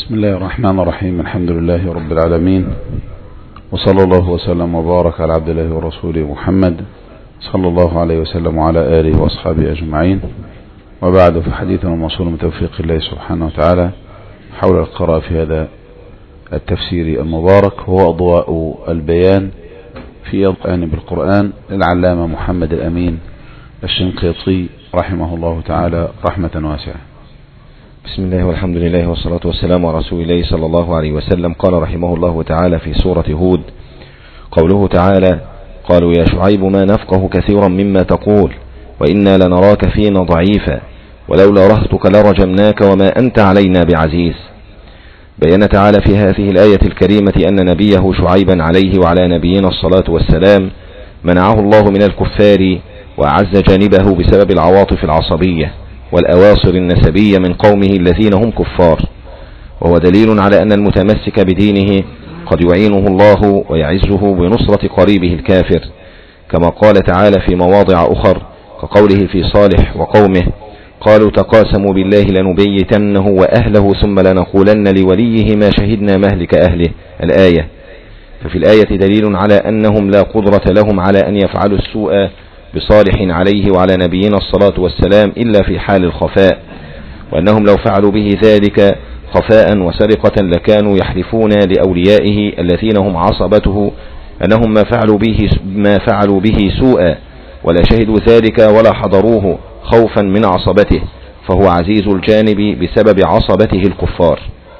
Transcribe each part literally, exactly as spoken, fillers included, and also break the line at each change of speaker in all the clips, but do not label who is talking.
بسم الله الرحمن الرحيم. الحمد لله رب العالمين، وصلى الله وسلم وبارك على عبد الله ورسوله محمد صلى الله عليه وسلم وعلى آله وأصحابه أجمعين. وبعد، فحديثنا موصول من توفيق الله سبحانه وتعالى حول القراءة في هذا التفسير المبارك، هو أضواء البيان في القرآن بالقرآن للعلامة محمد الأمين الشنقيطي رحمه الله تعالى رحمة واسعة.
بسم الله والحمد لله والصلاة والسلام على رسول الله صلى الله عليه وسلم. قال رحمه الله تعالى في سورة هود: قوله تعالى: قالوا يا شعيب ما نفقه كثيرا مما تقول وإنا لنراك فينا ضعيفا ولولا رهتك لرجمناك وما أنت علينا بعزيز. بيّن تعالى في هذه الآية الكريمة أن نبيه شعيبا عليه وعلى نبينا الصلاة والسلام منعه الله من الكفار وأعز جانبه بسبب العواطف العصبية والأواصر النسبية من قومه الذين هم كفار، وهو دليل على أن المتمسك بدينه قد يعينه الله ويعزه بنصرة قريبه الكافر، كما قال تعالى في مواضع أخر كقوله في صالح وقومه: قالوا تقاسموا بالله لنبيتنه وأهله ثم لنقولن لوليه ما شهدنا مهلك أهله، الآية. ففي الآية دليل على أنهم لا قدرة لهم على أن يفعلوا السوء بصالح عليه وعلى نبينا الصلاة والسلام إلا في حال الخفاء، وأنهم لو فعلوا به ذلك خفاء وسرقة لكانوا يحلفون لأوليائه الذين هم عصبته أنهم ما فعلوا به, ما فعلوا به سوءا، ولا شهدوا ذلك ولا حضروه خوفا من عصبته، فهو عزيز الجانب بسبب عصبته الكفار.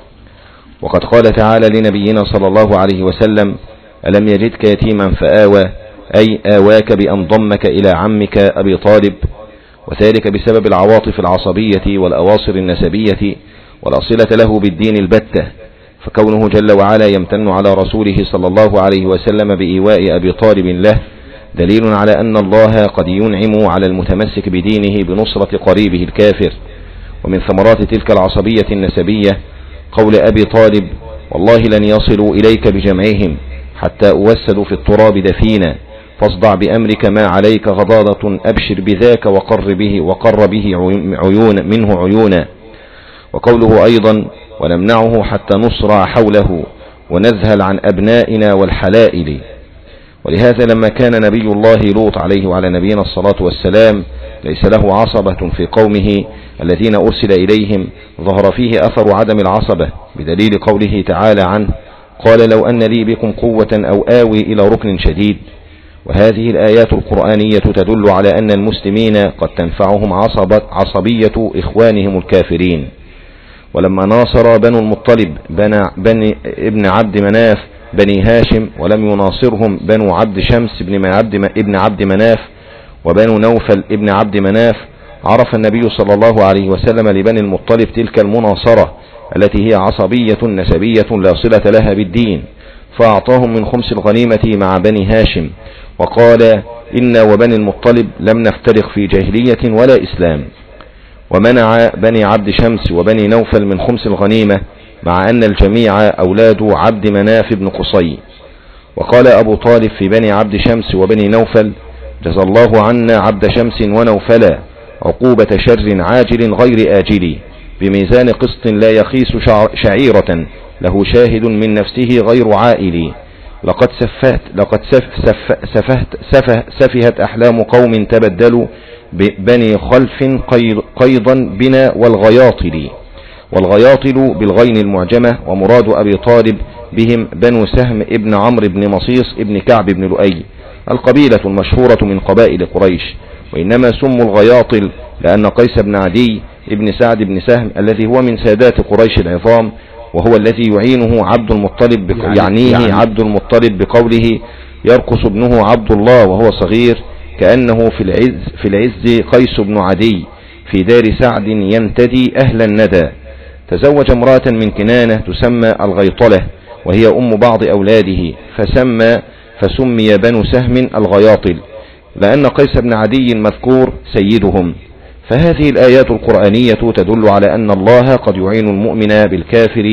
وقد قال تعالى لنبينا صلى الله عليه وسلم: ألم يجدك يتيما فآوى، أي آواك بأن ضمك إلى عمك أبي طالب، وذلك بسبب العواطف العصبية والأواصر النسبية ولا صلة له بالدين البتة، فكونه جل وعلا يمتن على رسوله صلى الله عليه وسلم بإيواء أبي طالب له دليل على أن الله قد ينعم على المتمسك بدينه بنصرة قريبه الكافر. ومن ثمرات تلك العصبية النسبية قول أبي طالب: والله لن يصلوا إليك بجمعهم حتى أوسد في التراب دفينا، فاصدع بأمرك ما عليك غضاضة، أبشر بذاك وقر به وقر به عيون منه عيونا. وقوله أيضا: ونمنعه حتى نصرع حوله ونذهل عن أبنائنا والحلائل. ولهذا لما كان نبي الله لوط عليه وعلى نبينا الصلاة والسلام ليس له عصبة في قومه الذين أرسل إليهم، ظهر فيه أثر عدم العصبة بدليل قوله تعالى عنه: قال لو أن لي بكم قوة أو آوي إلى ركن شديد. وهذه الآيات القرآنية تدل على أن المسلمين قد تنفعهم عصبة عصبية إخوانهم الكافرين. ولما ناصر بنو المطلب بني ابن عبد مناف بني هاشم ولم يناصرهم بنو عبد شمس ابن عبد ابن عبد مناف وبنو نوفل ابن عبد مناف، عرف النبي صلى الله عليه وسلم لبني المطلب تلك المناصرة التي هي عصبية نسبية لا صلة لها بالدين، فأعطاهم من خمس الغنيمة مع بني هاشم، وقال: إنا وبني المطلب لم نفترق في جاهلية ولا إسلام. ومنع بني عبد شمس وبني نوفل من خمس الغنيمة مع أن الجميع أولاد عبد مناف بن قصي. وقال أبو طالب في بني عبد شمس وبني نوفل: جزى الله عنا عبد شمس ونوفلا عقوبة شر عاجل غير آجل، بميزان قسط لا يخيس شعيرة له شاهد من نفسه غير عائل. لقد سفهت لقد سف سف سفهت سفه سفهت أحلام قوم تبدلوا بني خلف قيضا بنا والغياطل. والغياطل بالغين المعجمة، ومراد أبي طالب بهم بنو سهم ابن عمرو بن مصيص ابن كعب بن لؤي، القبيلة المشهورة من قبائل قريش. وإنما سموا الغياطل لأن قيس بن عدي ابن سعد بن سهم الذي هو من سادات قريش العظام، وهو الذي يعينه عبد المطلب بق... يعنيه يعني عبد المطلب بقوله: يرقص ابنه عبد الله وهو صغير، كأنه في العز, في العز قيس بن عدي في دار سعد ينتدي أهل الندى. تزوج امرأة من كنانة تسمى الغيطلة، وهي أم بعض أولاده، فسمى فسمي بنو سهم الغياطل لأن قيس بن عدي مذكور سيدهم. فهذه الآيات القرآنية تدل على أن الله قد يعين المؤمن بالكافر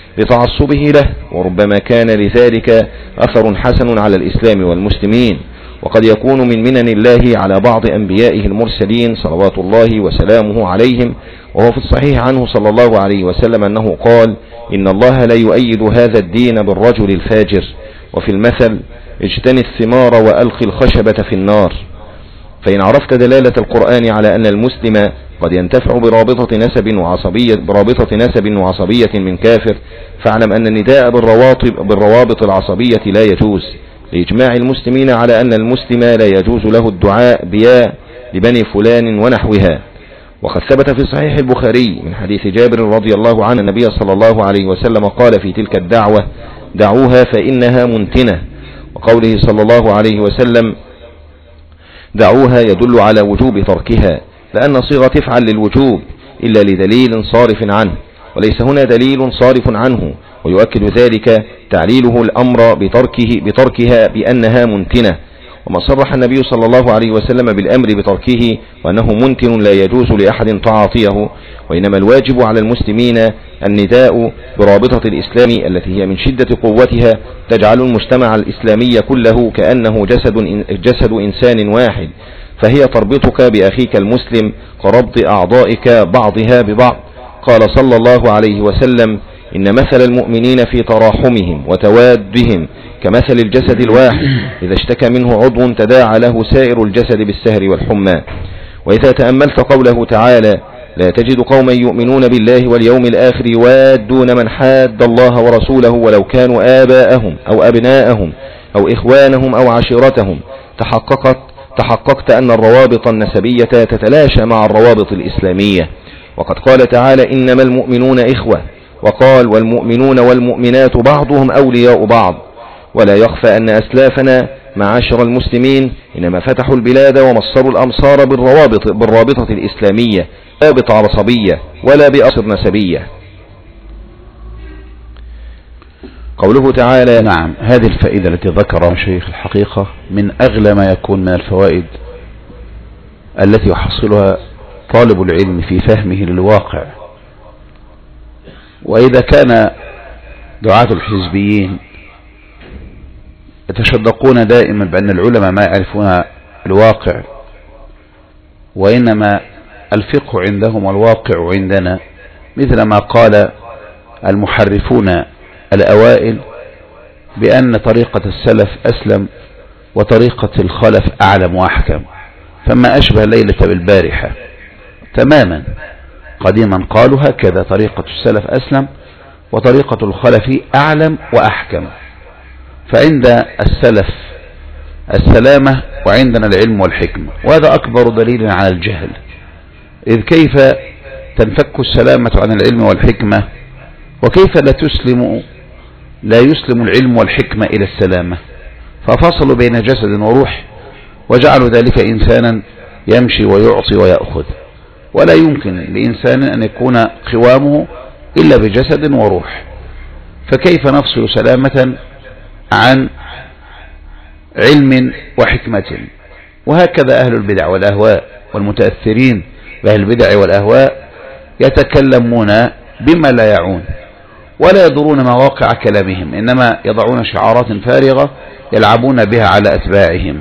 لتعصبه له، وربما كان لذلك أثر حسن على الإسلام والمسلمين، وقد يكون من منن الله على بعض أنبيائه المرسلين صلوات الله وسلامه عليهم. وهو في الصحيح عنه صلى الله عليه وسلم أنه قال: إن الله لا يؤيد هذا الدين بالرجل الفاجر. وفي المثل: اجتني الثمار وألقي الخشبة في النار. فإن عرفت دلالة القرآن على أن المسلم قد ينتفع برابطة نسب وعصبية, برابطة نسب وعصبية من كافر، فاعلم أن النداء بالروابط العصبية لا يجوز، لإجماع المسلمين على أن المسلم لا يجوز له الدعاء بيا لبني فلان ونحوها. وقد ثبت في صحيح البخاري من حديث جابر رضي الله عنه النبي صلى الله عليه وسلم قال في تلك الدعوة: دعوها فإنها منتنة. وقوله صلى الله عليه وسلم: دعوها يدل على وجوب تركها، لأن صيغة تفعل للوجوب إلا لدليل صارف عنه، وليس هنا دليل صارف عنه. ويؤكد ذلك تعليله الأمر بتركه بتركها بأنها منتنة. وما صرح النبي صلى الله عليه وسلم بالأمر بتركه وأنه منتن لا يجوز لأحد تعاطيه، وإنما الواجب على المسلمين النداء برابطة الإسلام التي هي من شدة قوتها تجعل المجتمع الإسلامي كله كأنه جسد, جسد إنسان واحد، فهي تربطك بأخيك المسلم كربط أعضائك بعضها ببعض. قال صلى الله عليه وسلم: إن مثل المؤمنين في تراحمهم وتوادهم كمثل الجسد الواحد إذا اشتكى منه عضو تداعى له سائر الجسد بالسهر والحمى. وإذا تأملت قوله تعالى: لا تجد قوما يؤمنون بالله واليوم الآخر يوادون من حاد الله ورسوله ولو كانوا آباءهم أو أبناءهم أو إخوانهم أو عشيرتهم، تحققت تحققت أن الروابط النسبية تتلاشى مع الروابط الإسلامية. وقد قال تعالى: إنما المؤمنون إخوة، وقال: والمؤمنون والمؤمنات بعضهم أولياء بعض. ولا يخفى أن أسلافنا معاشر المسلمين إنما فتحوا البلاد ومصروا الأمصار بالروابط بالرابطة الإسلامية، لا بعصبية ولا بأصر نسبية. قوله تعالى:
نعم، هذه الفائدة التي ذكرها الشيخ الحقيقة من أغلى ما يكون من الفوائد التي يحصلها طالب العلم في فهمه للواقع. وإذا كان دعاة الحزبيين يتشدقون دائما بأن العلماء ما يعرفون الواقع، وإنما الفقه عندهم والواقع عندنا، مثل ما قال المحرفون الأوائل بأن طريقة السلف أسلم وطريقة الخلف أعلم وأحكم، فما أشبه الليلة بالبارحة تماما. قديما قالوا هكذا: طريقة السلف أسلم وطريقة الخلف أعلم وأحكم. فعند السلف السلامة وعندنا العلم والحكمة، وهذا أكبر دليل على الجهل. إذ كيف تنفك السلامة عن العلم والحكمة، وكيف لا تسلم لا يسلم العلم والحكمة إلى السلامة؟ ففصلوا بين جسد وروح وجعلوا ذلك إنسانا يمشي ويعطي ويأخذ، ولا يمكن لإنسان أن يكون قوامه إلا بجسد وروح. فكيف نفصل سلامة عن علم وحكمة؟ وهكذا أهل البدع والأهواء والمتأثرين بأهل البدع والأهواء يتكلمون بما لا يعون ولا يدرون مواقع كلامهم، إنما يضعون شعارات فارغة يلعبون بها على أتباعهم.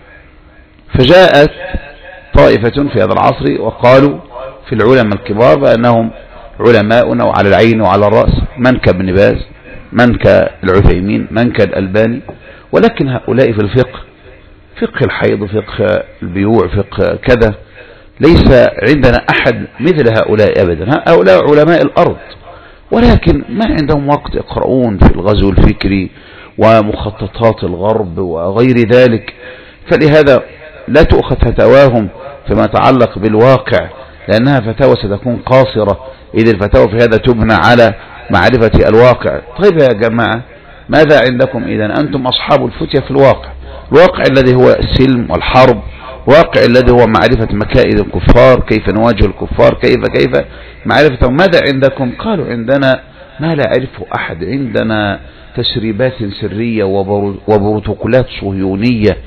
فجاءت طائفة في هذا العصر وقالوا في العلماء الكبار بأنهم علماؤنا وعلى العين وعلى الرأس، من كابن باز، من كالعثيمين، من كالألباني. ولكن هؤلاء في الفقه، فقه الحيض، فقه البيوع، فقه كذا، ليس عندنا أحد مثل هؤلاء أبدا. هؤلاء علماء الأرض، ولكن ما عندهم وقت يقرؤون في الغزو الفكري ومخططات الغرب وغير ذلك. فلهذا لا تؤخذ فتواهم فيما يتعلق بالواقع، لأنها فتاوى ستكون قاصرة، إذ الفتاوى في هذا تبنى على معرفة الواقع. طيب يا جماعة، ماذا عندكم إذن؟ أنتم أصحاب الفتية في الواقع، الواقع الذي هو السلم والحرب، الواقع الذي هو معرفة مكائد الكفار، كيف نواجه الكفار، كيف كيف معرفة. ماذا عندكم؟ قالوا عندنا ما لا يعرفه أحد، عندنا تسريبات سرية وبروتوكولات صهيونية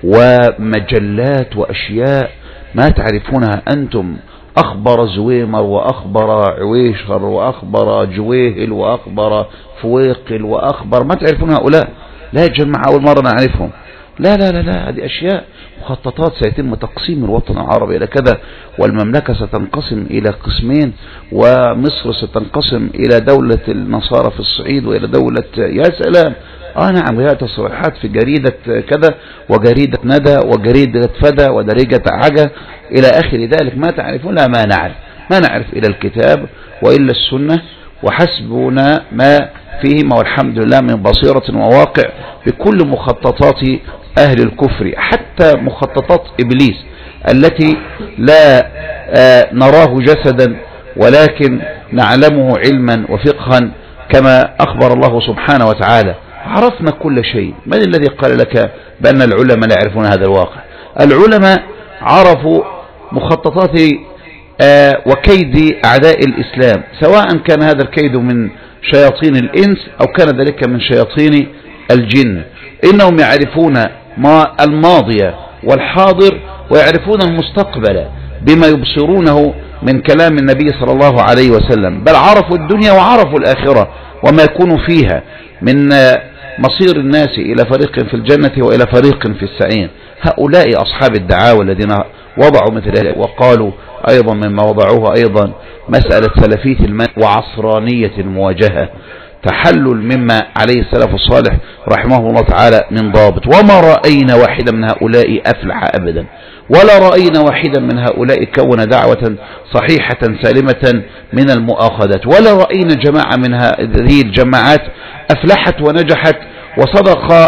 ومجلات وأشياء ما تعرفونها أنتم. أخبر زويمر وأخبر عويشر وأخبر جويهل وأخبر فويقل وأخبر، ما تعرفون هؤلاء؟ لا يا جماعة، أول مرة نعرفهم. لا لا لا لا، هذه أشياء مخططات. سيتم تقسيم الوطن العربي إلى كذا، والمملكة ستنقسم إلى قسمين، ومصر ستنقسم إلى دولة النصارى في الصعيد وإلى دولة، يا سلام. آه نعم، هي تصريحات في جريدة كذا وجريدة ندى وجريدة فدا ودرجة عجا إلى آخر ذلك. ما تعرفون؟ لا، ما نعرف، ما نعرف إلى الكتاب وإلا السنة، وحسبنا ما فيهما والحمد لله من بصيرة وواقع بكل مخططات أهل الكفر، حتى مخططات إبليس التي لا آه نراه جسدا ولكن نعلمه علما وفقها كما أخبر الله سبحانه وتعالى. عرفنا كل شيء. من الذي قال لك بأن العلماء لا يعرفون هذا الواقع؟ العلماء عرفوا مخططات آه وكيد أعداء الإسلام، سواء كان هذا الكيد من شياطين الإنس أو كان ذلك من شياطين الجن. إنهم يعرفون ما الماضي والحاضر ويعرفون المستقبل بما يبصرونه من كلام النبي صلى الله عليه وسلم، بل عرفوا الدنيا وعرفوا الآخرة وما يكون فيها من مصير الناس إلى فريق في الجنة وإلى فريق في السعير. هؤلاء أصحاب الدعاوى الذين وضعوا مثل ذلك، وقالوا أيضا مما وضعوه أيضا مسألة سلفية المنهج وعصرانية المواجهة، تحلل مما عليه السلف الصالح رحمه الله تعالى من ضابط. وما رأينا واحدا من هؤلاء أفلح أبدا، ولا رأينا واحدا من هؤلاء كون دعوة صحيحة سالمة من المؤاخذات، ولا رأينا جماعة من هذه الجماعات أفلحت ونجحت وصدق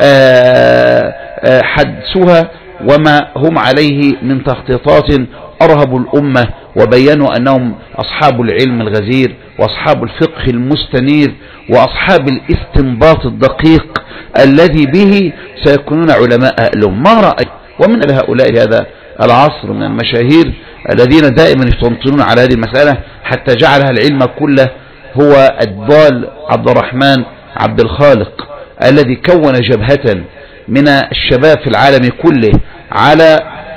حدسها وما هم عليه من تخطيطات أرهبوا الأمة، وبينوا أنهم أصحاب العلم الغزير وأصحاب الفقه المستنير وأصحاب الاستنباط الدقيق الذي به سيكونون علماء أهلهم. ما رأي ومن هؤلاء هذا العصر من المشاهير الذين دائما يستنطنون على هذه المسألة حتى جعلها العلم كله هو الضال عبد الرحمن عبد الخالق، الذي كون جبهة من الشباب في العالم كله على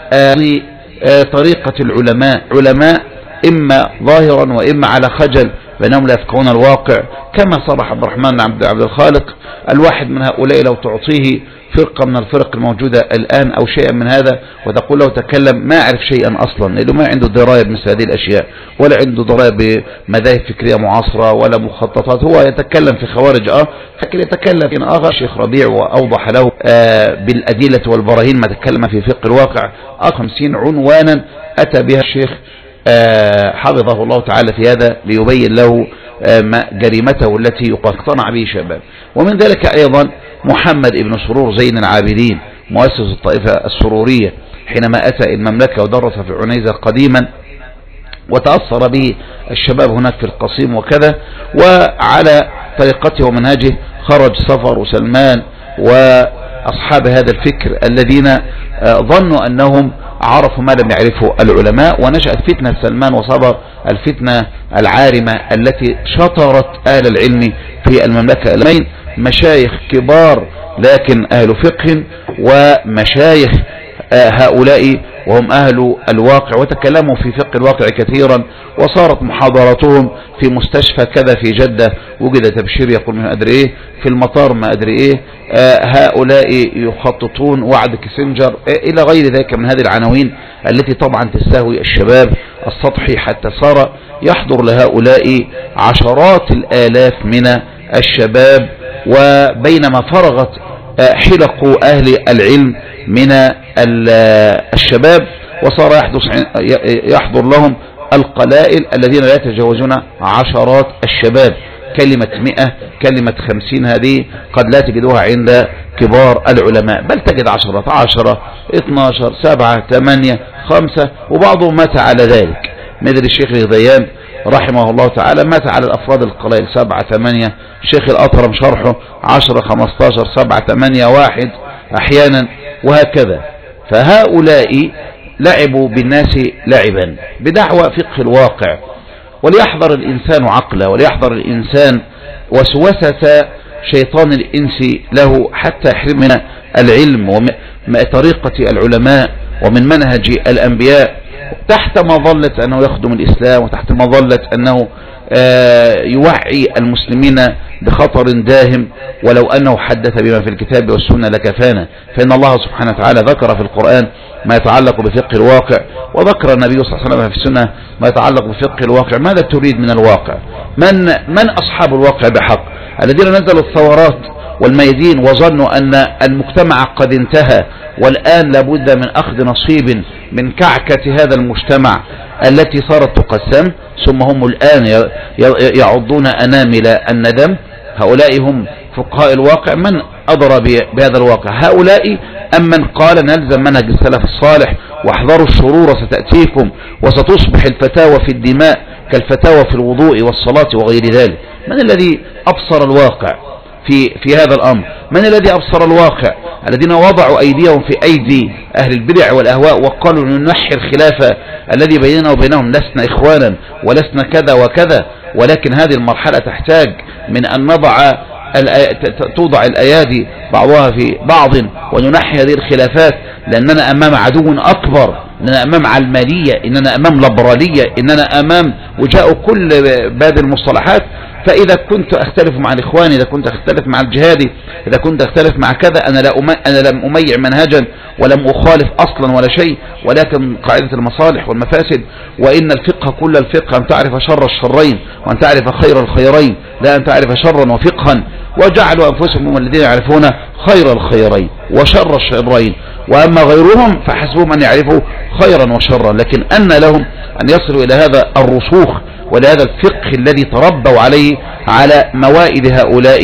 طريقة العلماء، علماء إما ظاهرا وإما على خجل بأنهم لا يفقهون الواقع، كما صرح عبد الرحمن عبد الخالق. الواحد من هؤلاء لو تعطيه فرقة من الفرق الموجودة الآن أو شيئا من هذا وتقول له تكلم، ما يعرف شيئا أصلا، لأنه ما عنده دراية بمثل هذه الأشياء، ولا عنده دراية بمذاهب فكرية معاصرة ولا مخططات. هو يتكلم في خوارج آه لكن يتكلم في آخر. الشيخ ربيع وأوضح له آه بالأدلة والبراهين ما تكلم في فقه الواقع آه خمسين عنوانا أتى بها الشيخ آه حفظه الله تعالى في هذا ليبين له آه جريمته التي يقتنع به شباب. ومن ذلك أيضا محمد ابن سرور زين العابدين مؤسس الطائفة السرورية، حينما أتى المملكة ودرس في عنيزة قديما وتأثر به الشباب هناك في القصيم وكذا، وعلى طريقته ومنهجه خرج صفر وسلمان وأصحاب هذا الفكر الذين ظنوا أنهم عرفوا ما لم يعرفه العلماء، ونشأت فتنة سلمان وصبر، الفتنة العارمة التي شطرت أهل العلم في المملكة الأمين، مشايخ كبار لكن أهل فقه، ومشايخ هؤلاء وهم أهل الواقع، وتكلموا في فقه الواقع كثيرا، وصارت محاضراتهم في مستشفى كذا في جدة وجد تبشير يقول ما أدري إيه، في المطار ما أدري إيه، هؤلاء يخططون وعد كيسنجر إلى غير ذلك من هذه العناوين التي طبعا تستهوي الشباب السطحي، حتى صار يحضر لهؤلاء عشرات الآلاف من الشباب، وبينما فرغت حلق أهل العلم من الشباب وصار يحدث يحضر لهم القلائل الذين لا يتجاوزون عشرات الشباب. كلمة مئة كلمة خمسين هذه قد لا تجدوها عند كبار العلماء، بل تجد عشرة عشرة اثناشر سبعة ثمانية خمسة، وبعضهم مات على ذلك. مثل الشيخ الغذيان رحمه الله تعالى مات على الأفراد القلائل سبعة ثمانية، الشيخ الأطرم شرحه عشرة خمستاشر سبعة ثمانية واحد أحيانا وهكذا. فهؤلاء لعبوا بالناس لعبا بدعوى فقه الواقع، وليحضر الإنسان عقله، وليحضر الإنسان وسوسة شيطان الإنس له حتى يحرمنا العلم ومن طريقة العلماء ومن منهج الأنبياء، تحت مظلة أنه يخدم الإسلام، وتحت مظلة أنه يوعي المسلمين بخطر داهم، ولو أنه حدث بما في الكتاب والسنة لكفانا، فإن الله سبحانه وتعالى ذكر في القرآن ما يتعلق بفقه الواقع، وذكر النبي صلى الله عليه وسلم في السنة ما يتعلق بفقه الواقع. ماذا تريد من الواقع؟ من من أصحاب الواقع بحق؟ الذين نزلوا الثورات والميادين وظنوا أن المجتمع قد انتهى، والآن لابد من أخذ نصيب من كعكة هذا المجتمع التي صارت تقسم، ثم هم الآن يعضون أنامل الندم. هؤلاء هم فقهاء الواقع. من أضرى بهذا الواقع؟ هؤلاء أم من قال نلزم منهج السلف الصالح واحذروا الشرور ستأتيكم وستصبح الفتاوى في الدماء كالفتاوى في الوضوء والصلاة وغير ذلك؟ من الذي أبصر الواقع في في هذا الأمر؟ من الذي أبصر الواقع؟ الذين وضعوا أيديهم في أيدي أهل البدع والأهواء وقالوا ننحي الخلافة الذي بيننا وبينهم، لسنا إخوانا ولسنا كذا وكذا. ولكن هذه المرحلة تحتاج من أن نضع توضع الأيادي بعضها في بعض وننحي هذه الخلافات، لأننا أمام عدو أكبر، إننا أمام علمانية، إننا أمام ليبرالية، إننا أمام وجاء كل باب المصطلحات. فإذا كنت أختلف مع الإخوان، إذا كنت أختلف مع الجهادي، إذا كنت أختلف مع كذا، أنا, لا أم... أنا لم أميع منهجا ولم أخالف أصلا ولا شيء، ولكن قاعدة المصالح والمفاسد. وإن الفقه كل الفقه أن تعرف شر الشرين وأن تعرف خير الخيرين، لا أن تعرف شرا وفقها. وجعلوا أنفسهم هم الذين يعرفون خير الخيرين وشر الشرين، وأما غيرهم فحسبهم أن يعرفوا خيرا وشرا. لكن أن لهم أن يصلوا إلى هذا الرسوخ ولهذا الفقه الذي تربوا عليه على موائد هؤلاء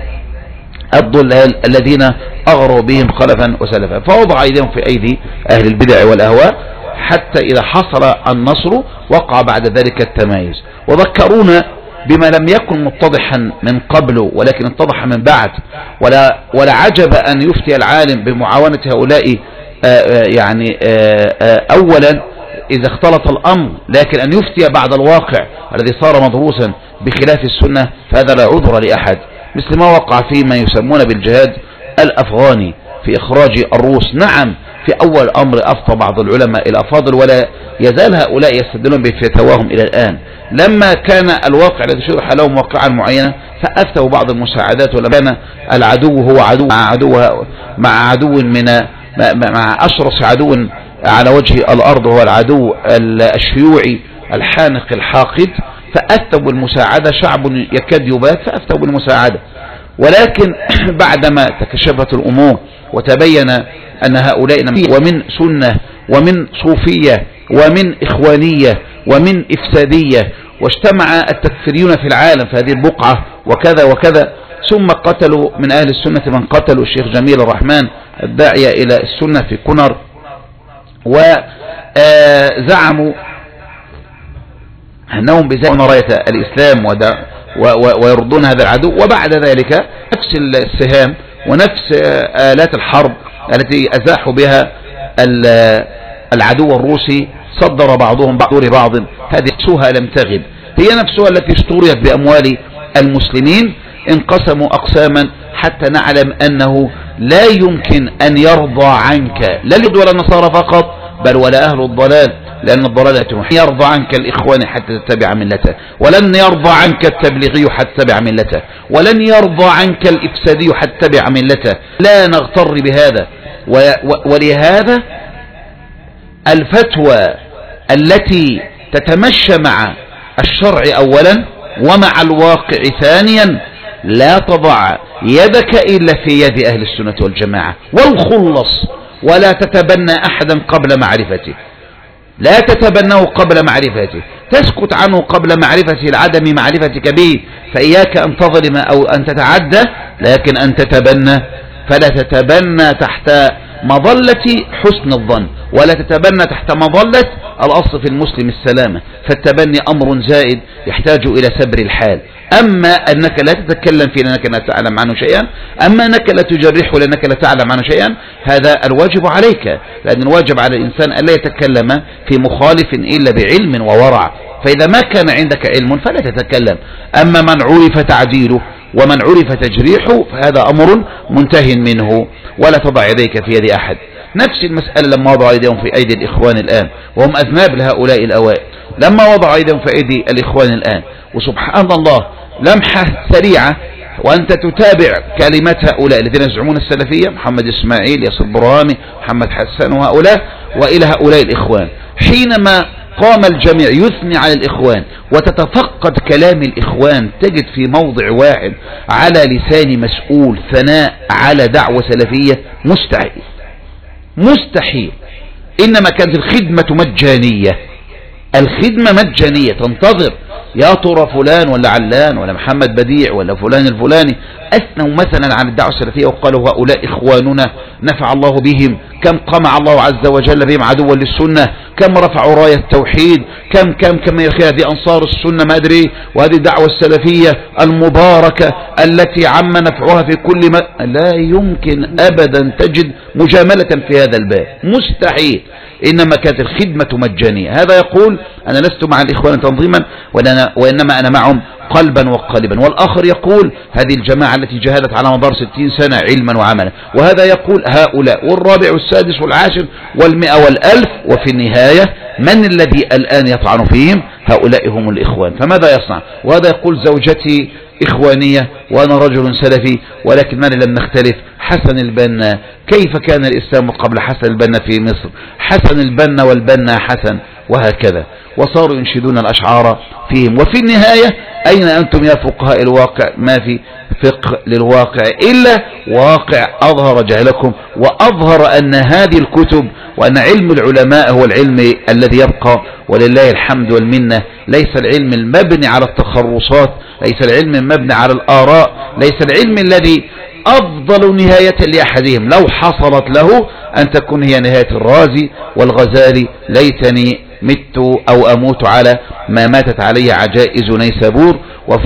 الضلال الذين أغروا بهم خلفا وسلفا. فوضع أيديهم في أيدي أهل البدع والأهواء حتى إذا حصل النصر وقع بعد ذلك التمايز. وذكرونا بما لم يكن متضحا من قبل ولكن اتضح من بعد. ولا, ولا عجب أن يفتي العالم بمعاونة هؤلاء آآ يعني آآ أولا إذا اختلط الأمر، لكن أن يفتي بعد الواقع الذي صار مدروسا بخلاف السنة فهذا لا عذر لأحد، مثل ما وقع فيما يسمون بالجهاد الأفغاني في إخراج الروس. نعم في أول أمر أفتى بعض العلماء الأفاضل ولا يزال هؤلاء يستدلون بفتواهم إلى الآن. لما كان الواقع الذي شرح لهم واقعا معينة فأفتوا بعض المساعدات، ولما كان العدو هو عدو مع عدو مع عدو من مع أشرس عدو على وجه الأرض هو العدو الشيوعي الحانق الحاقد، فأفتوا بالمساعدة. شعب يكاد يبات فأفتوا بالمساعدة. ولكن بعدما تكشفت الأمور وتبين أن هؤلاء ومن سنة ومن صوفية ومن إخوانية ومن إفسادية، واجتمع التكفيريون في العالم في هذه البقعة وكذا وكذا، ثم قتلوا من أهل السنة من قتلوا الشيخ جميل الرحمن الداعية إلى السنة في كنر، وزعموا أنهم بذلك راية الإسلام ويردون هذا العدو. وبعد ذلك نفس السهام ونفس آلات الحرب التي أزاحوا بها العدو الروسي صدر بعضهم بعض بعض. هذه نفسها لم تغب، هي نفسها التي اشتريت بأموال المسلمين. انقسموا أقساما حتى نعلم أنه لا يمكن أن يرضى عنك لا اليهود ولا النصارى فقط، بل ولا أهل الضلال، لأن الضلال يرضى عنك الإخوان حتى تتبع ملته، ولن يرضى عنك التبليغي حتى تتبع ملته، ولن يرضى عنك الإفسادي حتى تتبع ملته. لا نغتر بهذا. ولهذا الفتوى التي تتمشى مع الشرع أولا ومع الواقع ثانيا لا تضع يدك إلا في يد أهل السنة والجماعة والخلص، ولا تتبنى أحدا قبل معرفته، لا تتبناه قبل معرفته، تسكت عنه قبل معرفته لعدم معرفتك به. فإياك أن تظلم أو أن تتعدى، لكن أن تتبنى فلا تتبنى تحت مظلة حسن الظن، ولا تتبنى تحت مظلة الأصل في المسلم السلامة. فالتبني أمر زائد يحتاج إلى سبر الحال. أما أنك لا تتكلم فيه لأنك لا تعلم عنه شيئا، أما أنك لا تجرحه لأنك لا تعلم عنه شيئا، هذا الواجب عليك، لأن الواجب على الإنسان أن لا يتكلم في مخالف إلا بعلم وورع. فإذا ما كان عندك علم فلا تتكلم. أما من عرف تعديله ومن عرف تجريحه فهذا أمر منتهي منه، ولا تضع يديك في يد أحد. نفس المسألة لما وضعوا أيديهم في أيدي الإخوان الآن وهم أذناب لهؤلاء الأوائل، لما وضعوا أيديهم في أيدي الإخوان الآن، وسبحان الله لمحة سريعة وأنت تتابع كلمات هؤلاء الذين يزعمون السلفية، محمد إسماعيل، ياسر برهامي، محمد حسن وهؤلاء، وإلى هؤلاء الإخوان، حينما قام الجميع يثني على الإخوان وتتفقد كلام الإخوان تجد في موضع واحد على لسان مسؤول ثناء على دعوة سلفية، مستحيل مستحيل. إنما كانت الخدمة مجانية، الخدمة مجانية، تنتظر يا ترى فلان ولا علان ولا محمد بديع ولا فلان الفلاني أثنوا مثلا عن الدعوة السلفية وقالوا هؤلاء إخواننا نفع الله بهم، كم قمع الله عز وجل بهم عدوا للسنة، كم رفعوا راية التوحيد، كم كم كم يا أخي هذه أنصار السنة ما أدري، وهذه الدعوة السلفية المباركة التي عم نفعها في كل ما. لا يمكن أبدا تجد مجاملة في هذا الباب، مستحيل. إنما كانت الخدمة مجانية. هذا يقول أنا لست مع الإخوان تنظيما وإنما أنا معهم قلبا وقالبا، والآخر يقول هذه الجماعة التي جهدت على مدار ستين سنة علما وعملا، وهذا يقول هؤلاء، والرابع والسادس والعاشر والمئة والألف، وفي النهاية من الذي الآن يطعن فيهم؟ هؤلاء هم الإخوان. فماذا يصنع؟ وهذا يقول زوجتي إخوانية وأنا رجل سلفي ولكننا لم نختلف. حسن البنا، كيف كان الإسلام قبل حسن البنا في مصر؟ حسن البنا والبنا حسن، وهكذا، وصاروا ينشدون الأشعار فيهم. وفي النهاية أين أنتم يا فقهاء الواقع؟ ما في فقه للواقع إلا واقع أظهر جهلكم وأظهر أن هذه الكتب وأن علم العلماء هو العلم الذي يبقى، ولله الحمد والمنة. ليس العلم المبني على التخرصات، ليس العلم المبني على الآراء، ليس العلم الذي أفضل نهاية لأحدهم لو حصلت له أن تكون هي نهاية الرازي والغزالي، ليتني مت أو أموت على ما ماتت عليه عجائز نيسابور،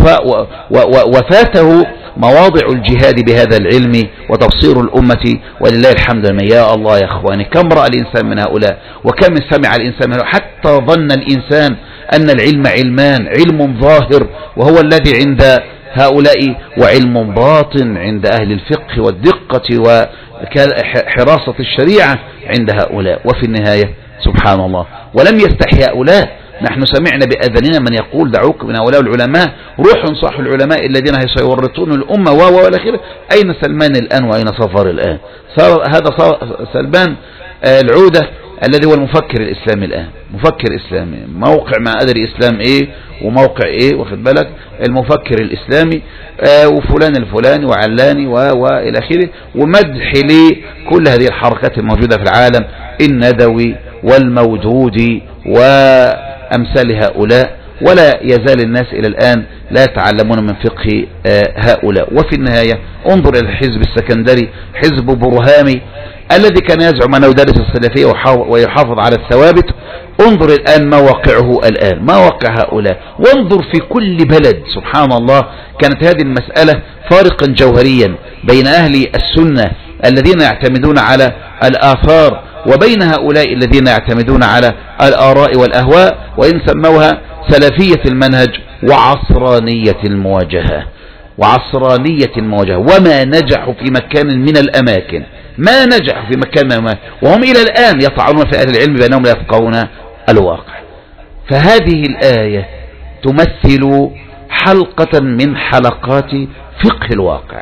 وفاته مواضع الجهاد بهذا العلم وتبصير الأمة، ولله الحمد. يا الله يا أخواني، كم رأى الإنسان من هؤلاء وكم سمع الإنسان من هؤلاء، حتى ظن الإنسان أن العلم علمان، علم ظاهر وهو الذي عند هؤلاء وعلم باطن عند أهل الفقه والدقة وحراسة الشريعة عند هؤلاء. وفي النهاية سبحان الله، ولم يستحي هؤلاء. نحن سمعنا بأذننا من يقول دعوك من هؤلاء العلماء، روح انصحوا العلماء الذين سيورطون الأمة و والأخير. أين سلمان الآن وأين صفر الآن؟ صار هذا صار سلمان العودة الذي هو المفكر الإسلامي الآن، مفكر إسلامي، موقع ما أدري إسلام إيه وموقع إيه، واخد بالك، المفكر الإسلامي آه وفلان الفلاني وعلاني وإلى آخره، ومدح لكل هذه الحركات الموجودة في العالم، الندوي والمودودي وأمثال هؤلاء. ولا يزال الناس إلى الآن لا يتعلمون من فقه آه هؤلاء. وفي النهاية انظر إلى الحزب السكندري، حزب برهامي الذي كان يزعم أنه دارس السلفية ويحافظ على الثوابت. انظر الآن ما واقعه الآن، ما واقع هؤلاء، وانظر في كل بلد. سبحان الله، كانت هذه المسألة فارقا جوهريا بين أهل السنة الذين يعتمدون على الآثار وبين هؤلاء الذين يعتمدون على الآراء والأهواء، وإن سموها سلفية المنهج وعصرانية المواجهة، وعصرانية المواجهة. وما نجحوا في مكان من الأماكن، ما نجحوا في مكان من الأماكن، وهم إلى الآن يطعنون في أهل العلم بأنهم لا يفقهون الواقع. فهذه الآية تمثل حلقة من حلقات فقه الواقع،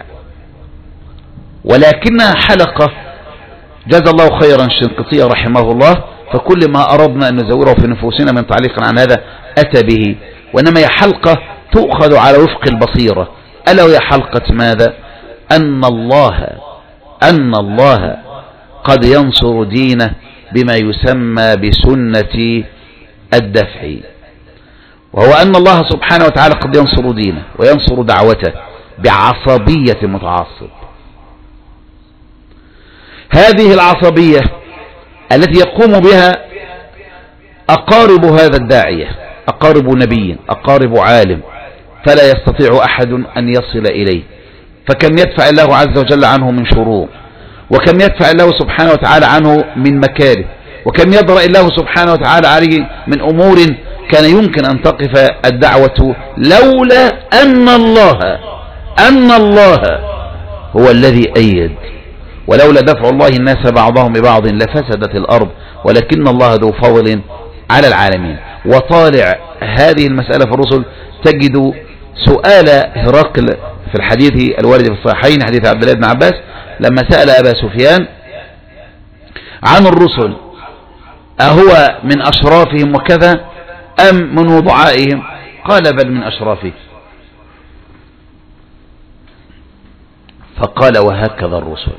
ولكنها حلقة جزا الله خيرا شنقيطي رحمه الله، فكل ما أردنا أن نزوره في نفوسنا من تعليق عن هذا أتى به. وإنما هي حلقة تؤخذ على وفق البصيرة، ألا وهي حلقة ماذا؟ أن الله أن الله قد ينصر دينه بما يسمى بسنة الدفع، وهو أن الله سبحانه وتعالى قد ينصر دينه وينصر دعوته بعصبية متعصب. هذه العصبية التي يقوم بها أقارب هذا الداعية، أقارب نبي، أقارب عالم، فلا يستطيع أحد أن يصل إليه. فكم يدفع الله عز وجل عنه من شرور، وكم يدفع الله سبحانه وتعالى عنه من مكاره، وكم يدرأ الله سبحانه وتعالى عليه من أمور كان يمكن أن تقف الدعوة لولا أن الله أن الله هو الذي أيد ولولا دفع الله الناس بعضهم ببعض لفسدت الأرض ولكن الله ذو فضل على العالمين. وطالع هذه المسألة في الرسل تجد سؤال هرقل في الحديث الوارد في الصحيحين حديث عبد الله بن عباس لما سأل أبا سفيان عن الرسل أهو من أشرافهم وكذا أم من وضعائهم؟ قال بل من أشرافهم. فقال وهكذا الرسل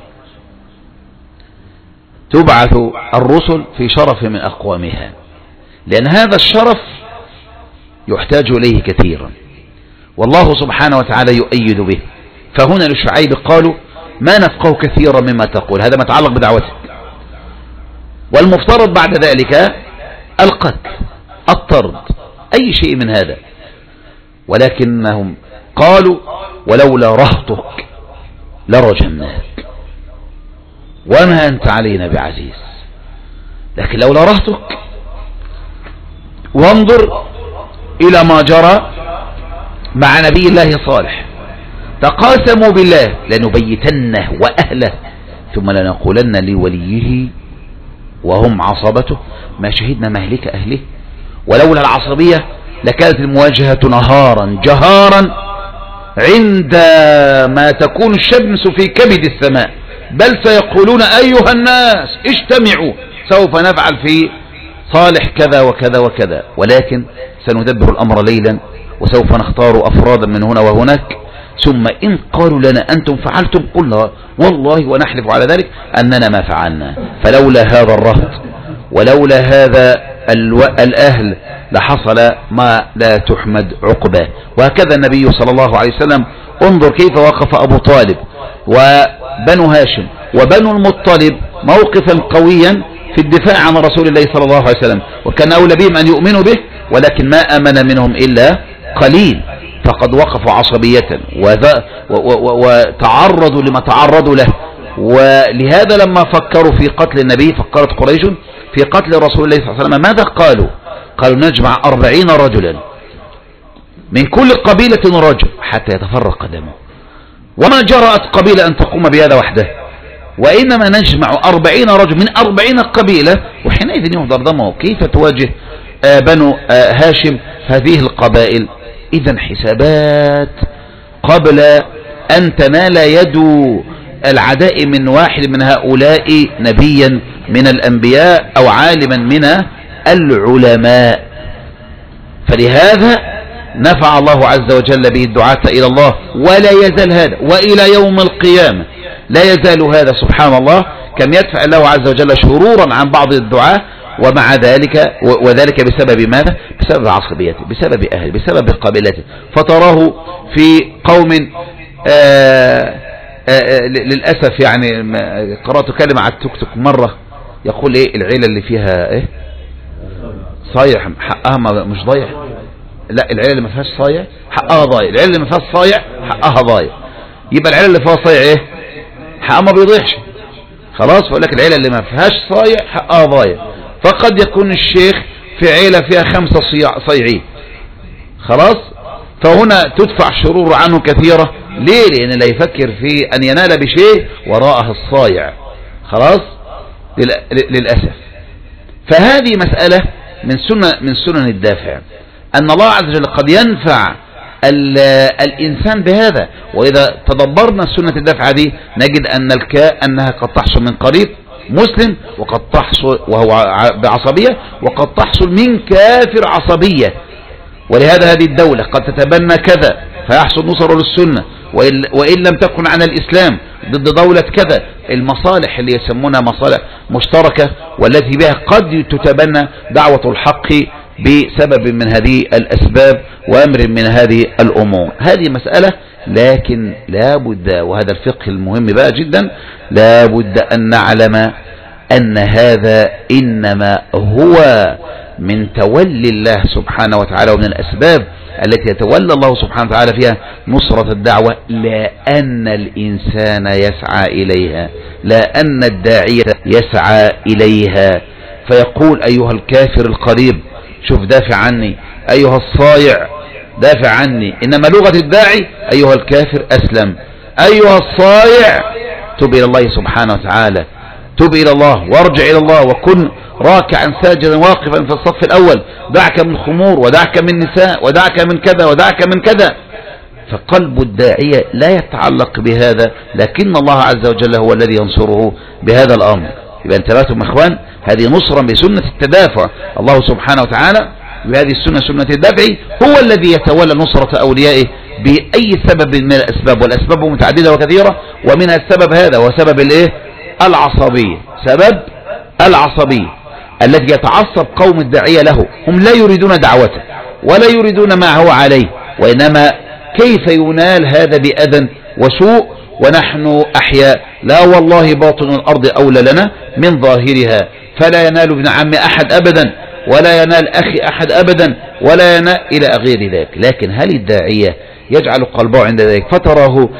تبعث الرسل في شرف من أقوامها، لأن هذا الشرف يحتاج إليه كثيرا والله سبحانه وتعالى يؤيد به. فهنا للشعيب قالوا ما نفقه كثيرا مما تقول، هذا ما يتعلق بدعوته. والمفترض بعد ذلك القتل الطرد أي شيء من هذا، ولكنهم قالوا ولولا رهطك لرجمناك وما أنت علينا بعزيز. لكن لولا رهطك، وانظر إلى ما جرى مع نبي الله صالح، تقاسموا بالله لنبيتنه وأهله ثم لنقولن لوليه وهم عصبته ما شهدنا مهلك أهله. ولولا العصبية لكانت المواجهة نهارا جهارا عندما تكون الشمس في كبد السماء، بل سيقولون أيها الناس اجتمعوا سوف نفعل في صالح كذا وكذا وكذا، ولكن سندبر الأمر ليلا وسوف نختار أفرادا من هنا وهناك، ثم إن قالوا لنا أنتم فعلتم قلنا والله ونحلف على ذلك أننا ما فعلنا. فلولا هذا الرهط ولولا هذا الأهل لحصل ما لا تحمد عقباه. وهكذا النبي صلى الله عليه وسلم انظر كيف وقف أبو طالب وبنو هاشم وبنو المطلب موقفا قويا في الدفاع عن رسول الله صلى الله عليه وسلم، وكان أولى بهم أن يؤمنوا به ولكن ما أمن منهم إلا قليل، فقد وقفوا عصبية وتعرضوا لما تعرضوا له. ولهذا لما فكروا في قتل النبي فكرت قريش في قتل رسول الله صلى الله عليه وسلم ماذا قالوا؟ قالوا نجمع أربعين رجلا من كل قبيلة رجل حتى يتفرق دمه، وما جرأت قبيلة أن تقوم بهذا وحده، وإنما نجمع أربعين رجل من أربعين قبيلة وحينئذ يهدر دمه. كيف تواجه آه بنو آه هاشم هذه القبائل؟ إذن حسابات قبل أن تنال يد العداء من واحد من هؤلاء نبيا من الأنبياء أو عالما من العلماء. فلهذا نفع الله عز وجل به الدعاة إلى الله، ولا يزال هذا وإلى يوم القيامة لا يزال هذا سبحان الله، كم يدفع الله عز وجل شرورا عن بعض الدعاة، ومع ذلك وذلك بسبب ماذا؟ بسبب عصبيته، بسبب أهله، بسبب قبيلته. فتراه في قوم آآ آآ للأسف يعني قرأت كلمة على التوك توك مرة يقول ايه العيلة اللي فيها ايه صايع حقها مش ضايع، لا العيلة اللي ما فيهاش صايع حقها ضايع، العيلة اللي ما فيهاش صايع حقها ضايع. يبقى العيلة اللي فيها صايع ايه حقها ما بيضيعش، خلاص. فقول لك العيلة اللي ما فيهاش صايع حقها ضايع. فقد يكون الشيخ في عيلة فيها خمسة صيعين، خلاص، فهنا تدفع شرور عنه كثيرة. ليه؟ لأن لا يفكر في أن ينال بشيء وراءه الصايع، خلاص، للأسف. فهذه مسألة من سنة من سنن الدافع، أن الله عز وجل قد ينفع الإنسان بهذا. وإذا تدبرنا سنة الدافع دي نجد أن الكاء أنها قد تحصل من قريب مسلم، وقد تحصل وهو بعصبية، وقد تحصل من كافر عصبية. ولهذا هذه الدولة قد تتبنى كذا فيحصل نصر للسنة، وإن لم تكن عن الإسلام ضد دولة كذا. المصالح اللي يسمونها مصالح مشتركة والتي بها قد تتبنى دعوة الحق بسبب من هذه الأسباب وأمر من هذه الأمور. هذه مسألة، لكن لا بد، وهذا الفقه المهم بقى جدا، لا بد أن نعلم أن هذا إنما هو من تولي الله سبحانه وتعالى ومن الأسباب التي يتولى الله سبحانه وتعالى فيها نصرة الدعوة، لا أن الإنسان يسعى إليها، لا أن الداعية يسعى إليها. فيقول أيها الكافر القريب شوف دافع عني، أيها الصايع دافع عني. إنما لغة الداعي أيها الكافر أسلم، أيها الصايع تب إلى الله سبحانه وتعالى، تب إلى الله وارجع إلى الله وكن راكعا ساجدا واقفا في الصف الأول، دعك من خمور ودعك من نساء ودعك من كذا ودعك من كذا. فقلب الداعية لا يتعلق بهذا، لكن الله عز وجل هو الذي ينصره بهذا الأمر. يبقى انتبهتم إخوان، هذه نصرا بسنة التدافع. الله سبحانه وتعالى بهذه السنة سنة الدفع هو الذي يتولى نصرة أوليائه بأي سبب من الأسباب، والأسباب متعددة وكثيرة، ومنها السبب هذا وسبب الايه العصبية، سبب العصبية الذي يتعصب قوم الداعية له. هم لا يريدون دعوته ولا يريدون ما هو عليه، وإنما كيف ينال هذا بأذى وسوء ونحن أحياء. لا والله باطن الأرض أولى لنا من ظاهرها، فلا ينال ابن عم أحد أبدا، ولا ينال أخي أحد أبدا، ولا ينال إلى غير ذلك. لكن هل الداعية يجعل قلبه عند ذلك فتراه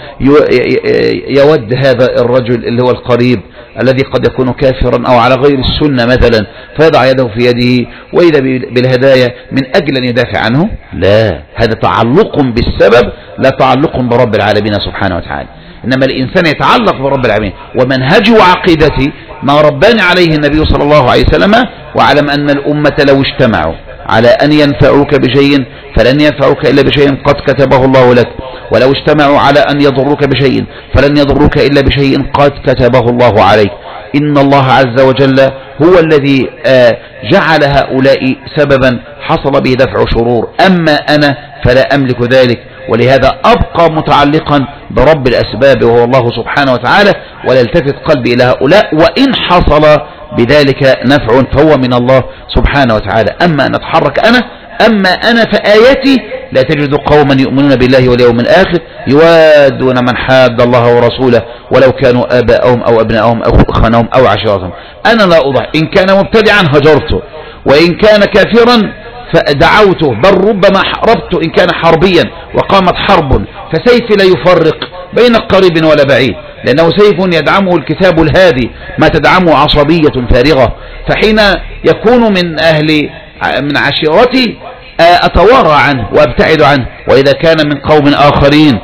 يود هذا الرجل اللي هو القريب الذي قد يكون كافرا أو على غير السنة مثلا، فيضع يده في يده وإذا بالهداية من أجل أن يدافع عنه؟ لا، هذا تعلق بالسبب لا تعلق برب العالمين سبحانه وتعالى. إنما الإنسان يتعلق برب العالمين، ومنهجي وعقيدتي ما رباني عليه النبي صلى الله عليه وسلم. واعلم أن الأمة لو اجتمعوا على أن ينفعوك بشيء فلن ينفعوك إلا بشيء قد كتبه الله لك، ولو اجتمعوا على أن يضروك بشيء فلن يضروك إلا بشيء قد كتبه الله عليك. إن الله عز وجل هو الذي جعل هؤلاء سببا حصل به دفع شرور، أما أنا فلا أملك ذلك. ولهذا أبقى متعلقا برب الأسباب وهو الله سبحانه وتعالى، ولا يلتفت قلبي إلى هؤلاء، وإن حصل بذلك نفع فهو من الله سبحانه وتعالى. أما أن أتحرك أنا أما أنا فآياتي لا تجد قوما يؤمنون بالله واليوم الآخر يوادون من حاد الله ورسوله ولو كانوا آباءهم أو أبناءهم أو إخوانهم أو عشيرتهم. أنا لا أضح، إن كان مبتدعا هجرته، وإن كان كافرا فدعوته، بل ربما حربته إن كان حربيا وقامت حرب، فسيف لا يفرق بين قريب ولا بعيد، لأنه سيف يدعمه الكتاب الهادي ما تدعمه عصبية فارغة. فحين يكون من أهل من عشيرتي أتوارى عنه وأبتعد عنه، وإذا كان من قوم آخرين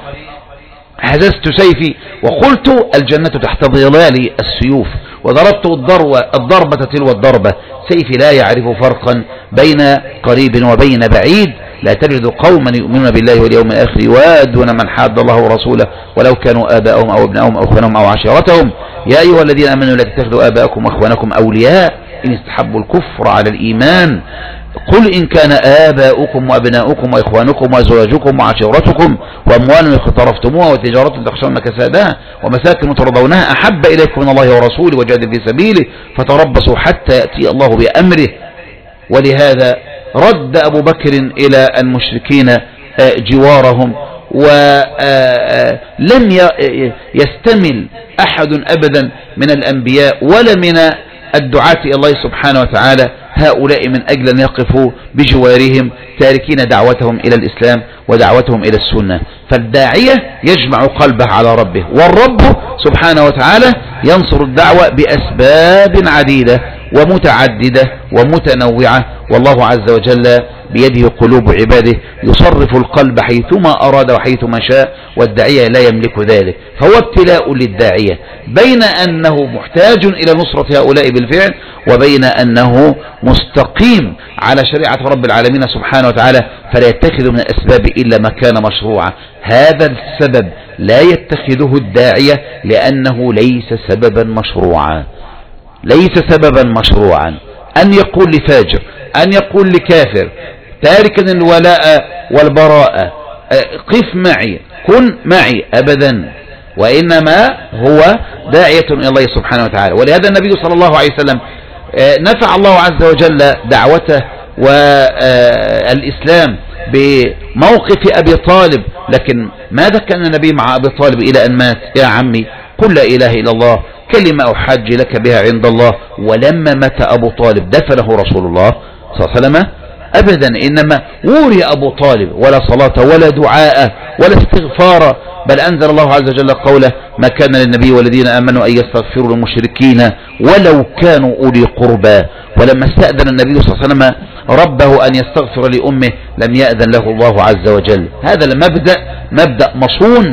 هززت سيفي وقلت الجنة تحت ظلال السيوف، وضربت الضربة تلو الضربة. سيفي لا يعرف فرقا بين قريب وبين بعيد. لا تجد قوما يؤمنون بالله واليوم الآخر يوادون من حاد الله ورسوله ولو كانوا آباءهم أو ابنائهم أو اخوانهم أو عشيرتهم. يا أيها الذين آمنوا لا تتخذوا آباءكم واخوانكم أولياء إن استحبوا الكفر على الإيمان. قل إن كان آباؤكم وأبناؤكم وإخوانكم وأزواجكم وعشيرتكم وأموال اقترفتموها وتجارة تخشون كسادها ومساكن ترضونها أحب إليكم من الله ورسوله وجاهدوا في سبيله فتربصوا حتى يأتي الله بأمره. ولهذا رد أبو بكر إلى المشركين جوارهم، ولم يستمل أحد أبدا من الأنبياء ولا من الدعاة إلى الله سبحانه وتعالى هؤلاء من أجل أن يقفوا بجوارهم تاركين دعوتهم إلى الإسلام ودعوتهم إلى السنة. فالداعية يجمع قلبه على ربه، والرب سبحانه وتعالى ينصر الدعوة بأسباب عديدة ومتعددة ومتنوعة، والله عز وجل بيده قلوب عباده يصرف القلب حيثما أراد وحيثما شاء، والداعية لا يملك ذلك. فهو ابتلاء للداعية بين أنه محتاج إلى نصرة هؤلاء بالفعل، وبين أنه مستقيم على شريعة رب العالمين سبحانه وتعالى فلا يتخذ من الأسباب إلا ما كان مشروعا. هذا السبب لا يتخذه الداعية لأنه ليس سببا مشروعا، ليس سببا مشروعا. أن يقول لفاجر، أن يقول لكافر تاركا الولاء والبراء قف معي كن معي أبدا، وإنما هو داعية إلى الله سبحانه وتعالى. ولهذا النبي صلى الله عليه وسلم نفع الله عز وجل دعوته والإسلام بموقف أبي طالب، لكن ماذا كان النبي مع أبي طالب إلى أن مات؟ يا عمي قل لا إله إلا الله كلمة أحج لك بها عند الله. ولما مات أبو طالب دفنه رسول الله صلى الله عليه وسلم أبدا، إنما وري أبو طالب ولا صلاة ولا دعاء ولا استغفار، بل أنزل الله عز وجل قوله ما كان للنبي والذين آمنوا أن يستغفروا للمشركين ولو كانوا أولي قربى. ولما استأذن النبي صلى الله عليه وسلم ربه أن يستغفر لأمه لم يأذن له الله عز وجل. هذا المبدأ مبدأ مصون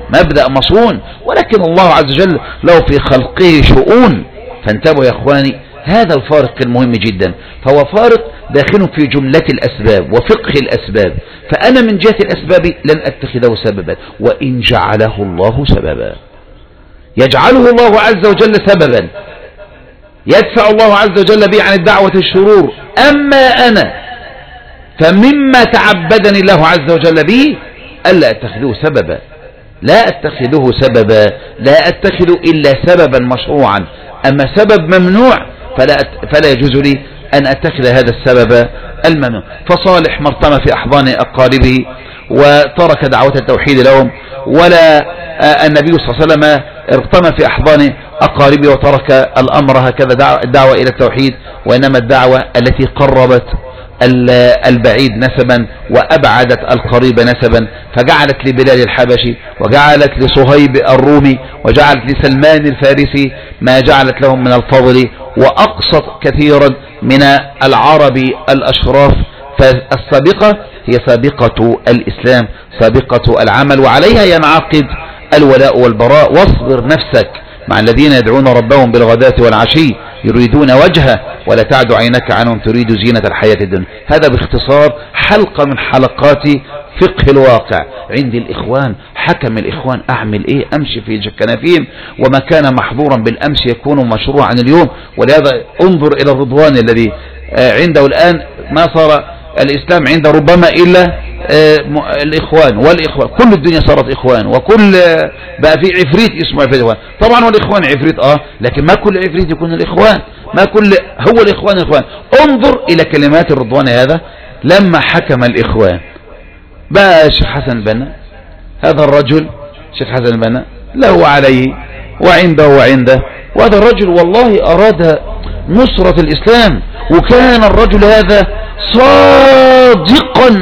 مبدأ مصون، ولكن الله عز وجل له في خلقه شؤون. فانتبهوا يا اخواني، هذا الفارق المهم جدا، فهو فارق داخل في جملة الأسباب وفقه الأسباب. فأنا من جهة الأسباب لن أتخذه سببا، وإن جعله الله سببا، يجعله الله عز وجل سببا، يدفع الله عز وجل به عن الدعوة الشرور. أما أنا فمما تعبدني الله عز وجل به ألا أتخذه سببا، لا أتخذه سببا، لا أتخذ إلا سببا مشروعا. أما سبب ممنوع فلا, فلا يجوز لي أن أتخذ هذا السبب الممنوع. فصالح مرتمى في أحضان أقاربه وترك دعوة التوحيد لهم، ولا النبي صلى الله عليه وسلم ارتمى في أحضان أقاربه وترك الأمر هكذا الدعوة إلى التوحيد، وإنما الدعوة التي قربت البعيد نسبا وأبعدت القريب نسبا، فجعلت لبلال الحبشي وجعلت لصهيب الرومي وجعلت لسلمان الفارسي ما جعلت لهم من الفضل، وأقصت كثيرا من العرب الأشراف. فالسابقة هي سابقة الإسلام، سابقة العمل، وعليها ينعقد الولاء والبراء. واصبر نفسك مع الذين يدعون ربهم بالغداة والعشي يريدون وجهه ولا تعد عينك عنهم تريد زينة الحياة الدنيا. هذا باختصار حلقة من حلقات فقه الواقع عند الإخوان. حكم الإخوان أعمل إيه؟ أمشي في كنافهم، وما كان محظورا بالأمس يكون مشروعا اليوم. ولهذا انظر إلى الرضوان الذي عنده الآن، ما صار الإسلام عنده ربما إلا الإخوان والإخوان، كل الدنيا صارت إخوان، وكل بقى في عفريت اسمه عفريت إخوان. طبعا هو الإخوان عفريت آه لكن ما كل عفريت يكون الإخوان، ما كل هو الإخوان الإخوان. انظر إلى كلمات الرضوان هذا لما حكم الإخوان. بقى الشيخ حسن البنا، هذا الرجل الشيخ حسن البنا له عليه وعنده وعنده، وهذا الرجل والله أراد نصرة الإسلام، وكان الرجل هذا صادقا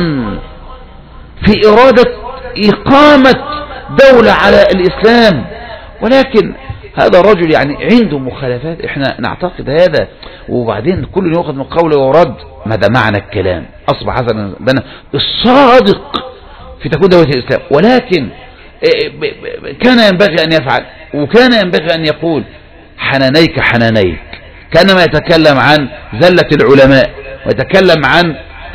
في إرادة إقامة دولة على الإسلام. ولكن هذا الرجل يعني عنده مخالفات، احنا نعتقد هذا، وبعدين كل يأخذ من قوله ورد. ماذا معنى الكلام؟ أصبح حسن البنا الصادق في تكون دولة الإسلام، ولكن كان ينبغي أن يفعل، وكان ينبغي أن يقول حنانيك حنانيك، كانما يتكلم عن زلة العلماء ويتكلم عن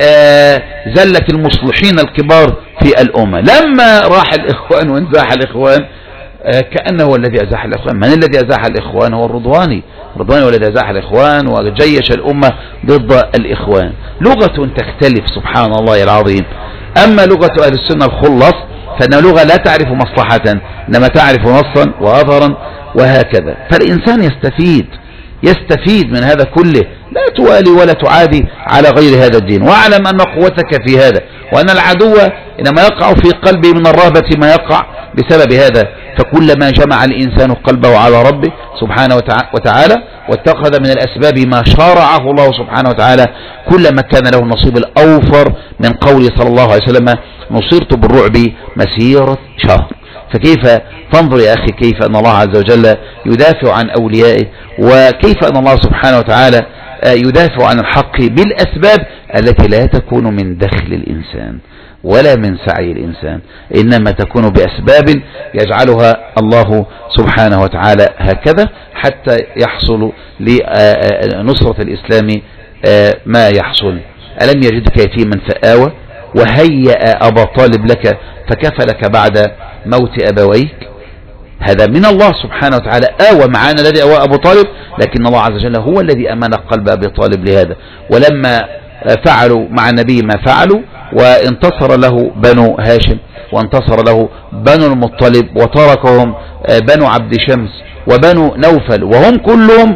زلة المصلحين الكبار في الأمة. لما راح الإخوان وانزاح الإخوان كأنه هو الذي أزاح الإخوان. من الذي أزاح الإخوان؟ هو الرضواني. الرضواني هو الذي أزاح الإخوان وجيش الأمة ضد الإخوان. لغة تختلف سبحان الله العظيم. أما لغة أهل السنة الخلص فإنها لغة لا تعرف مصلحة، إنما تعرف نصا وأثرا وهكذا. فالإنسان يستفيد يستفيد من هذا كله، لا توالي ولا تعادي على غير هذا الدين. واعلم أن قوتك في هذا، وأن العدو إنما يقع في قلبه من الرهبة ما يقع بسبب هذا. فكلما جمع الإنسان قلبه على ربه سبحانه وتعالى واتخذ من الأسباب ما شارعه الله سبحانه وتعالى، كلما كان له النصيب الأوفر من قوله صلى الله عليه وسلم نصرت بالرعب مسيرة شهر. فكيف تنظر يا أخي كيف أن الله عز وجل يدافع عن أوليائه، وكيف أن الله سبحانه وتعالى يدافع عن الحق بالأسباب التي لا تكون من دخل الإنسان ولا من سعي الإنسان، إنما تكون بأسباب يجعلها الله سبحانه وتعالى هكذا حتى يحصل لنصرة الإسلام ما يحصل. ألم يجدك يتيما فآوى وهيأ أبا طالب لك فكفلك بعد موت أبويك. هذا من الله سبحانه وتعالى. آوى معانا الذي أوى أبو طالب، لكن الله عز وجل هو الذي أمن قلب أبي طالب لهذا. ولما فعلوا مع النبي ما فعلوا وانتصر له بنو هاشم وانتصر له بنو المطلب وتركهم بنو عبد شمس وبنو نوفل، وهم كلهم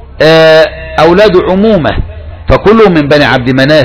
أولاد عمومة، فكلهم من بني عبد مناف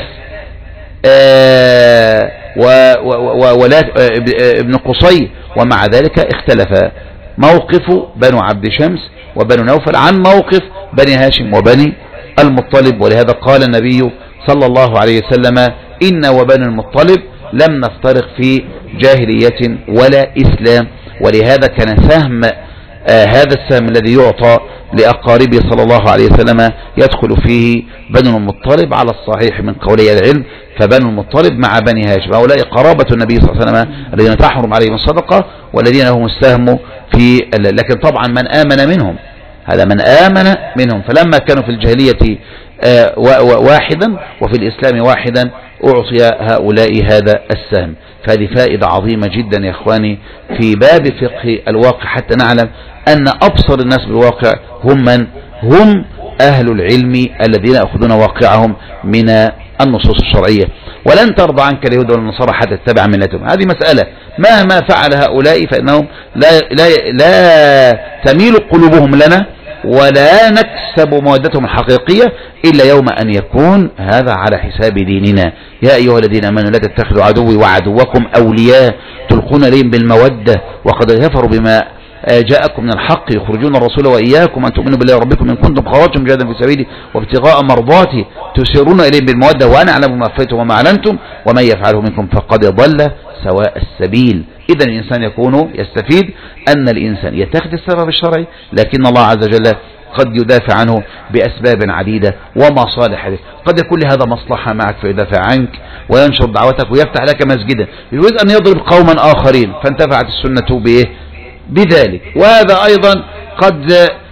وولاد ابن قصي. ومع ذلك اختلف موقف بنو عبد شمس وبنو نوفل عن موقف بني هاشم وبني المطلب. ولهذا قال النبي صلى الله عليه وسلم إن وبنو المطلب لم نفترق في جاهلية ولا إسلام. ولهذا كان سهم آه هذا السهم الذي يعطى لأقاربه صلى الله عليه وسلم يدخل فيه بنو المطلب على الصحيح من قولي العلم، فبنو المطلب مع بني هاشم هؤلاء قرابة النبي صلى الله عليه وسلم الذين تحرم عليهم الصدقة والذين هم السهم في، لكن طبعا من آمن منهم، هذا من آمن منهم، فلما كانوا في الجاهلية آه واحدا وفي الإسلام واحدا أعطي هؤلاء هذا السهم. فهذه فائدة عظيمة جدا يا إخواني في باب فقه الواقع، حتى نعلم أن أبصر الناس بالواقع هم من هم أهل العلم الذين يأخذون واقعهم من النصوص الشرعية. ولن ترضى عنك اليهود والنصارى حتى تتبع ملتهم، هذه مسألة مهما فعل هؤلاء فإنهم لا, لا, لا تميل قلوبهم لنا ولا نكسب مودتهم الحقيقية إلا يوم أن يكون هذا على حساب ديننا. يا أيها الذين آمنوا لا تتخذوا عدوي وعدوكم أولياء تلقون إليهم بالمودة وقد كفروا بما جاءكم من الحق يخرجون الرسول وإياكم أن تؤمنوا بالله ربكم إن كنتم خرجتم جهادا في سبيلي وابتغاء مرضاتي تسيرون إليهم بالمودة وأنا أعلم ما أخفيتم وما أعلنتم ومن يفعله منكم فقد ضل سواء السبيل. إذا الإنسان يكون يستفيد أن الإنسان يتخذ السبب الشرعي، لكن الله عز وجل قد يدافع عنه بأسباب عديدة ومصالح. قد يكون لهذا مصلحة معك فيدافع عنك وينشر دعوتك ويفتح لك مسجدا، يريد أن يضرب قوما آخرين فانتفعت السنة بإيه بذلك. وهذا أيضا قد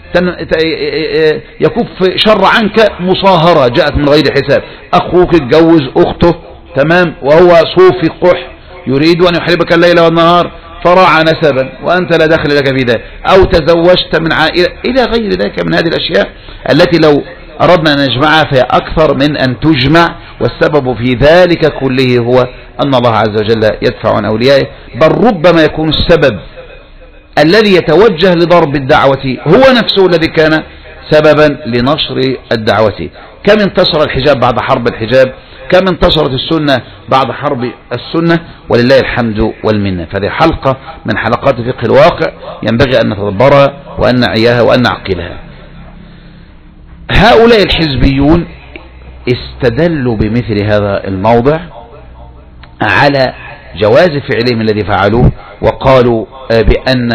يكف شر عنك مصاهرة جاءت من غير حساب، أخوك اتجوز أخته تمام وهو صوفي قح يريد أن يحاربك الليل والنهار فراع نسبا وأنت لا دخل لك في ذلك، أو تزوجت من عائلة إلى غير ذلك من هذه الأشياء التي لو أردنا أن نجمعها فهي أكثر من أن تجمع. والسبب في ذلك كله هو أن الله عز وجل يدفع عن أوليائه، بل ربما يكون السبب الذي يتوجه لضرب الدعوة هو نفسه الذي كان سببا لنشر الدعوة. كم انتشر الحجاب بعد حرب الحجاب، كم انتشرت السنة بعد حرب السنة، ولله الحمد والمنة. فهذه حلقة من حلقات فقه الواقع ينبغي أن نتدبرها وأن نعيها وأن نعقلها. هؤلاء الحزبيون استدلوا بمثل هذا الموضع على جواز فعلهم الذي فعلوه، وقالوا بأن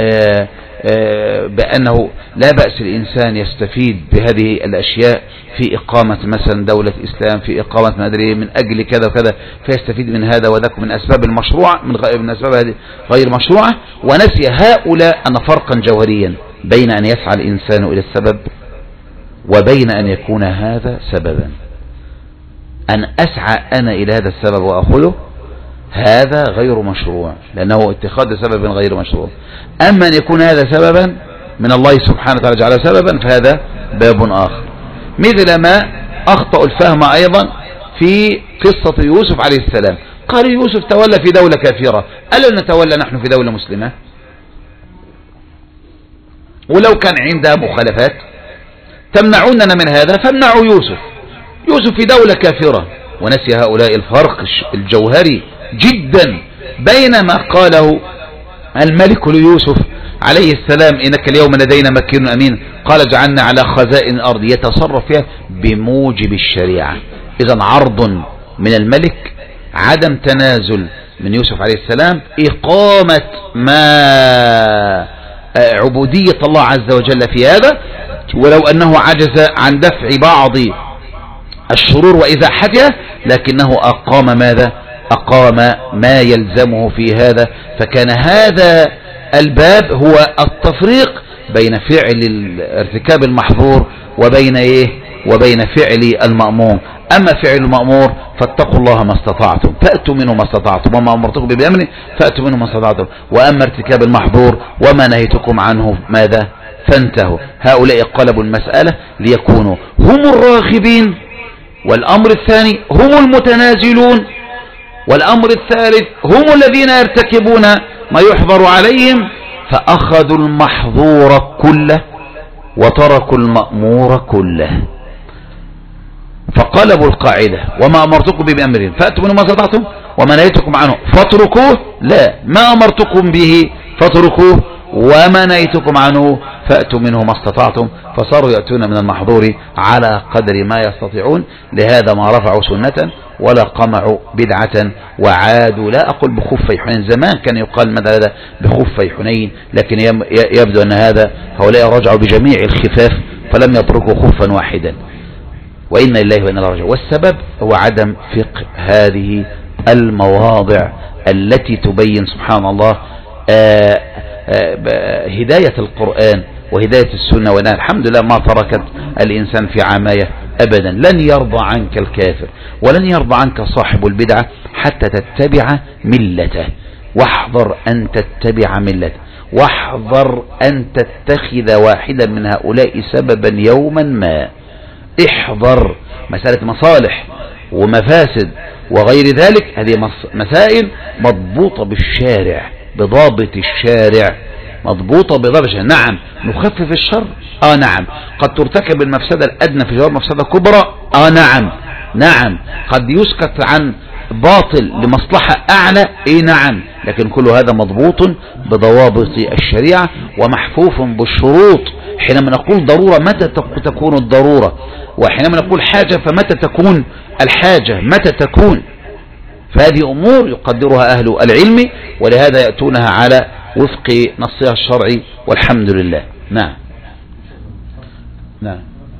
بأنه لا بأس الإنسان يستفيد بهذه الأشياء في إقامة مثلا دولة إسلام، في إقامة ما أدري من أجل كذا وكذا، فيستفيد من هذا وذاك من أسباب المشروع من أسباب هذه غير مشروعة. ونسي هؤلاء أن فرقا جوهريا بين أن يسعى الإنسان إلى السبب وبين أن يكون هذا سببا. أن أسعى أنا إلى هذا السبب وأخذه هذا غير مشروع لأنه اتخاذ سبب غير مشروع. أما أن يكون هذا سببا من الله سبحانه وتعالى جعله سببا فهذا باب آخر. مثل ما أخطأ الفهم أيضا في قصة يوسف عليه السلام، قال يوسف تولى في دولة كافرة، ألا نتولى نحن في دولة مسلمة؟ ولو كان عندها مخالفات تمنعوننا من هذا فامنعوا يوسف. يوسف في دولة كافرة. ونسي هؤلاء الفرق الجوهري جدا بين ما قاله الملك ليوسف عليه السلام إنك اليوم لدينا مكين أمين، قال اجعلنا على خزائن الأرض يتصرف فيها بموجب الشريعة. إذن عرض من الملك عدم تنازل من يوسف عليه السلام، إقامة ما عبودية الله عز وجل في هذا، ولو أنه عجز عن دفع بعض الشرور وإزاحتها لكنه أقام ماذا؟ أقام ما يلزمه في هذا. فكان هذا الباب هو التفريق بين فعل ارتكاب المحظور وبين إيه؟ وبين فعل المأمور. أما فعل المأمور فاتقوا الله ما استطعتم فأتوا منه ما استطعتم وما أمرتكم بأمره فأتوا منه ما استطعتم، وأما ارتكاب المحظور وما نهيتكم عنه ماذا؟ فانتهوا. هؤلاء قلبوا المسألة ليكونوا هم الراغبين، والأمر الثاني هم المتنازلون، والأمر الثالث هم الذين يرتكبون ما يحظر عليهم، فأخذوا المحظور كله وتركوا المأمور كله. فقلبوا القاعدة وما أمرتكم به بأمر فأتوا منه ما استطعتم وما نهيتكم عنه فاتركوه، لا، ما أمرتكم به فاتركوه وما نهيتكم عنه فأتوا منه ما استطعتم، فصاروا يأتون من المحظور على قدر ما يستطيعون. لهذا ما رفعوا سنة ولا قمعوا بدعة وعادوا، لا أقول بخفي حنين، زمان كان يقال ماذا هذا بخفي حنين، لكن يبدو أن هذا هؤلاء رجعوا بجميع الخفاف فلم يتركوا خفا واحدا، وإنا لله وإنا إليه راجعون. والسبب هو عدم فقه هذه المواضع التي تبين سبحان الله آآ آآ هداية القرآن وهداية السنة. وأنا الحمد لله ما تركت الإنسان في عماية أبدا. لن يرضى عنك الكافر ولن يرضى عنك صاحب البدعة حتى تتبع ملته، واحذر أن تتبع ملته، واحذر أن تتخذ واحدا من هؤلاء سببا يوما ما. احذر مسألة مصالح ومفاسد وغير ذلك، هذه مسائل مضبوطة بالشارع بضابط الشارع، مضبوطة بضابط الشارع. نعم نخفف الشر، اه نعم. قد ترتكب المفسدة الأدنى في جوار مفسدة كبرى، اه نعم نعم. قد يسكت عن باطل لمصلحة أعلى، اي نعم. لكن كل هذا مضبوط بضوابط الشريعة ومحفوف بالشروط. حينما نقول ضرورة متى تكون الضرورة، وحينما نقول حاجة فمتى تكون الحاجة، متى تكون. فهذه أمور يقدرها أهل العلم، ولهذا يأتونها على وفق نصها الشرعي والحمد لله. نعم نعم.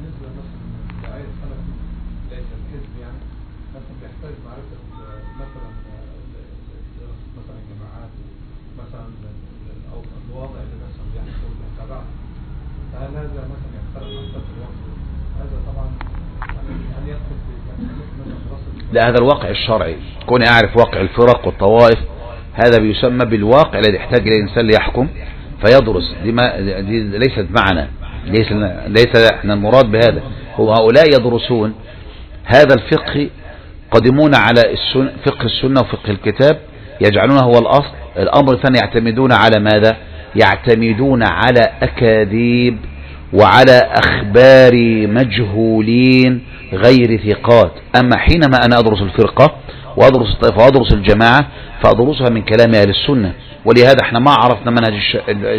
لا، هذا الواقع الشرعي. كوني أعرف واقع الفرق والطوائف، هذا بيسمى بالواقع الذي يحتاج إلى الإنسان ليحكم فيدرس. دي, ما دي ليست معنا، ليس, ليس احنا المراد بهذا. هو هؤلاء يدرسون هذا الفقه، قدمون على السنة، فقه السنة وفقه الكتاب، يجعلونه هو الأصل. الأمر الثاني يعتمدون على ماذا؟ يعتمدون على أكاذيب وعلى أخبار مجهولين غير ثقات. أما حينما أنا أدرس الفرقة وأدرس الطائفة وأدرس الجماعة فأدرسها من كلام أهل السنة. ولهذا احنا ما عرفنا منهج الش...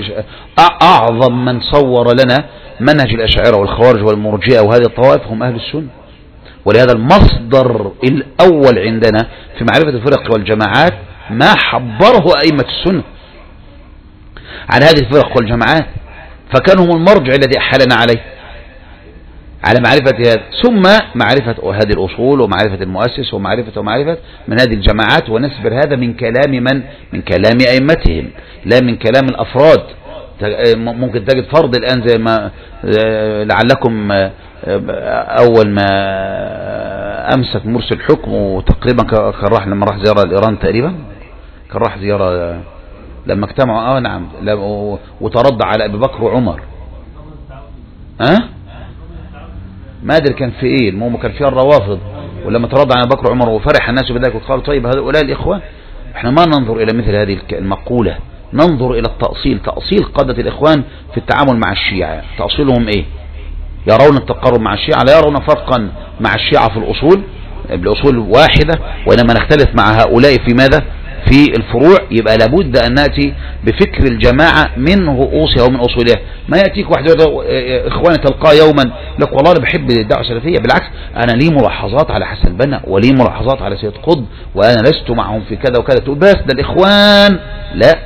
أعظم من صور لنا منهج الأشاعرة والخوارج والمرجئة وهذه الطوائف هم أهل السنة. ولهذا المصدر الأول عندنا في معرفة الفرق والجماعات ما حبره أئمة السنة عن هذه الفرق والجماعات، فكانوا هم المرجع الذي أحلنا عليه على معرفة هذا، ثم معرفة هذه الأصول ومعرفة المؤسس ومعرفة ومعرفة من هذه الجماعات. ونسبر هذا من كلام من؟ من كلام أئمتهم، لا من كلام الأفراد. ممكن تجد فرض الآن زي ما لعلكم أول ما أمسك مرسي الحكم وتقريبا كان راح لما راح زيارة لإيران، تقريبا كان راح زيارة لما اجتمعوا، اه نعم، وترضى على أبي بكر وعمر. ها أه؟ ما أدري كان في إيه، المهم كان فيها الروافض، ولما ترضى على أبي بكر وعمر وفرح الناس بذلك وقالوا طيب هؤلاء الإخوان. احنا ما ننظر إلى مثل هذه المقولة، ننظر إلى التأصيل. تأصيل قادة الإخوان في التعامل مع الشيعة، تأصيلهم إيه؟ يرون التقارب مع الشيعة، لا يرون فرقا مع الشيعة في الأصول، الأصول واحدة، وإنما نختلف مع هؤلاء في ماذا؟ في الفروع. يبقى لابد أن نأتي بفكر الجماعة من رؤوسها ومن أصولها. ما يأتيك واحد إخواني تلقاه يوما لك والله أنا بحب الدعوة السلفية، بالعكس أنا لي ملاحظات على حسن البنا ولي ملاحظات على سيد قطب وأنا لست معهم في كذا وكذا، تقول بس ده الإخوان. لا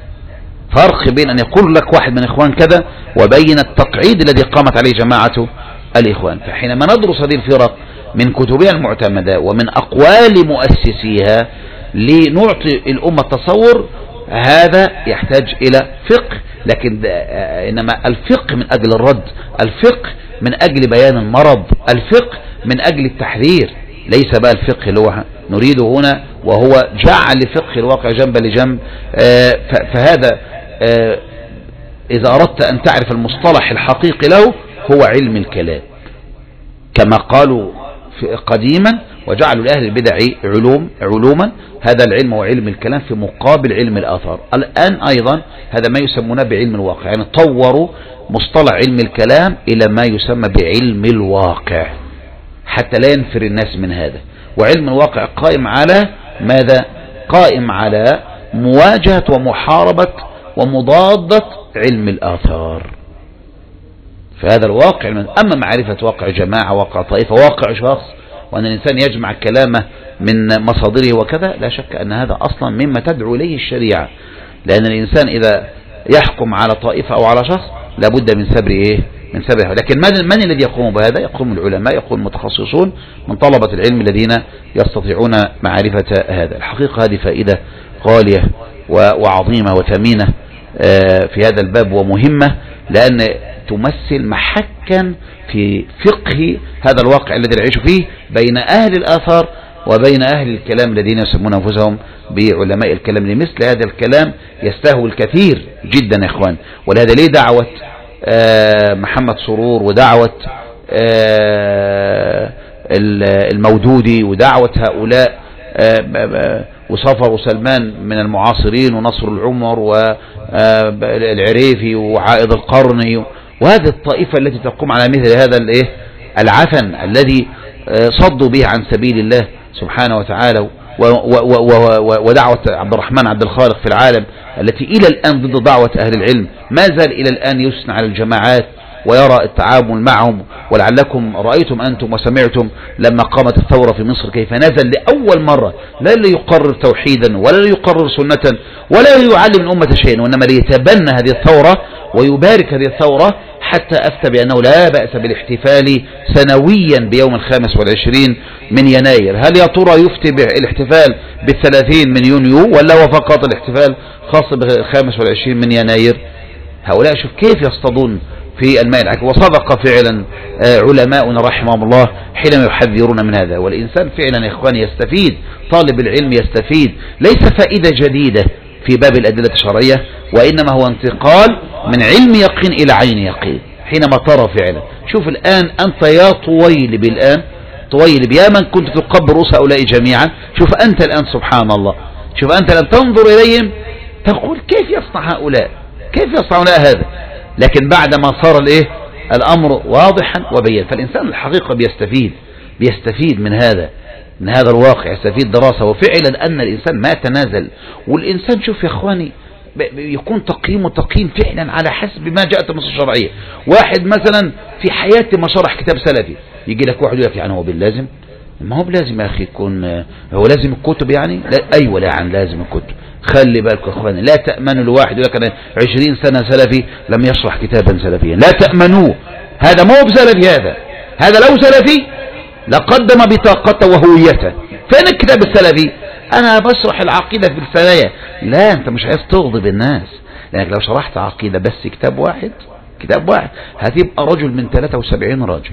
فرق بين أن يقول لك واحد من إخوان كذا وبين التقعيد الذي قامت عليه جماعة الإخوان. فحينما ندرس هذه الفرق من كتبها المعتمدة ومن أقوال مؤسسيها لنعطي الأمة تصور، هذا يحتاج إلى فقه. لكن إنما الفقه من أجل الرد، الفقه من أجل بيان المرض، الفقه من أجل التحذير، ليس بقى الفقه اللي هو نريده هنا وهو جعل فقه الواقع جنب لجنب. فهذا إذا أردت أن تعرف المصطلح الحقيقي له هو علم الكلام كما قالوا قديما، وجعلوا لأهل البدع علوم علوما. هذا العلم وعلم الكلام في مقابل علم الآثار. الآن أيضا هذا ما يسمونه بعلم الواقع، يعني طوروا مصطلح علم الكلام إلى ما يسمى بعلم الواقع حتى لا ينفر الناس من هذا. وعلم الواقع قائم على ماذا؟ قائم على مواجهة ومحاربة ومضادة علم الآثار. في هذا الواقع. أما معرفة واقع جماعة، واقع طائفة، واقع شخص، وأن الإنسان يجمع كلامه من مصادره وكذا، لا شك أن هذا أصلا مما تدعو إليه الشريعة. لأن الإنسان إذا يحكم على طائفة أو على شخص لابد من سبر إيه؟ من سبره. لكن من, من الذي يقوم بهذا؟ يقوم العلماء، يقوم المتخصصون من طلبة العلم الذين يستطيعون معرفة هذا. الحقيقة هذه فائدة غالية وعظيمة وثمينة في هذا الباب ومهمة، لأن تمثل محكا في فقه هذا الواقع الذي نعيش فيه بين أهل الآثار وبين أهل الكلام الذين يسمون أنفسهم بعلماء الكلام. لمثل هذا الكلام يستهوي الكثير جدا يا إخوان. ولهذا ليه دعوة محمد سرور ودعوة المودودي ودعوة هؤلاء وصفر وسلمان من المعاصرين ونصر العمر والعريفي وعائد القرني، وهذه الطائفة التي تقوم على مثل هذا الايه العفن الذي صدوا به عن سبيل الله سبحانه وتعالى، ودعوة عبد الرحمن عبد الخالق في العالم التي إلى الآن ضد دعوة أهل العلم، ما زال إلى الآن يثنى على الجماعات ويرى التعامل معهم. ولعلكم رأيتم أنتم وسمعتم لما قامت الثورة في مصر كيف نزل لأول مرة لا ليقرر توحيدا ولا ليقرر سنة ولا ليعلم الأمة شيئا، وإنما ليتبنى هذه الثورة ويبارك هذه الثورة، حتى أفتى بأنه لا بأس بالاحتفال سنويا بيوم الخامس والعشرين من يناير. هل يا ترى يفتي بالاحتفال بالثلاثين من يونيو ولا هو فقط الاحتفال خاص بالخامس والعشرين من يناير؟ هؤلاء شوف كيف يصطادون في الماء العكر. وصدق فعلا علماؤنا رحمهم الله حينما يحذرون من هذا. والإنسان فعلا يا إخواني يستفيد، طالب العلم يستفيد، ليس فائدة جديدة في باب الأدلة الشرعية، وإنما هو انتقال من علم يقين إلى عين يقين. حينما ترى فعلا، شوف الآن أنت يا طويلب، الآن طويلب يا من كنت تقبل رؤوس هؤلاء جميعا، شوف أنت الآن سبحان الله، شوف أنت الآن تنظر إليهم تقول كيف يصنع هؤلاء، كيف يصنع هؤلاء هذا. لكن بعدما صار الايه الامر واضحا وبين، فالانسان الحقيقة بيستفيد بيستفيد من هذا من هذا الواقع، يستفيد دراسة. وفعلا ان الانسان ما يتنازل. والانسان شوف يا اخواني يكون تقييمه تقييم فعلا على حسب ما جاءت النصوص الشرعية. واحد مثلا في حياته ما شرح كتاب سلفي، يجي لك واحد يقول لك يعني هو باللازم، ما هو بلازم يا اخي يكون هو لازم الكتب يعني لا ايوه لا يعني لازم الكتب. خلي بالك يا اخواني، لا تأمنوا لواحد يقول لك انا عشرين سنة سلفي لم يشرح كتابا سلفيا، لا تأمنوه، هذا مو بسلفي، هذا هذا لو سلفي لقدم بطاقته وهويته. فين الكتاب السلفي؟ انا بشرح العقيدة في الثنايا. لا انت مش عايز تغضب الناس، لانك لو شرحت عقيدة بس كتاب واحد كتاب واحد هتبقى رجل من ثلاثة وسبعين رجل،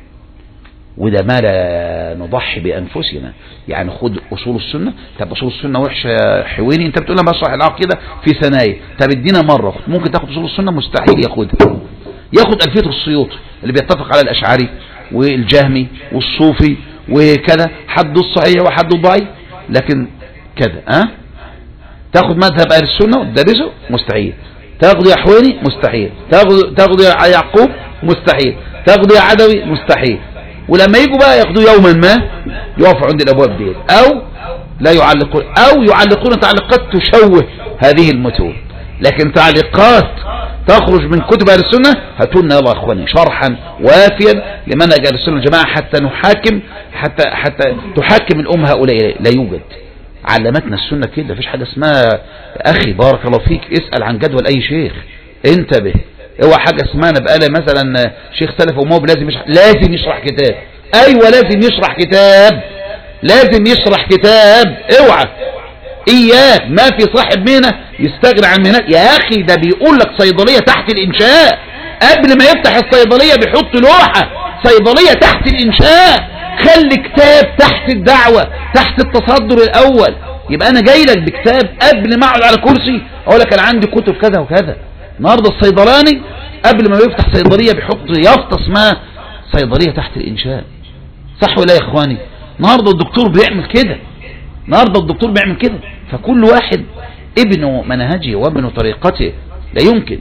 وده ما لا نضحي بأنفسنا. يعني خد أصول السنة، طب أصول السنة وحشة يا حويني، انت بتقول لنا بشرح العقيدة في ثنايا، طب ادينا مرة. ممكن تاخد أصول السنة؟ مستحيل ياخدها. ياخد ألفية السيوطي اللي بيتفق على الأشعري والجهمي والصوفي وكذا، حد الصحيح وحد الضعيف، لكن كذا ها أه؟ تاخد مذهب أهل السنة وتدرسه؟ مستحيل. تاخد يا حويني؟ مستحيل. تاخد تاخد يا يعقوب؟ مستحيل. تاخد يا عدوي؟ مستحيل. ولما يجوا بقى ياخدوه يوما ما يقفوا عند الابواب دي، او لا يعلقون، او يعلقون تعليقات تشوه هذه المتون. لكن تعليقات تخرج من كتب اهل السنه هاتوا لنا يلا يا اخواني شرحا وافيا لمنهج اهل السنه والجماعه، حتى نحاكم حتى حتى تحاكم الامه هؤلاء. لا يوجد. علمتنا السنه كده، مفيش حاجه اسمها اخي بارك الله فيك اسال عن جدول اي شيخ، انتبه. اوعى حاجة اسمها بقى مثلا شيخ سلف وموب لازم يشرح لازم يشرح كتاب. ايوه لازم يشرح كتاب، لازم يشرح كتاب. اوعى اياك، ما في صاحب مهنة يستغنى عن مهنة يا اخي. ده بيقول لك صيدلية تحت الانشاء، قبل ما يفتح الصيدلية بيحط لوحة صيدلية تحت الانشاء. خلي كتاب تحت الدعوة، تحت التصدر الاول. يبقى انا جاي لك بكتاب قبل ما اقعد على كرسي اقول لك انا عندي كتب كذا وكذا. النهارده الصيدلاني قبل ما يفتح صيدلية بيحط يافطة اسمها صيدلية تحت الإنشاء. صح ولا يا إخواني؟ النهارده الدكتور بيعمل كده، النهارده الدكتور بيعمل كده. فكل واحد ابن منهجه وابن طريقته. لا يمكن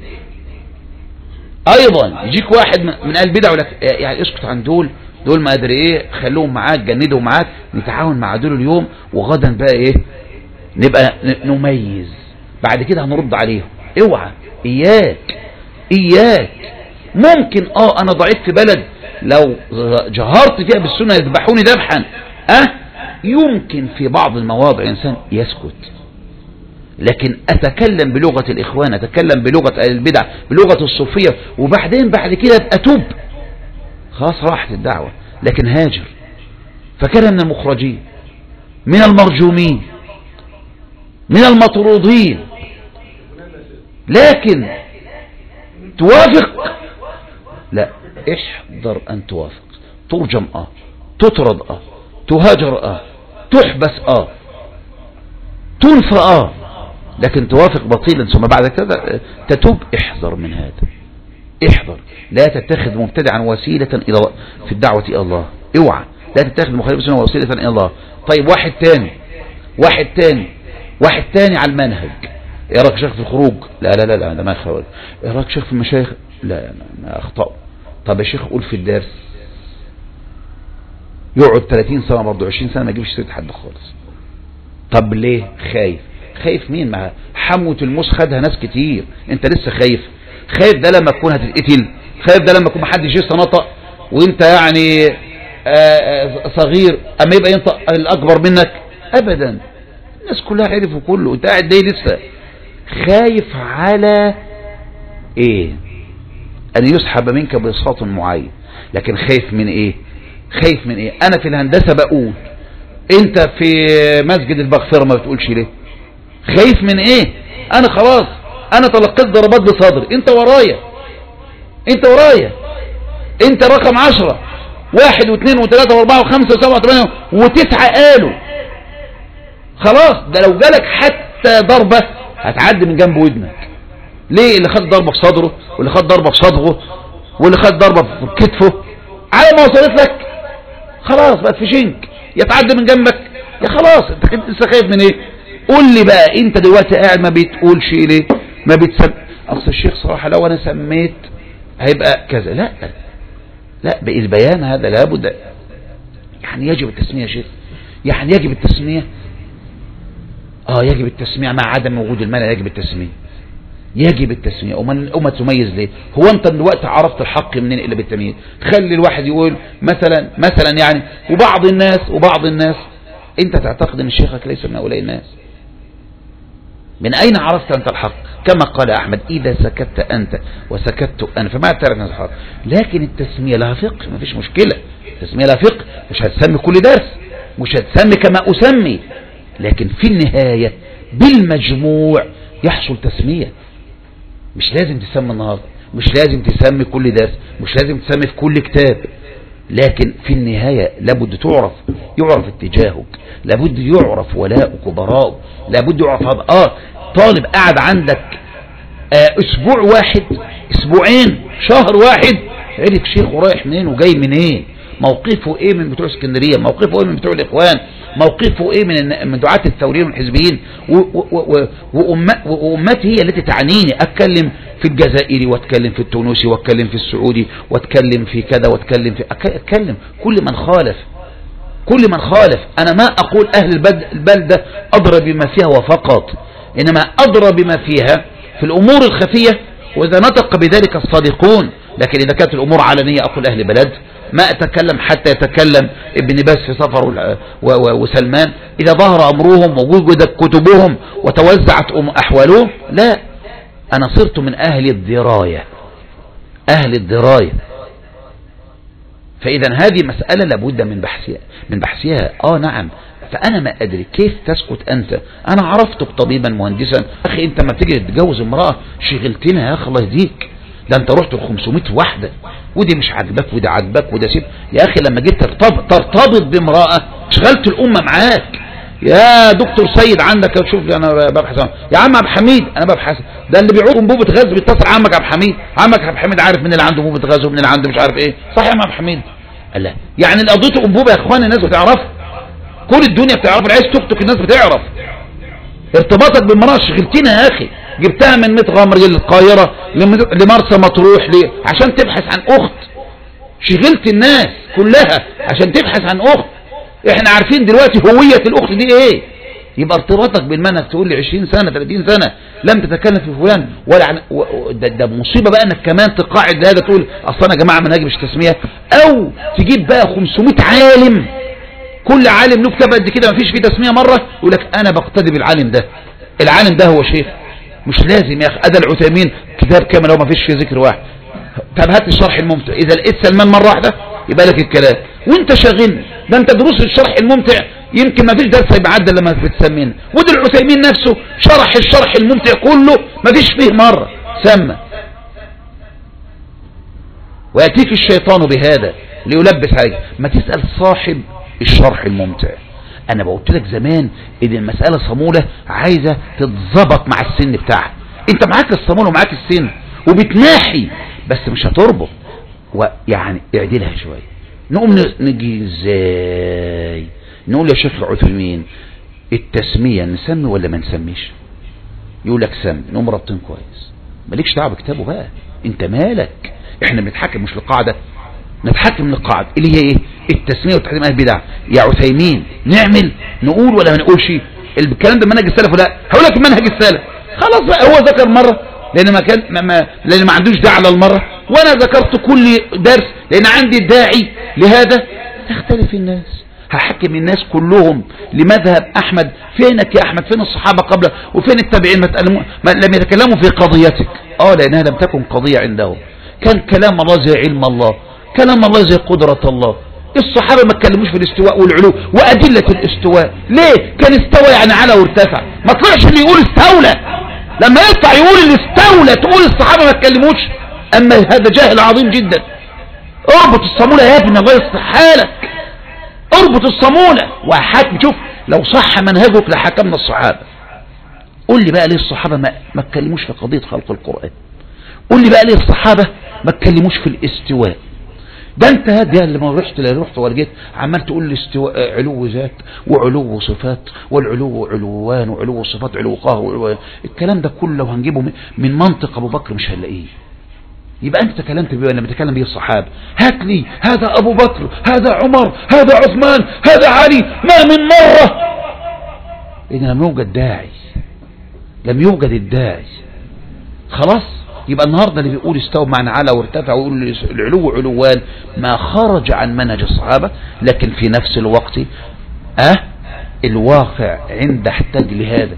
أيضا يجيك واحد من أهل البدع يقول لك يعني اسكت عن دول، دول ما أدري إيه، خلوهم معاك، جندهم معاك، نتعاون مع دول اليوم وغدا بقى إيه نبقى نميز، بعد كده هنرد عليهم. اوعى، إياك إياك ممكن اه انا ضعيف في بلد لو جهرت فيها بالسنة يذبحوني ذبحا، اه يمكن في بعض المواضع الانسان يسكت، لكن اتكلم بلغة الاخوان، اتكلم بلغة البدع، بلغة الصوفية، وبعدين بعد كده اتوب، خلاص راحت الدعوة. لكن هاجر فكان من المخرجين، من المرجومين، من المطرودين، لكن توافق؟ لا، احذر ان توافق. ترجم اه، تطرد اه، تهاجر اه، تحبس اه، تنفى اه، لكن توافق باطلا ثم بعد كذا تتوب. احذر من هذا، احذر. لا تتخذ مبتدعا وسيلة الى في الدعوة الى الله، اوعى. لا تتخذ مخالف السنة وسيلة الى الله. طيب واحد تاني، واحد تاني واحد تاني على المنهج، ايه رايك شيخ في الخروج؟ لا لا لا لا ده ما خرج. ايه رايك شيخ في المشايخ؟ لا ما اخطأ. طب يا شيخ قول في الدرس. يقعد ثلاثين سنة برضه عشرين سنة ما يجيبش سيرة حد خالص. طب ليه؟ خايف. خايف مين؟ مع حموة الموس خدها ناس كتير، انت لسه خايف. خايف ده لما تكون هتتقتل، خايف ده لما يكون محدش يسا نطق وانت يعني آآ آآ صغير، اما يبقى ينطق الاكبر منك. ابدا، الناس كلها عرفوا كله، انت قاعد ليه لسه خايف؟ على ايه؟ ان يسحب منك بصوت معين. لكن خايف من ايه؟ خايف من ايه؟ انا في الهندسة بقول، انت في مسجد البغفرة ما بتقولش ليه؟ خايف من ايه؟ انا خلاص انا تلقيت ضربات بصدري، انت ورايا، انت ورايا، انت رقم عشرة، واحد واثنين وثلاثة واربعة وخمسة وسبعة وثمانية وتسعة قالوا. خلاص ده لو جالك حتى ضربة هتعدي من جنب ودنك. ليه؟ اللي خد ضربة في صدره، واللي خد ضربة في صدغه، واللي خد ضربة في كتفه، على ما وصلت لك خلاص بقت في شنك، يتعدي من جنبك يا خلاص. انت لسه خايف من ايه؟ قول لي بقى، انت دلوقتي قاعد ما بتقولش ليه؟ ما بتسمي اصل الشيخ صراحة لو انا سميت هيبقى كذا. لا لا، بالبيان هذا لابد. يعني يجب التسمية يا شيخ، يعني يجب التسمية. اه يجب التسمية مع عدم وجود المانع، يجب التسمية، يجب التسمية. ومن وما تميز ليه؟ هو انت دلوقتي عرفت الحق منين الا بالتمييز؟ خلي الواحد يقول مثلا مثلا يعني وبعض الناس وبعض الناس انت تعتقد ان شيخك ليس من هؤلاء الناس. من اين عرفت انت الحق؟ كما قال احمد: اذا سكت انت وسكت انا فما تعرف من الحق. لكن التسمية لها فقه، ما فيش مشكلة، التسمية لها فقه. مش هتسمي كل درس، مش هتسمي كما اسمي، لكن في النهاية بالمجموع يحصل تسمية. مش لازم تسمي النهاردة، مش لازم تسمي كل درس، مش لازم تسمي في كل كتاب، لكن في النهاية لابد تعرف، يعرف اتجاهك، لابد يعرف ولاؤك وبراؤك، لابد يعرف هذا. اه طالب قاعد عندك آه اسبوع واحد، اسبوعين، شهر واحد، عرف شيخه رايح منين وجاي منين، موقفه ايه من بتوع اسكندرية، موقفه ايه من بتوع الاخوان، موقفه ايه من من دعاة الثوريين والحزبيين. وامتي هي التي تعنيني، اتكلم في الجزائري واتكلم في التونسي واتكلم في السعودي واتكلم في كذا واتكلم في اتكلم كل من خالف، كل من خالف. انا ما اقول اهل البلدة ادرى بما فيها وفقط، انما ادرى بما فيها في الامور الخفية، واذا نطق بذلك الصادقون. لكن اذا كانت الامور علنية اقول اهل بلد، ما أتكلم حتى يتكلم ابن باز في سفر وسلمان. إذا ظهر أمرهم ووجدت كتبهم وتوزعت أحوالهم، لا، أنا صرت من أهل الدراية، أهل الدراية. فإذا هذه مسألة لابد من بحثها، من بحثها. آه نعم. فأنا ما أدري كيف تسكت أنت. أنا عرفتك طبيبا مهندسا، أخي أنت ما تيجي تتجوز امرأة شغلتنا يا أخي الله يهديك، ده أنت رحت الخمسمائة واحدة، ودي مش عاجبك وده عاجبك وده سيب. يا أخي لما جيت ترتبط, ترتبط بامرأة شغلت الأمة معاك. يا دكتور سيد عندك، شوف لي أنا ببحث. يا عم عبد الحميد أنا ببحث، ده اللي بيعود انبوبة غاز بيتصل عمك عبد الحميد، عمك عبد الحميد عارف من اللي عنده انبوبة غاز ومن اللي عنده مش عارف إيه. صح يا عم عبد الحميد؟ لا يعني اللي قضيته انبوبة يا إخوان الناس بتعرف، كل الدنيا بتعرف، اللي عايز تكتك الناس بتعرف. ارتباطك بالمرأة شغلتنا يا أخي، جبتها من متغمر للقاهرة لمرسى مطروح ليه؟ عشان تبحث عن أخت. شغلت الناس كلها عشان تبحث عن أخت. احنا عارفين دلوقتي هوية الأخت دي ايه، يبقى ارتباطك بالمنهج تقول لي عشرين سنة ثلاثين سنة لم تتكلم في فلان ولا عن ده, ده مصيبة بقى انك كمان تقاعد هذا تقول اصلا يا جماعة منهج مش تسمية، او تجيب بقى خمسمائة عالم كل عالم له كتاب قد كده مفيش فيه تسمية مرة يقول لك انا بقتدي بالعالم ده، العالم ده هو شيخ. مش لازم يا اخي، ادى العثيمين كتاب كامل هو مفيش فيه ذكر واحد. طب هات الشرح الممتع، اذا لقيت سلمان مرة واحدة يبقى لك الكلام وانت شاغل. ده انت دروس الشرح الممتع يمكن ما فيش درس هيبقى عدى لما بتسمينا. ودي العثيمين نفسه شرح الشرح الممتع كله ما فيش فيه مرة سمى. ويأتيك الشيطان بهذا ليلبس عليك. ما تسأل صاحب الشرح الممتع. انا بقولت لك زمان ان المسألة صمولة عايزة تتظبط مع السن بتاعها. انت معاك الصمولة ومعاك السن وبتناحي بس مش هتربط، ويعني اعدلها شوية. نقوم نجي ازاي نقول يا شيخ العثيمين التسمية نسمي ولا ما نسميش؟ يقول لك سمي. نقوم رابطين كويس، مالكش دعوه بكتابه بقى، انت مالك. احنا بنتحكم مش للقاعده، نتحكم للقاعده اللي هي ايه؟ التسميه وتحريم اهل البدع. يا عثيمين نعمل نقول ولا ما نقولش؟ الكلام ده منهج السلف ولا؟ هقول لك منهج السلف. خلاص بقى هو ذكر مره لان ما كان ما ما لان ما عندوش داعي للمره، وانا ذكرت كل درس لان عندي داعي لهذا. تختلف الناس، هحكم الناس كلهم لمذهب احمد. فينك يا احمد؟ فين الصحابه قبل وفين التابعين؟ ما لم يتكلموا في قضيتك. اه لانها لم تكن قضيه عندهم، كان كلام الله زي علم الله، كلام الله زي قدره الله. الصحابه ما اتكلموش في الاستواء والعلو وادله الاستواء. ليه؟ كان استوى يعني على وارتفع، ما طلعش اللي يقول استولى. لما يطلع يقول اللي استولى تقول الصحابه ما اتكلموش. اما هذا جاهل عظيم جدا. اربط الصاموله يا ابني الله يصلح حالك، اربط الصاموله وحكم. شوف لو صح منهجك لحكمنا الصحابه. قول لي بقى ليه الصحابه ما ما اتكلموش في قضيه خلق القران؟ قول لي بقى ليه الصحابه ما اتكلموش في الاستواء؟ ده انت هادي اللي ما رحت لا رحت ولا جيت عمال تقول لي استواء علو ذات وعلو صفات، والعلو علوان وعلو صفات علو قهر. الكلام ده كله لو هنجيبه من منطق ابو بكر مش هنلاقيه. يبقى انت تكلمت بيه وانا بتكلم بيه الصحابه. هات لي هذا ابو بكر، هذا عمر، هذا عثمان، هذا علي، ما من مره. إن لم يوجد داعي، لم يوجد الداعي. خلاص يبقى النهارده اللي بيقول استوى معنى على وارتفع ويقول العلو علوان ما خرج عن منهج الصحابه. لكن في نفس الوقت اه الواقع عند احتاج لهذا،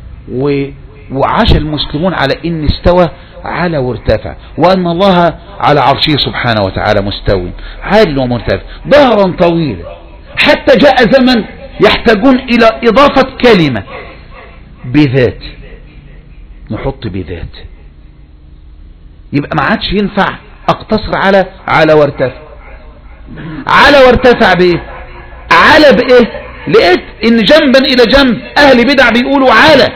وعاش المسلمون على ان استوى على وارتفع، وأن الله على عرشه سبحانه وتعالى مستوي عال ومرتفع ظهرا طويلا، حتى جاء زمن يحتاجون إلى إضافة كلمة بذات. نحط بذات، يبقى ما عادش ينفع أقتصر على على وارتفع. على وارتفع بإيه؟ على بإيه؟ لقيت إن جنبا إلى جنب أهل بدع بيقولوا على.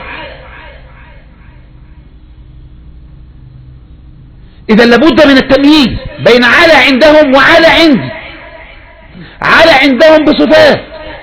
إذا لابد من التمييز بين على عندهم وعلى عندي. على عندهم بصفات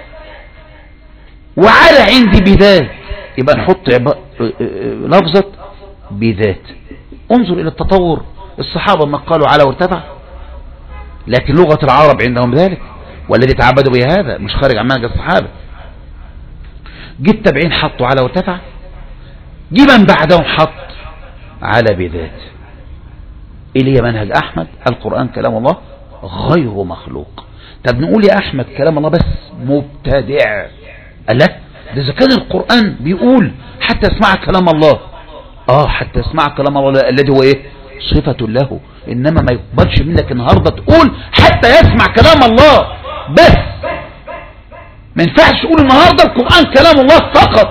وعلى عندي بذات، يبقى نحط لفظة بذات. انظر إلى التطور. الصحابة ما قالوا على وارتفع، لكن لغة العرب عندهم ذلك، والذي تعبدوا بهذا مش خارج عن منهج الصحابة. جيت تابعين حطوا على وارتفع، جيبا بعدهم حط على بذات. اللي هي منهج أحمد القرآن كلام الله غير مخلوق. طب نقول يا أحمد كلام الله بس مبتدع. لا، ده إذا كان القرآن بيقول حتى اسمع كلام الله. آه حتى اسمع كلام الله الذي هو إيه؟ صفة له. إنما ما يقبلش منك النهاردة تقول حتى يسمع كلام الله بس. ما ينفعش تقول النهاردة القرآن كلام الله فقط.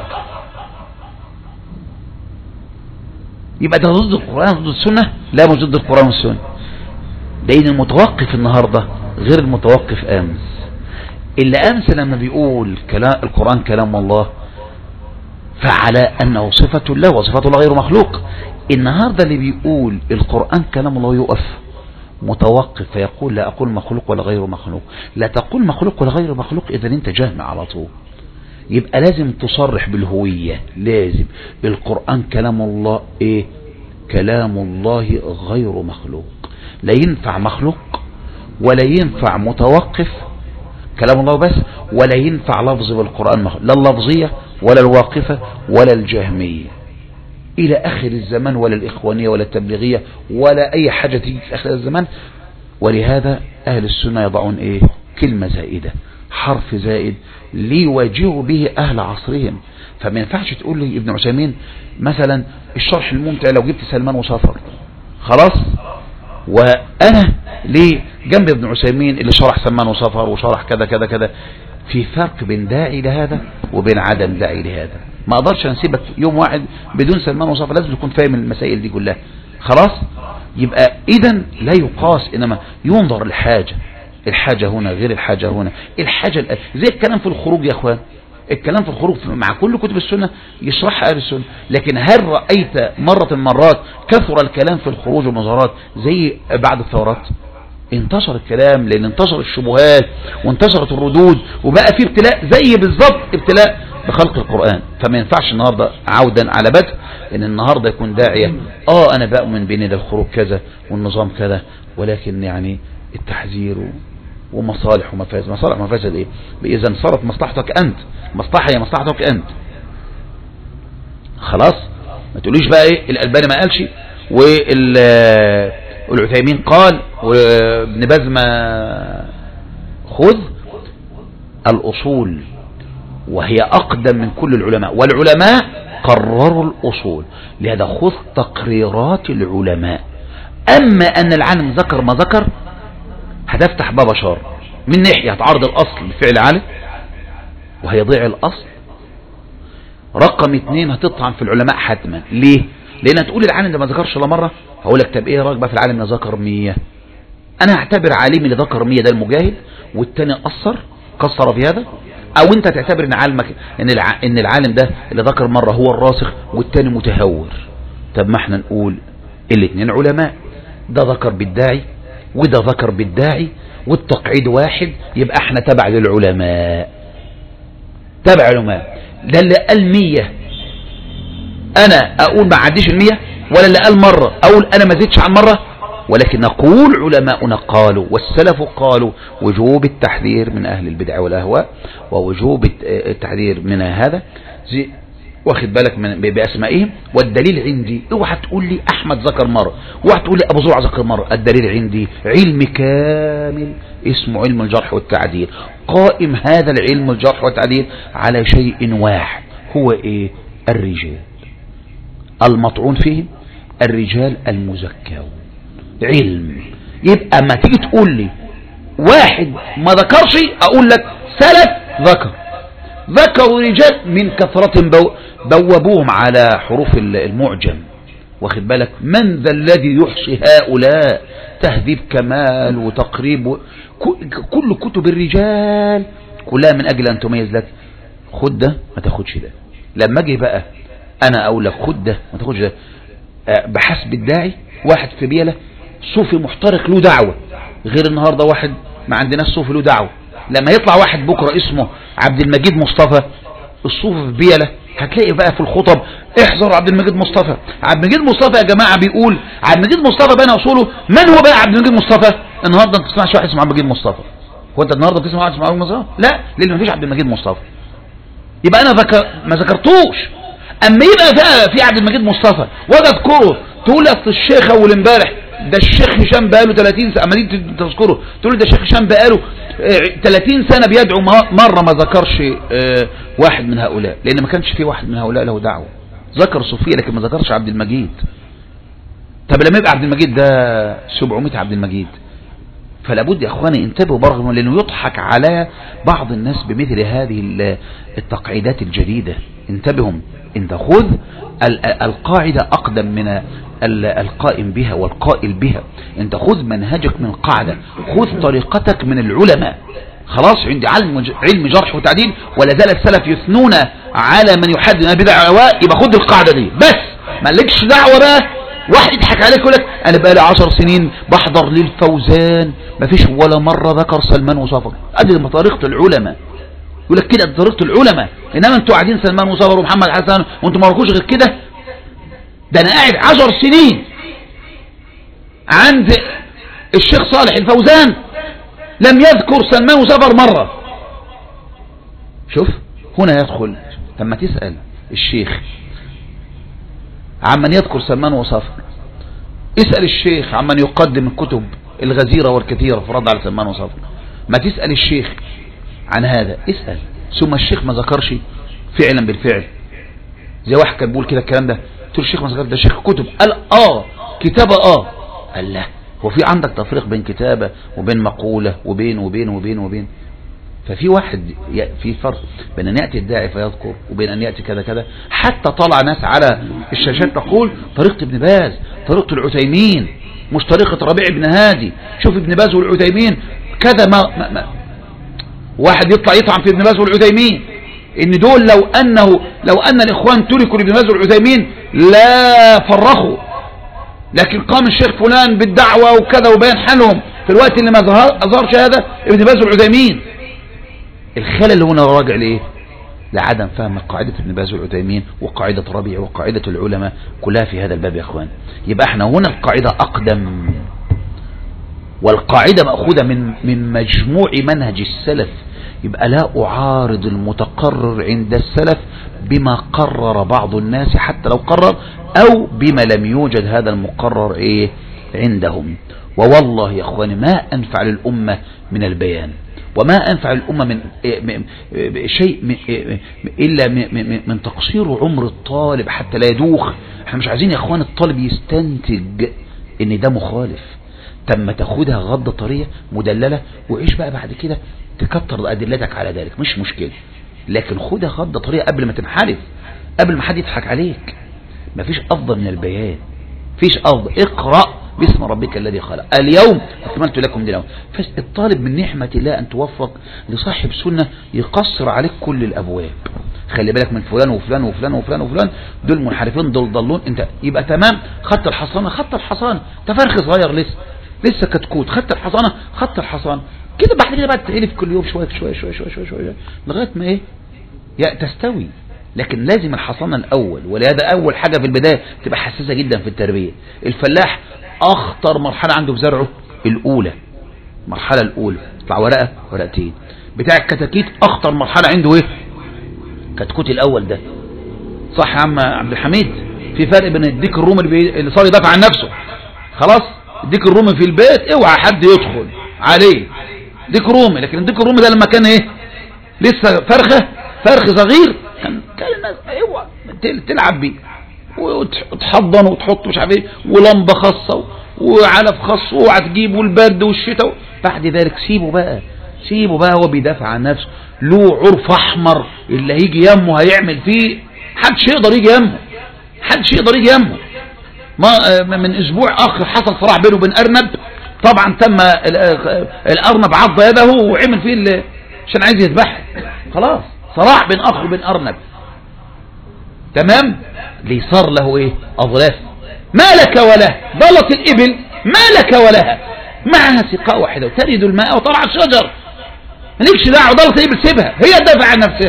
يبقى ده ضد القرآن ضد السنة؟ لا، مش ضد القرآن والسنة. لأن المتوقف النهاردة غير المتوقف أمس. اللي أمس لما بيقول كلام القرآن كلام الله فعلى أنه صفة الله وصفة الله غير مخلوق. النهاردة اللي بيقول القرآن كلام الله يقف متوقف فيقول لا أقول مخلوق ولا غير مخلوق. لا تقول مخلوق ولا غير مخلوق إذا أنت جهم على طول. يبقى لازم تصرح بالهوية. لازم القرآن كلام الله ايه؟ كلام الله غير مخلوق. لا ينفع مخلوق ولا ينفع متوقف كلام الله بس، ولا ينفع لفظ بالقرآن مخلوق. لا اللفظية ولا الواقفة ولا الجهمية إلى آخر الزمان، ولا الإخوانية ولا التبليغية ولا أي حاجة تيجي في آخر الزمان. ولهذا أهل السنة يضعون إيه؟ كلمة زائدة، حرف زائد ليواجهوا به أهل عصرهم. فما ينفعش تقول لي ابن عثيمين مثلا الشرح الممتع لو جبت سلمان وصفر خلاص، وأنا ليه جنب ابن عثيمين اللي شرح سلمان وصفر وشرح كذا كذا كذا. في فرق بين داعي لهذا وبين عدم داعي لهذا. ما اقدرش انسيبك يوم واحد بدون سلمان وصفر، لازم تكون فاهم المسائل دي كلها خلاص. يبقى اذا لا يقاس، انما ينظر الحاجة. الحاجة هنا غير الحاجة هنا. الحاجة الأ... زي الكلام في الخروج يا اخوان، الكلام في الخروج مع كل كتب السنة يشرحها أهل السنة. لكن هل رأيت مرة من مرات كثر الكلام في الخروج والمظاهرات زي بعد الثورات؟ انتشر الكلام لأن انتشر الشبهات وانتشرت الردود، وبقى في ابتلاء زي بالضبط ابتلاء بخلق القرآن. فما ينفعش النهاردة عودا على بدء ان النهاردة يكون داعية اه انا بؤمن بين الخروج كذا والنظام كذا، ولكن يعني التحذير ومصالح ومفاسد. مصالح ومفاسد ايه؟ اذا صارت مصلحتك انت، مصلحة هي مصلحتك انت خلاص. ما تقوليش بقى ايه الألباني ما قالش والعثيمين قال وابن باز ما. خذ الأصول وهي أقدم من كل العلماء، والعلماء قرروا الأصول، لهذا خذ تقريرات العلماء. أما أن العالم ذكر ما ذكر هتفتح باب شر من ناحية، هتعارض الأصل بفعل عالم وهيضيع الأصل. رقم اتنين هتطعن في العلماء حتما. ليه؟ لأن هتقول العالم ده ما ذكرش لا مرة، هقول لك طب ايه رايك بقى في العالم اللي ذكر مية؟ انا هعتبر عالم اللي ذكر مية ده المجاهد، والتاني قصر قصر في هذا، او انت تعتبر ان عالمك ان ان العالم ده اللي ذكر مرة هو الراسخ والتاني متهور. طب ما احنا نقول الاثنين علماء، ده ذكر بالداعي وده ذكر بالداعي والتقعيد واحد، يبقى احنا تبع للعلماء، تبع العلماء. ده اللي قال مية انا اقول ما عديش المية، ولا اللي قال مرة اقول انا ما زدتش عن مرة، ولكن نقول علماؤنا قالوا والسلف قالوا وجوب التحذير من اهل البدع والاهواء، ووجوب التحذير من هذا زي واخد بالك من باسمائهم. والدليل عندي، اوعى تقول لي احمد ذكر مرة، اوعى تقول لي ابو زرع ذكر مرة. الدليل عندي علم كامل اسمه علم الجرح والتعديل، قائم هذا العلم الجرح والتعديل على شيء واحد، هو ايه؟ الرجال المطعون فيهم، الرجال المزكون. علم. يبقى ما تيجي تقول لي واحد ما ذكرش اقول لك سلف ذكر، ذكروا رجال من كثرة بو بوبوهم على حروف المعجم، واخد بالك. من ذا الذي يحصي هؤلاء؟ تهذيب كمال وتقريب و... كل كتب الرجال كلها من اجل ان تميز لك خد ده ما تاخدش ده. لما اجي بقى انا اقول لك خد ده ما تاخدش ده بحسب الداعي، واحد في بيله صوفي محترق له دعوة، غير النهاردة واحد ما عندناش صوفي له دعوة. لما يطلع واحد بكرة اسمه عبد المجيد مصطفى الصوفي في بيله، هتلاقي بقى في الخطب احذر عبد المجيد مصطفى. عبد المجيد مصطفى يا جماعة بيقول عبد المجيد مصطفى بين اصوله. من هو بقى عبد المجيد مصطفى؟ النهاردة انت تسمعش واحد اسمه عبد المجيد مصطفى؟ هو انت النهاردة بتسمع واحد اسمه عبد المجيد مصطفى؟ لا، لان مفيش عبد المجيد مصطفى. يبقى انا ذكر ما ذكرتوش. اما يبقى في عبد المجيد مصطفى واذكره تقول اصل الشيخ اول امبارح ده الشيخ هشام بقاله ثلاثين سنة، اما دي تذكره تقول ده الشيخ هشام بقاله ثلاثين سنة بيدعو، مرة ما ذكرش واحد من هؤلاء، لان ما كانش في واحد من هؤلاء له دعوة. ذكر صوفية لكن ما ذكرش عبد المجيد. طب لما يبقى عبد المجيد ده سبعمائة عبد المجيد، فلا بد يا اخواني انتبهوا برغم لانه يضحك على بعض الناس بمثل هذه التقعيدات الجديدة. انتبهوا، انت خذ القاعدة اقدم من القائم بها والقائل بها. انت خذ منهجك من قاعدة، خذ طريقتك من العلماء. خلاص عندي علم علم جرح وتعديل، ولا زال السلف يثنون على من يحدد بدع الهواء، يبقى خذ القاعدة دي بس، ما لكش دعوة بقى واحد يضحك عليك يقول لك انا بقى لي عشر سنين بحضر للفوزان ما فيش ولا مرة ذكر سلمان وصفر. ادي طريقة العلماء، يقول لك كده طريقة العلماء. انما انتوا قاعدين سلمان وصفر ومحمد حسن وانتوا ما راكوش غير كده. ده انا قاعد عشر سنين عند الشيخ صالح الفوزان لم يذكر سلمان وصفر مرة. شوف هنا يدخل لما تسأل الشيخ عمن يذكر سمان وصفر، اسأل الشيخ عمن يقدم الكتب الغزيرة والكثيرة في رد على سمان وصفر. ما تسأل الشيخ عن هذا، اسأل. ثم الشيخ ما ذكرش فعلا بالفعل، زي واحد كان بيقول كده الكلام ده، قلت له الشيخ ما ذكرش، ده شيخ كتب. قال اه كتابة اه. قال لا، هو في عندك تفريق بين كتابة وبين مقولة وبين وبين وبين وبين ففي واحد في فرق بين أن يأتي الداعي فيذكر وبين أن يأتي كذا كذا. حتى طلع ناس على الشاشات تقول طريقة ابن باز، طريقة العثيمين، مش طريقة ربيع بن هادي. شوف ابن باز والعثيمين كذا. ما, ما, ما واحد يطلع يطعن في ابن باز والعثيمين ان دول لو انه لو ان الاخوان تركوا لابن باز والعثيمين لا فرخوا، لكن قام الشيخ فلان بالدعوة وكذا وبين حالهم في الوقت اللي ما ظهرش هذا ابن باز والعثيمين. الخلل اللي هنا راجع ليه؟ لعدم فهم قاعدة ابن باز والعثيمين وقاعدة ربيع وقاعدة العلماء كلها في هذا الباب يا اخوان. يبقى احنا هنا القاعدة اقدم، والقاعدة مأخوذة من من مجموع منهج السلف. يبقى لا أعارض المتقرر عند السلف بما قرر بعض الناس حتى لو قرر، أو بما لم يوجد هذا المقرر إيه عندهم. ووالله يا أخواني ما أنفع للأمة من البيان، وما أنفع الأمة من شيء إلا من تقصير عمر الطالب حتى لا يدوخ. احنا مش عايزين يا أخوان الطالب يستنتج إن ده مخالف. تم تاخدها غضة طرية مدللة وعيش بقى بعد كده تكتر أدلتك على ذلك، مش مشكلة، لكن خدها غضة طرية قبل ما تنحرف، قبل ما حد يضحك عليك. مفيش أفضل من البيان، مفيش أفضل. اقرأ باسم ربك الذي خلق، اليوم أكملت لكم دينكم. فالطالب من نعمة الله أن توفق لصاحب سنة يقصر عليك كل الأبواب. خلي بالك من فلان وفلان وفلان وفلان وفلان، دول منحرفين، دول ضلون. انت يبقى تمام، خدت الحصانة خدت الحصانة، تفرخ صغير لسه لسه كتكوت، خدت الحصانة خدت الحصانة كده. بعد كده بقى تتعلف كل يوم شوية شوية شوية شوية شوية, شوية لغاية ما ايه يا تستوي. لكن لازم الحصانة الأول، ولهذا أول حاجة في البداية تبقى حساسة جدا في التربية. الفلاح أخطر مرحلة عنده في زرعه الأولى، مرحلة الأولى يطلع ورقة ورقتين. بتاع الكتاكيت أخطر مرحلة عنده ايه كتكوت الأول ده. صح يا عم عبد الحميد؟ في فرق بين الديك الرومي اللي, اللي صار يدافع عن نفسه، خلاص الديك الرومي في البيت اوعى حد يدخل عليه، ديك رومي. لكن الديك الرومي ده لما كان ايه لسه فرخة فرخ صغير، كان كان الناس اوعى تلعب بيه وتحضن وتحط مش عارف ايه ولمبه خاصه وعلف خاص اوعى تجيبه البرد والشتاء. بعد ذلك سيبه بقى سيبه بقى هو بيدافع عن نفسه، له عرف احمر اللي هيجي يمه هيعمل فيه، حدش يقدر يجي يمه، حدش يقدر يجي يمه. ما من اسبوع اخر حصل صراع بينه وبين ارنب، طبعا تم الارنب عض يده وعمل فيه اللي عشان عايز يذبحه. خلاص صراع بين اخ وبين ارنب، تمام. ليه صار له ايه اضلاف، ما لك وله، ضلت الابل ما لك ولها، معها سقاء واحده وترد الماء وطلع الشجر، مالكش دعوه، ضلت الابل سيبها، هي تدافع عن نفسها،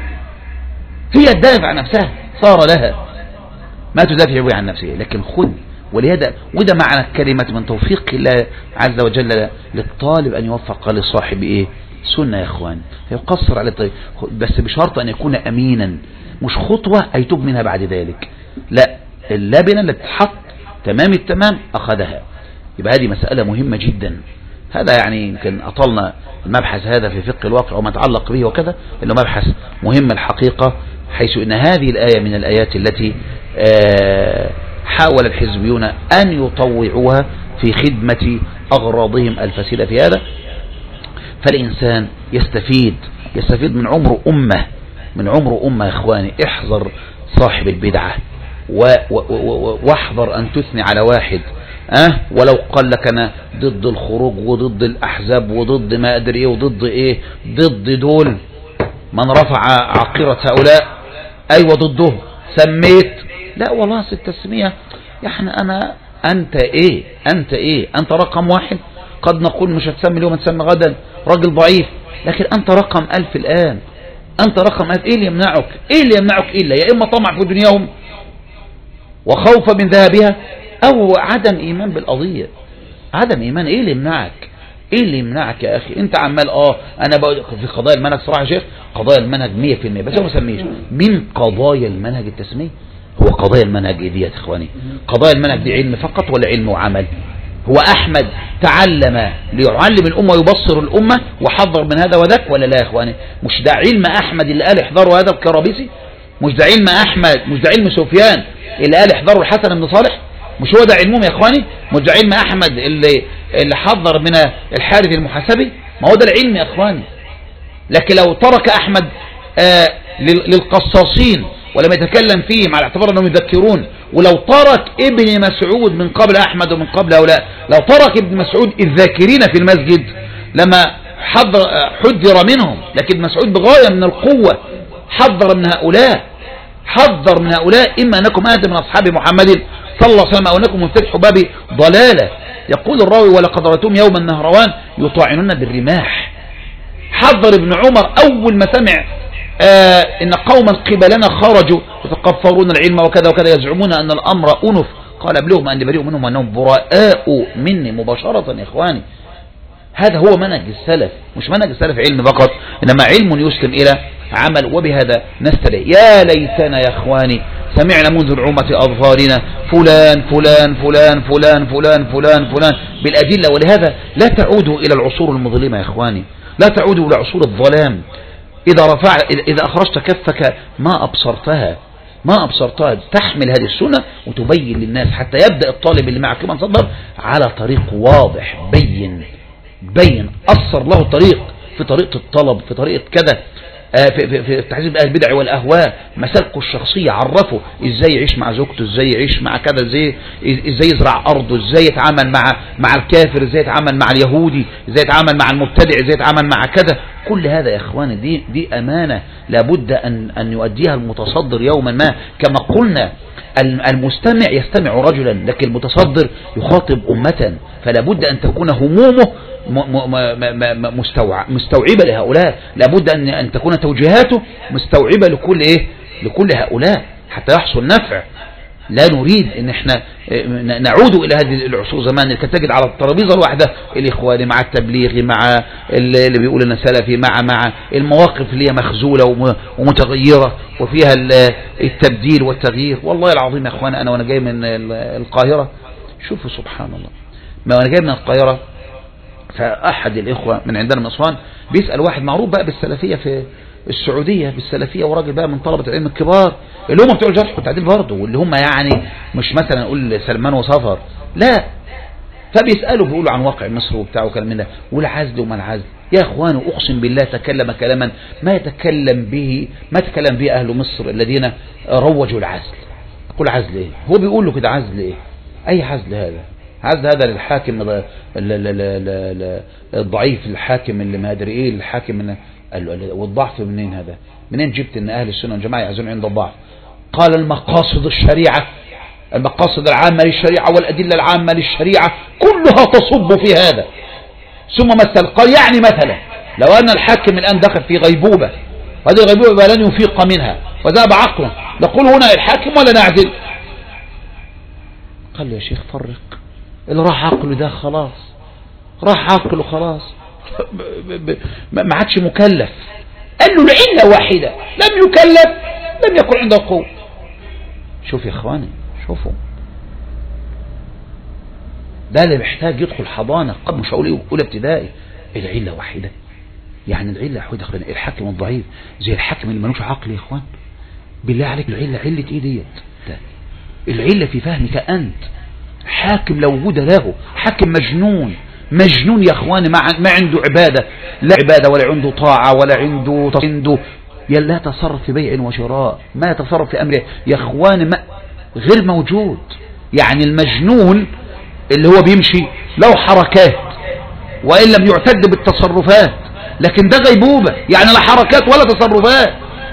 هي تدافع عن نفسها، صار لها ما تدافع به عن نفسها. لكن خذ، ولهذا وده معنى كلمة من توفيق الله عز وجل للطالب أن يوفق لصاحب إيه سنة يا إخوان، يقصر على الطريق، بس بشرط أن يكون أمينا، مش خطوة أيتوب منها بعد ذلك، لا، اللبنة اللي تحط تمام التمام أخذها. يبقى هذه مسألة مهمة جدا. هذا يعني يمكن أطلنا المبحث هذا في فقه الواقع وما يتعلق به وكذا، إنه مبحث مهم الحقيقة، حيث إن هذه الآية من الآيات التي آه حاول الحزبيون أن يطوعوها في خدمة أغراضهم الفاسدة في هذا. فالإنسان يستفيد يستفيد من عمر أمة من عمر أمة يا إخواني. احذر صاحب البدعة واحذر أن تثني على واحد أه ولو قال لك أنا ضد الخروج وضد الأحزاب وضد ما أدري إيه وضد إيه ضد دول، من رفع عقيرة هؤلاء أيوة ضده سميت، لا والله التسمية يعني أنا أنت إيه أنت إيه أنت رقم واحد، قد نقول مش هتسمي اليوم هتسمي غدا، راجل ضعيف، لكن أنت رقم ألف الآن، أنت رقم ألف. إيه اللي يمنعك إيه اللي يمنعك إلا يا إما طمع في دنياهم وخوف من ذهبها أو عدم إيمان بالقضية، عدم إيمان. إيه اللي يمنعك إيه اللي يمنعك يا أخي؟ أنت عمال آه أنا بقول في قضايا المنهج صراحة يا شيخ
قضايا المنهج مية في المية، بس هو ما سميش من قضايا المنهج التسمية. هو قضايا المنهج ايه دي يا اخواني؟ قضايا المنهج دي علم فقط ولا علم وعمل؟ هو احمد تعلم ليعلم الامه ويبصر الامه وحذر من هذا وذاك ولا لا يا اخواني؟ مش ده علم احمد اللي قال احذروا هذا الكرابيسي؟ مش ده علم احمد؟ مش ده علم سفيان اللي قال احذروا الحسن بن صالح؟ مش هو ده علمهم يا اخواني؟ مش ده علم احمد اللي اللي حذر من الحارث المحاسبي؟ ما هو ده العلم يا اخواني. لكن لو ترك احمد آه للقصاصين ولم يتكلم فيهم على اعتبار انهم يذكرون، ولو ترك ابن مسعود من قبل احمد ومن قبل هؤلاء، لو ترك ابن مسعود الذاكرين في المسجد لما حذر حذر منهم، لكن مسعود بغاية من القوة حذر من هؤلاء، حذر من هؤلاء إما أنكم آتي من أصحاب محمد صلى الله عليه وسلم أو أنكم منفتح باب ضلالة. يقول الراوي ولقد رأيتهم يوم النهروان يطاعنون بالرماح. حذر ابن عمر أول ما سمع آه إن قوما قبلنا خرجوا يتقفرون العلم وكذا وكذا يزعمون أن الأمر أنف، قال أبلغهم أني بريء منهم وأنهم براء مني مباشرة يا إخواني. هذا هو منهج السلف، مش منهج السلف علم فقط، إنما علم يسلم إلى عمل. وبهذا نستدعي. يا ليتنا يا إخواني سمعنا منذ نعومة أظفارنا فلان فلان فلان فلان فلان فلان فلان بالأدلة. ولهذا لا تعودوا إلى العصور المظلمة يا إخواني، لا تعودوا إلى عصور الظلام. إذا رفع إذا أخرجت كفك ما أبصرتها ما أبصرتها تحمل هذه السنة وتبين للناس حتى يبدأ الطالب اللي معك كما صدر على طريق واضح بين بين أثر له الطريق في طريقة الطلب، في طريقة كذا، في, في, في تحذيب أهل البدع والأهواء، مسالكه الشخصية عرفه إزاي يعيش مع زوجته، إزاي يعيش مع كذا، إزاي إزاي يزرع أرضه، إزاي يتعامل مع مع الكافر، إزاي يتعامل مع اليهودي، إزاي يتعامل مع المبتدع، إزاي يتعامل مع كذا. كل هذا يا إخواني دي دي أمانة لابد أن أن يؤديها المتصدر يوما ما. كما قلنا المستمع يستمع رجلا لكن المتصدر يخاطب أمة، فلا بد أن تكون همومه مستوعبة لهؤلاء، لابد أن أن تكون توجيهاته مستوعبة لكل إيه لكل هؤلاء حتى يحصل نفع. لا نريد ان احنا نعود الى هذه العصور زمان كنت تجد على الترابيزه الواحده الاخواني مع التبليغي مع اللي بيقول لنا سلفي مع مع المواقف اللي هي مخزوله ومتغيره وفيها التبديل والتغيير. والله العظيم يا اخوان انا وانا جاي من القاهره، شوفوا سبحان الله، ما وانا جاي من القاهره فاحد الاخوه من عندنا من اسوان بيسال واحد معروف بقى بالسلفيه في السعودية بالسلفية، وراجل بقى من طلبة العلم الكبار اللي هم بتوع الجرح والتعديل برضه، واللي هم يعني مش مثلا نقول سلمان وصفر، لا. فبيسألوا بيقولوا عن واقع مصر وبتاع وكلام من ده والعزل وما العزل. يا اخوان اقسم بالله تكلم كلاما ما يتكلم به ما تكلم به اهل مصر الذين روجوا العزل. اقول عزل ايه؟ هو بيقول له كده عزل ايه؟ اي عزل هذا؟ عزل هذا للحاكم الضعيف، الحاكم اللي ما ادري ايه، الحاكم من والضعف منين هذا؟ منين جبت ان اهل السنه والجماعه يعزون عند الضعف؟ قال المقاصد الشريعه، المقاصد العامه للشريعه والادله العامه للشريعه كلها تصب في هذا. ثم مثل قال يعني مثلا لو ان الحاكم الان دخل في غيبوبه، هذه الغيبوبه لن يفيق منها وذهب عقله، نقول هنا الحاكم ولا نعدل؟ قال له يا شيخ فرق، اللي راح عقله ده خلاص راح عقله خلاص ما عادش مكلف. قال له العلة واحدة، لم يكلف لم يكن عنده قوة. شوف يا اخواني شوفوا، ده اللي محتاج يدخل حضانة قبل مش هقول ايه اولى ابتدائي. العلة واحدة يعني العلة واحدة. الحاكم الضعيف زي الحاكم اللي ملوش عقل يا اخوان، بالله عليك العلة علة ايه ديت؟ العلة في فهمك انت. حاكم لو وجود له حاكم مجنون مجنون يا اخواني، ما ما عنده عبادة، لا عبادة ولا عنده طاعة ولا عنده عنده لا تصرف في بيع وشراء، ما يتصرف في امره يا اخواني، ما غير موجود. يعني المجنون اللي هو بيمشي له حركات وان لم يعتد بالتصرفات، لكن ده غيبوبة يعني لا حركات ولا تصرفات.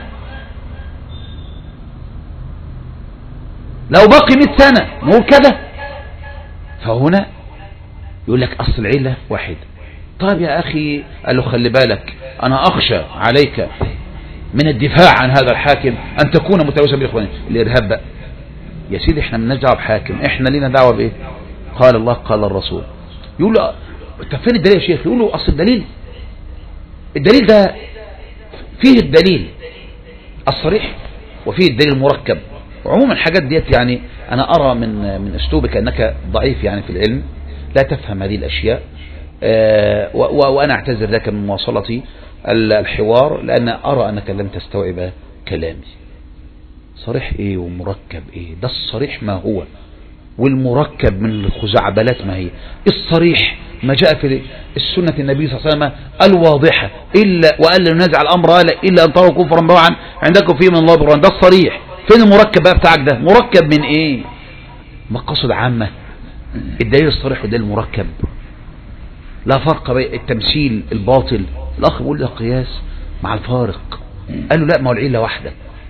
لو بقي مئة سنة نقول كده، فهنا يقول لك أصل العلة واحد. طيب يا أخي قال له خلي بالك أنا أخشى عليك من الدفاع عن هذا الحاكم أن تكون متلوثا بالإخوان الإرهاب بقى. يا سيدي احنا مالناش دعوه بحاكم، احنا لينا دعوه بإيه؟ قال الله قال الرسول. يقول له طب فين الدليل يا شيخ؟ يقول له أصل الدليل الدليل ده فيه الدليل الصريح وفيه الدليل المركب. وعموما الحاجات ديت يعني أنا أرى من من أسلوبك أنك ضعيف يعني في العلم، لا تفهم هذه الأشياء، أه وأنا أعتذر لك من مواصلتي الحوار، لأن أرى أنك لم تستوعب كلامي. صريح إيه ومركب إيه؟ ده الصريح ما هو، والمركب من الخزعبلات ما هي. الصريح ما جاء في السنة النبي صلى الله عليه وسلم الواضحة، إلا وقال لا ننازع الأمر إلا أن تروا كفرا بواحا عندكم فيه من الله برهان. ده الصريح. فين المركب بقى بتاعك ده؟ مركب من إيه؟ مقاصد عامة. الدليل الصريح والدليل المركب لا فرق بين التمثيل الباطل. الأخ بيقول له قياس مع الفارق، قال له لا، ما هو العلة واحدة.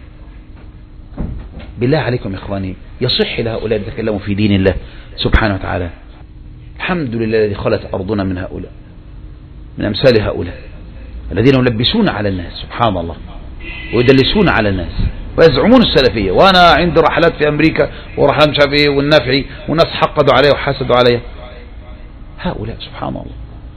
بالله عليكم يا إخواني، يصح لهؤلاء يتكلموا في دين الله سبحانه وتعالى؟ الحمد لله الذي خلت أرضنا من هؤلاء، من أمثال هؤلاء الذين يلبسون على الناس سبحان الله ويدلسون على الناس ويزعمون السلفية. وأنا عندي رحلات في أمريكا ورحلات مش عارف إيه والنفعي، والناس حقدوا علي وحسدوا علي. هؤلاء سبحان الله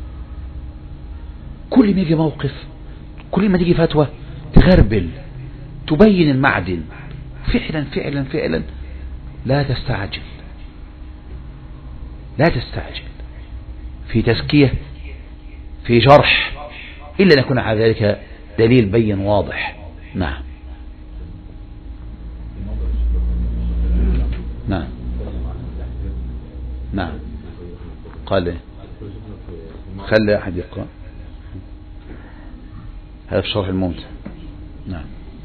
كل ما يجي موقف، كل ما تيجي فتوى تغربل، تبين المعدن. فعلا فعلا فعلا لا تستعجل، لا تستعجل في تزكية، في جرح، إلا أن يكون على ذلك دليل بين واضح. نعم نعم نعم. قال خلي أحد يقرأ هذا في شرح الممتع. نعم.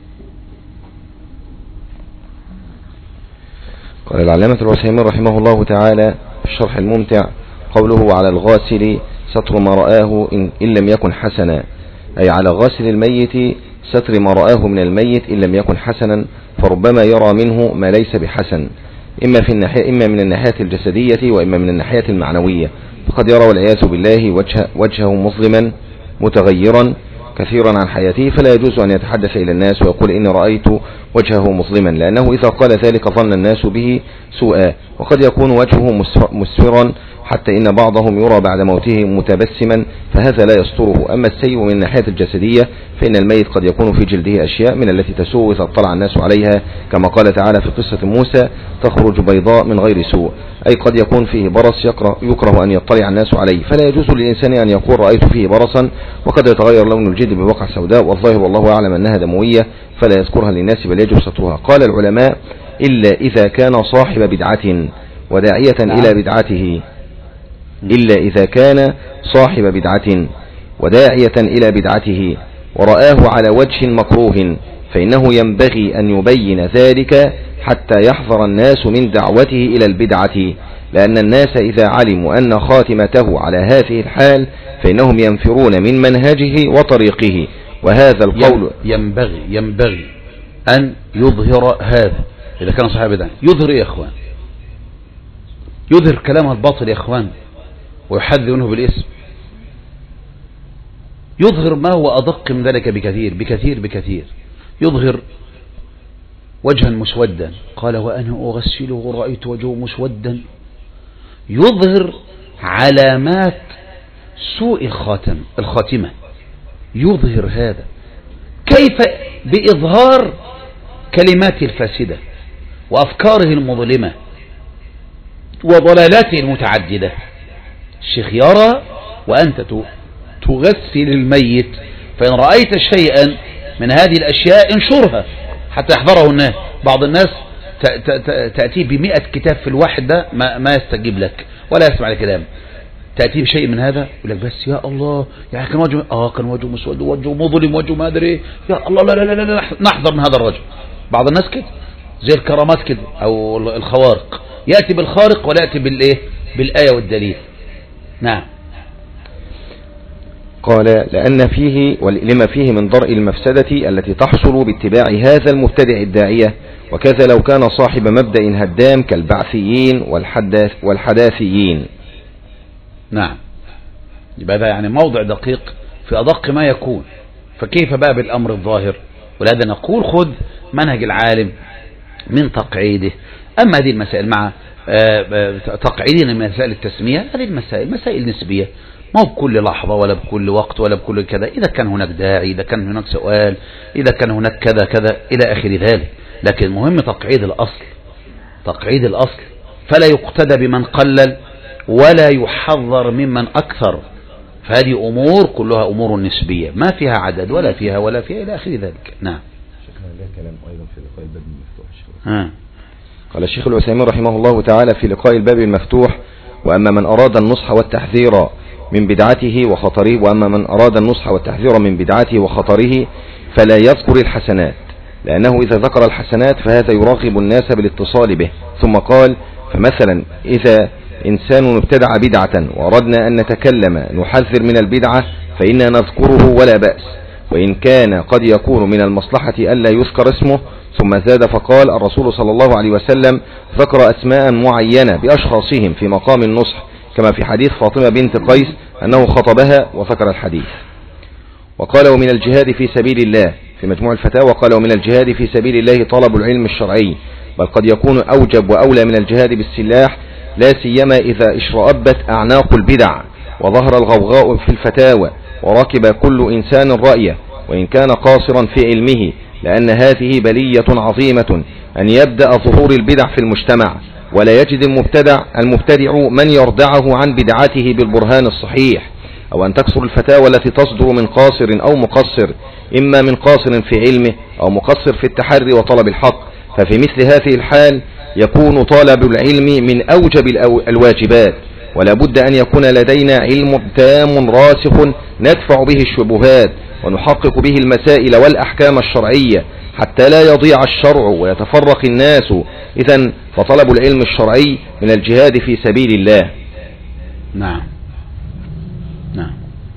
قال العلامة العثيمين رحمه الله تعالى في الشرح الممتع: قوله على الغاسل ستر ما رآه إن, إن لم يكن حسنا، أي على غاسل الميت ستر ما رآه من الميت إن لم يكن حسنا، فربما يرى منه ما ليس بحسن، إما, في الناحية إما من الناحية الجسدية وإما من الناحية المعنوية. فقد يرى والعياذ بالله وجه وجهه مظلما متغيرا كثيرا عن حياته، فلا يجوز أن يتحدث إلى الناس ويقول إني رأيت وجهه مظلما، لأنه إذا قال ذلك ظن الناس به سوءا، وقد يكون وجهه مسفرا حتى إن بعضهم يرى بعد موته متبسما، فهذا لا يستره. أما السيء من الناحية الجسدية فإن الميت قد يكون في جلده أشياء من التي تسوء إذا اطلع الناس عليها، كما قال تعالى في قصة موسى: تخرج بيضاء من غير سوء، أي قد يكون فيه برص يكره أن يطلع الناس عليه، فلا يجوز للإنسان أن يقول رأيت فيه برصا، وقد يتغير لون الجلد ببقع سوداء، والظاهر والله أعلم أنها دموية فلا يذكرها للناس بل يجب سترها. قال العلماء: إلا إذا كان صاحب بدعة وداعية إلى بدعته، إلا إذا كان صاحب بدعة وداعية إلى بدعته ورآه على وجه مكروه، فإنه ينبغي أن يبين ذلك حتى يحذر الناس من دعوته إلى البدعة، لأن الناس إذا علموا أن خاتمته على هذه الحال فإنهم ينفرون من منهجه وطريقه. وهذا القول
ينبغي ينبغي أن يظهر هذا إذا كان صاحب بدعة. يظهر إيه يا أخوان؟ يظهر كلامه الباطل يا أخوان ويحذر منه بالاسم. يظهر ما هو أدق من ذلك بكثير بكثير بكثير. يظهر وجها مسودا، قال وأنا أغسله رأيت وجهه مسودا. يظهر علامات سوء الخاتم الخاتمة، يظهر هذا. كيف؟ بإظهار كلماته الفاسدة وأفكاره المظلمة وضلالاته المتعددة. الشيخ يرى وأنت تغسل الميت، فإن رأيت شيئا من هذه الأشياء انشرها حتى يحضره الناس. بعض الناس تأتي بمئة كتاب في الواحد ده ما يستجيب لك ولا يسمع الكلام. تأتي بشيء من هذا يقول لك بس يا الله يعني كان وجهه اه كان وجهه مسود وجهه مظلم وجهه ما ادري، يا الله لا لا لا لا نحذر من هذا الرجل. بعض الناس كده زي الكرامات كده او الخوارق، يأتي بالخارق ولا يأتي بالايه بالآية والدليل. نعم.
قال لأن فيه ولما فيه من درء المفسدة التي تحصل باتباع هذا المبتدع الداعية، وكذا لو كان صاحب مبدأ هدام كالبعثيين والحداث والحداثيين.
نعم. يبقى ده يعني موضع دقيق في أدق ما يكون. فكيف بقى بالأمر الظاهر؟ ولهذا نقول خذ منهج العالم من تقعيده أما هذه المسائل مع تقعيدنا من مسائل التسمية، هذه المسائل مسائل نسبية، ما هو بكل لحظة ولا بكل وقت ولا بكل كذا، إذا كان هناك داعي، إذا كان هناك سؤال، إذا كان هناك كذا كذا إلى آخر ذلك. لكن مهم تقعيد الأصل، تقعيد الأصل، فلا يقتدى بمن قلل ولا يحذر ممن أكثر. فهذه أمور كلها أمور نسبية ما فيها عدد ولا فيها ولا فيها إلى آخر ذلك. نعم.
شكرا لله. كلام أيضا في لقاء الباب المفتوح.
ها.
قال الشيخ العثيمين رحمه الله تعالى في لقاء الباب المفتوح: وأما من أراد النصح والتحذير من بدعته وخطره وأما من أراد النصح والتحذير من بدعته وخطره فلا يذكر الحسنات، لأنه إذا ذكر الحسنات فهذا يراغب الناس بالاتصال به. ثم قال: فمثلا إذا إنسان ابتدع بدعة وأردنا أن نتكلم نحذر من البدعة فإنا نذكره ولا بأس، وإن كان قد يكون من المصلحة ألا يذكر اسمه. ثم زاد فقال: الرسول صلى الله عليه وسلم ذكر أسماء معينة بأشخاصهم في مقام النصح، كما في حديث فاطمة بنت قيس أنه خطبها وذكر الحديث. وقال: ومن الجهاد في سبيل الله في مجموع الفتاوى قال: ومن الجهاد في سبيل الله طلب العلم الشرعي، بل قد يكون أوجب وأولى من الجهاد بالسلاح، لا سيما إذا اشرأبت أعناق البدع وظهر الغوغاء في الفتاوى وركب كل إنسان رأيه وإن كان قاصرا في علمه، لأن هذه بلية عظيمة أن يبدأ ظهور البدع في المجتمع، ولا يجد المبتدع المبتدع من يردعه عن بدعته بالبرهان الصحيح، أو أن تكثر الفتاوى التي تصدر من قاصر أو مقصر، إما من قاصر في علمه أو مقصر في التحري وطلب الحق. ففي مثل هذه الحال يكون طالب العلم من أوجب الواجبات، ولا بد أن يكون لدينا علم تام راسخ ندفع به الشبهات ونحقق به المسائل والأحكام الشرعية حتى لا يضيع الشرع ويتفرق الناس. إذن فطلب العلم الشرعي من الجهاد في سبيل الله.
نعم نعم.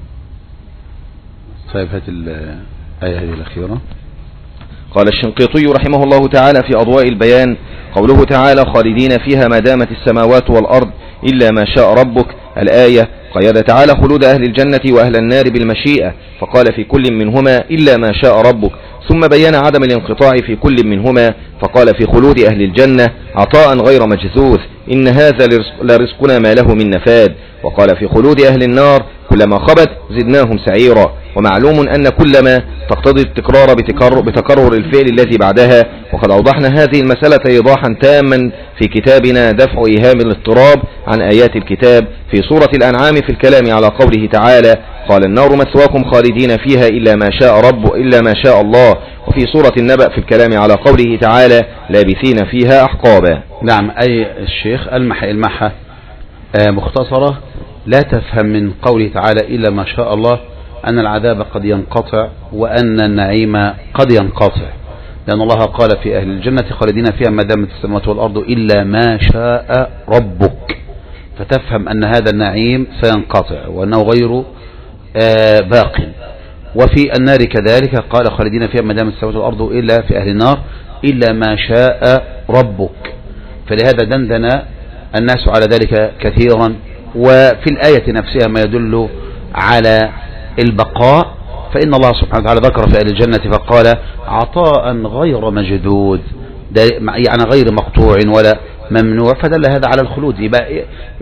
طيب هات الآية هذه الأخيرة.
قال الشنقيطي رحمه الله تعالى في أضواء البيان: قوله تعالى: خالدين فيها ما دامت السماوات والأرض إلا ما شاء ربك. الآية قيد تعالى خلود أهل الجنة وأهل النار بالمشيئة، فقال في كل منهما إلا ما شاء ربك، ثم بين عدم الانقطاع في كل منهما فقال في خلود أهل الجنة: عطاء غير مجذوذ، إن هذا لرزقنا ما له من نفاد. وقال في خلود أهل النار: كلما خبت زدناهم سعيرا. ومعلوم أن كلما تقتضي التكرار بتكرر, بتكرر الفعل الذي بعدها، وقد أوضحنا هذه المسألة إيضاحا تاما في كتابنا دفع إيهام الاضطراب عن آيات الكتاب في سورة الأنعام في الكلام على قوله تعالى: قال النار مثواكم خالدين فيها إلا ما شاء رب إلا ما شاء الله، وفي سورة النبأ في الكلام على قوله تعالى: لابثين فيها أحقابا.
نعم. أي الشيخ المح المحة مختصرة لا تفهم من قوله تعالى إلا ما شاء الله أن العذاب قد ينقطع وأن النعيم قد ينقطع، لأن الله قال في أهل الجنة خالدين فيها ما دامت السماوات والأرض إلا ما شاء ربك، فتفهم أن هذا النعيم سينقطع وأنه غير باق. وفي النار كذلك قال خالدين فيها ما دامت السماوات والأرض إلا في أهل النار إلا ما شاء ربك، فلهذا دندن الناس على ذلك كثيرا. وفي الآية نفسها ما يدل على البقاء، فإن الله سبحانه وتعالى ذكر في أهل الجنة فقال: عطاء غير مجدود، يعني غير مقطوع ولا ممنوع، فدل هذا على الخلود. يبقى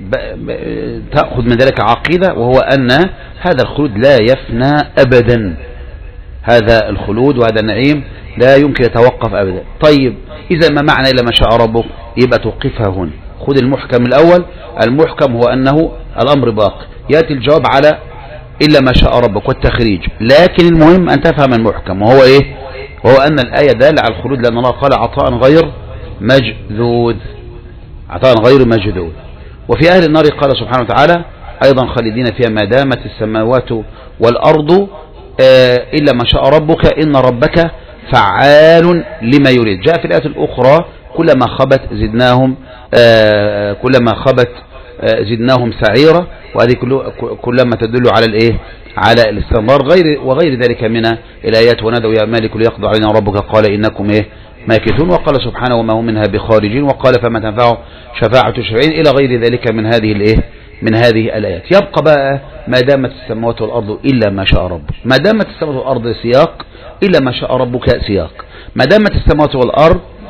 تأخذ من ذلك عقيدة، وهو أن هذا الخلود لا يفنى أبدا، هذا الخلود وهذا النعيم لا يمكن يتوقف أبدا. طيب إذا ما معنى إلا ما شاء ربك؟ يبقى توقفها هنا، خذ المحكم الأول. المحكم هو أنه الأمر باق، يأتي الجواب على إلا ما شاء ربك والتخريج، لكن المهم أن تفهم المحكم، وهو إيه؟ وهو أن الآية دالة على الخلود، لأن الله قال عطاء غير مجذوذ، عطاء غير مجذوذ. وفي أهل النار قال سبحانه وتعالى أيضا خالدين فيها ما دامت السماوات والأرض إلا ما شاء ربك إن ربك فعال لما يريد. جاء في الآية الأخرى كلما خبت زدناهم كلما خبت زدناهم سعيرا، وهذه كلما تدل على الايه على الاستمرار غير وغير ذلك من الآيات. ونادوا يا مالك ليقضي علينا ربك قال إنكم ايه ماكثون، وقال سبحانه وما هم منها بخارجين، وقال فما تنفع شفاعة الشافعين إلى غير ذلك من هذه الايه من هذه الآيات. يبقى بقى ما دامت السماوات والأرض إلا ما شاء ربك، ما دامت السماوات والأرض سياق إلا ما شاء ربك سياق، ما دامت السماوات والأرض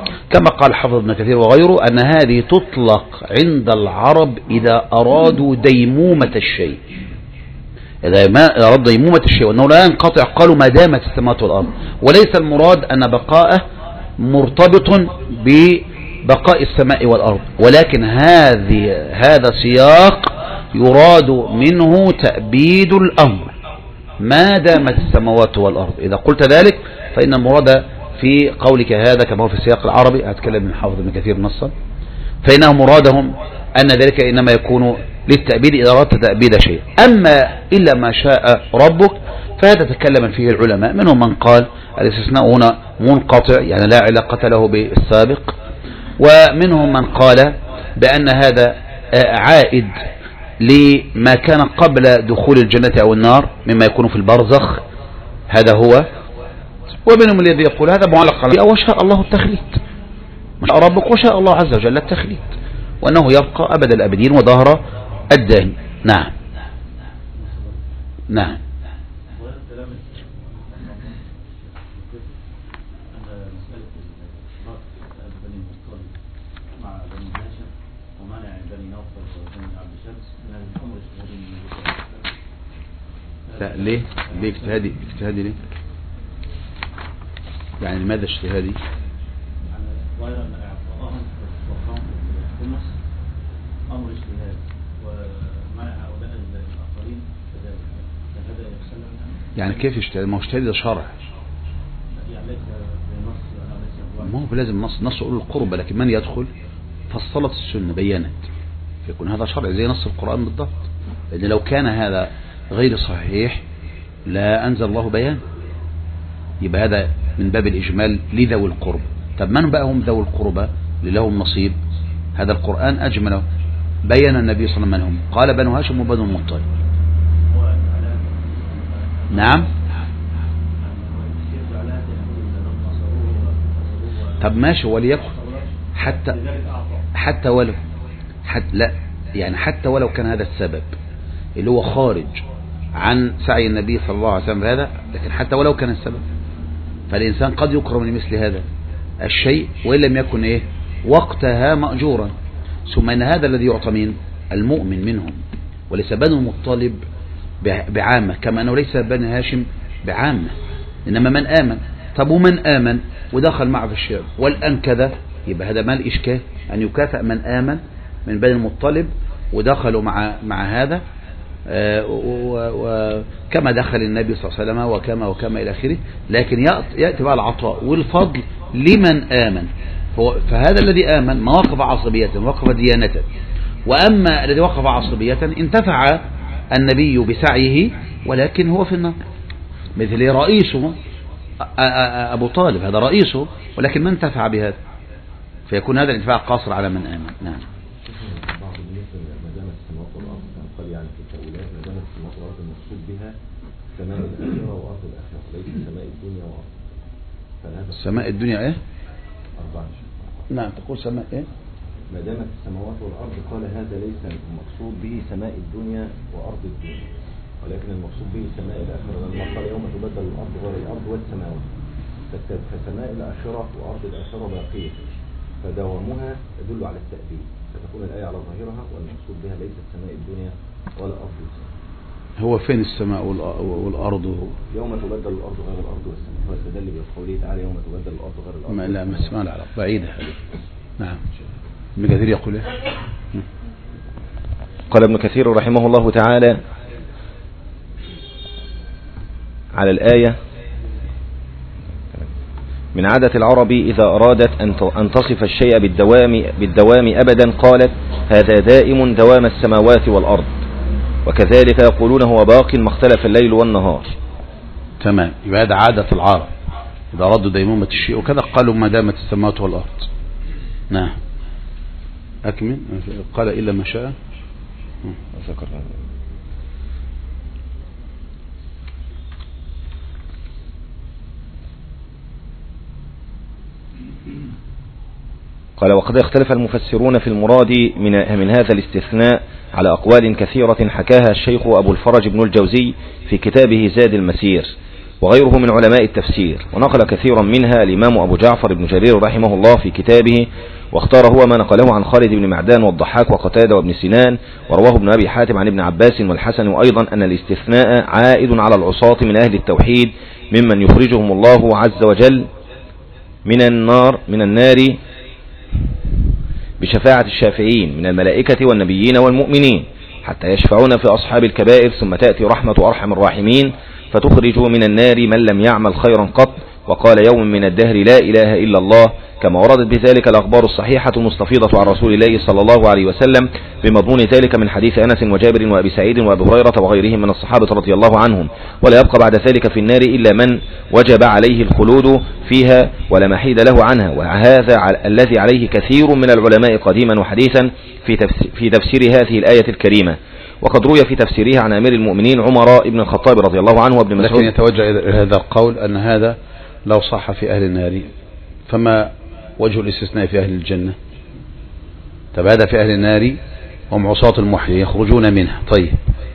كما قال حافظ ابن كثير وغيره أن هذه تطلق عند العرب إذا أرادوا ديمومة الشيء، إذا ما أراد ديمومة الشيء وأنه لا ينقطع قالوا ما دامت السماوات والأرض، وليس المراد أن بقاءه مرتبط ببقاء السماء والأرض، ولكن هذه هذا سياق يراد منه تأبيد الأمر ما دامت السماوات والأرض. إذا قلت ذلك فإن المراد في قولك هذا كما هو في السياق العربي، أتكلم من حافظ ابن كثير نصا، فإنه مرادهم أن ذلك إنما يكون للتأبيد إذا أردت تأبيد شيء. أما إلا ما شاء ربك فهذا تكلم فيه العلماء، منهم من قال الاستثناء هنا منقطع يعني لا علاقة له بالسابق، ومنهم من قال بأن هذا عائد لما كان قبل دخول الجنة أو النار مما يكون في البرزخ، هذا هو. ومنهم الذي يقول هذا معلق على وشاء الله التخليد، شاء ربك وشاء الله عز وجل التخليد، وأنه يبقى أبد الأبدين وظهر الدائم. نعم نعم. لا ليه ليه اجتهادي اجتهادي ليه يعني لماذا اجتهادي؟
امر اجتهاد ومع هؤلاء الاخرين كذلك، فهذا يسلم
يعني كيف اجتهاد؟ ما هو اجتهادي ده شرع
يعني ليس بنص،
ما هو لازم نص نص أولي القربى، لكن من يدخل فصلت السنة بينت فيكون هذا شرع زي نص القرآن بالضبط، لأن لو كان هذا غير صحيح لا أنزل الله بيان، يبقى هذا من باب الإجمال لذوي القرب. طب من بقى هم ذوي القربى اللي لهم نصيب؟ هذا القرآن أجمله، بين النبي صلى الله عليه وسلم من هم، قال بنو هاشم وبنو المطلب. نعم. طب ماشي وليكن حتى حتى ولو حتى لا يعني حتى ولو كان هذا السبب اللي هو خارج عن سعي النبي صلى الله عليه وسلم هذا، لكن حتى ولو كان السبب فالإنسان قد يكرم لمثل هذا الشيء وإن لم يكن إيه وقتها مأجورا. ثم أن هذا الذي يعطى من المؤمن منهم، وليس بنو المطلب بعامة، كما أنه ليس بني هاشم بعامة، إنما من آمن. طب ومن آمن ودخل معه في الشعب والآن كذا، يبقى هذا ما الإشكال أن يكافئ من آمن من بني المطلب ودخلوا مع مع هذا، وكما دخل النبي صلى الله عليه وسلم وكما وكما إلى آخره. لكن يأتي بقى العطاء والفضل لمن آمن، فهذا الذي آمن ما وقف عصبية وقف ديانة، وأما الذي وقف عصبية انتفع النبي بسعيه ولكن هو في النار، مثل رئيسه أبو طالب، هذا رئيسه ولكن ما انتفع بهذا، فيكون هذا الانتفاع قاصر على من آمن. نعم.
يعني في التأويلات ما دامت السماء والأرض المقصود بها سماء الآخرة وأرض الآخرة وليس سماء الدنيا وأرض.
سماء الدنيا إيه؟
أربعة.
نعم تقول سماء إيه؟
ما دامت السماوات والأرض قال هذا ليس المقصود به سماء الدنيا وأرض الدنيا، ولكن المقصود به سماء الآخرة، لما قال يوم تبدل الأرض غير الأرض والسماوات، فسماء الآخرة وأرض الآخرة باقية فدوامها يدل على التأبيد، فتكون الآية على ظاهرها والمقصود بها ليست سماء الدنيا ولا أرض السماء.
هو فين السماء والأرض؟
يوم تبدل الأرض غير الأرض والسماء، هو استدل بقوله تعالى يوم تبدل الأرض غير الأرض.
ما لا ما اسمها لا بعيدة هذه. نعم. ابن كثير يقول ايه؟
قال ابن كثير رحمه الله تعالى على الآية: من عادة العرب إذا أرادت أن تصف الشيء بالدوام, بالدوام أبدا قالت هذا دائم دوام السماوات والأرض، وكذلك يقولون هو باق ما اختلف الليل والنهار.
تمام. يبقى هذا عادة العرب إذا أرادوا ديمومة الشيء وكذا قالوا ما دامت السماوات والأرض. نعم. أكمل. قال إلا ما شاء.
قال: وقد اختلف المفسرون في المراد من, من هذا الاستثناء على أقوال كثيرة حكاها الشيخ أبو الفرج بن الجوزي في كتابه زاد المسير، وغيره من علماء التفسير، ونقل كثيرا منها الإمام أبو جعفر بن جرير رحمه الله في كتابه، واختار هو ما نقله عن خالد بن معدان والضحاك وقتادة وابن سنان، ورواه ابن أبي حاتم عن ابن عباس والحسن، وأيضا أن الاستثناء عائد على العصاة من أهل التوحيد ممن يخرجهم الله عز وجل من النار من النار بشفاعة الشافعين من الملائكة والنبيين والمؤمنين، حتى يشفعون في أصحاب الكبائر، ثم تأتي رحمة أرحم الراحمين فتخرج من النار من لم يعمل خيرا قط، وقال يوم من الدهر لا إله إلا الله، كما وردت بذلك الأخبار الصحيحة المستفيضة عن رسول الله صلى الله عليه وسلم بمضمون ذلك من حديث أنس وجابر وأبي سعيد وأبي هريرة وغيرهم من الصحابة رضي الله عنهم. ولا يبقى بعد ذلك في النار إلا من وجب عليه الخلود فيها ولا محيد له عنها، وهذا الذي عليه كثير من العلماء قديما وحديثا في تفسير هذه الآية الكريمة. وقد روي في تفسيرها عن أمير المؤمنين عمر بن الخطاب رضي الله عنه وابن مسعود.
لكن يتوجه إلى هذا القول أن هذا لو صح في أهل النار فما وجه الاستثناء في أهل الجنة؟ طب هذا في أهل النار هم عصاة الموحدين يخرجون منها، طيب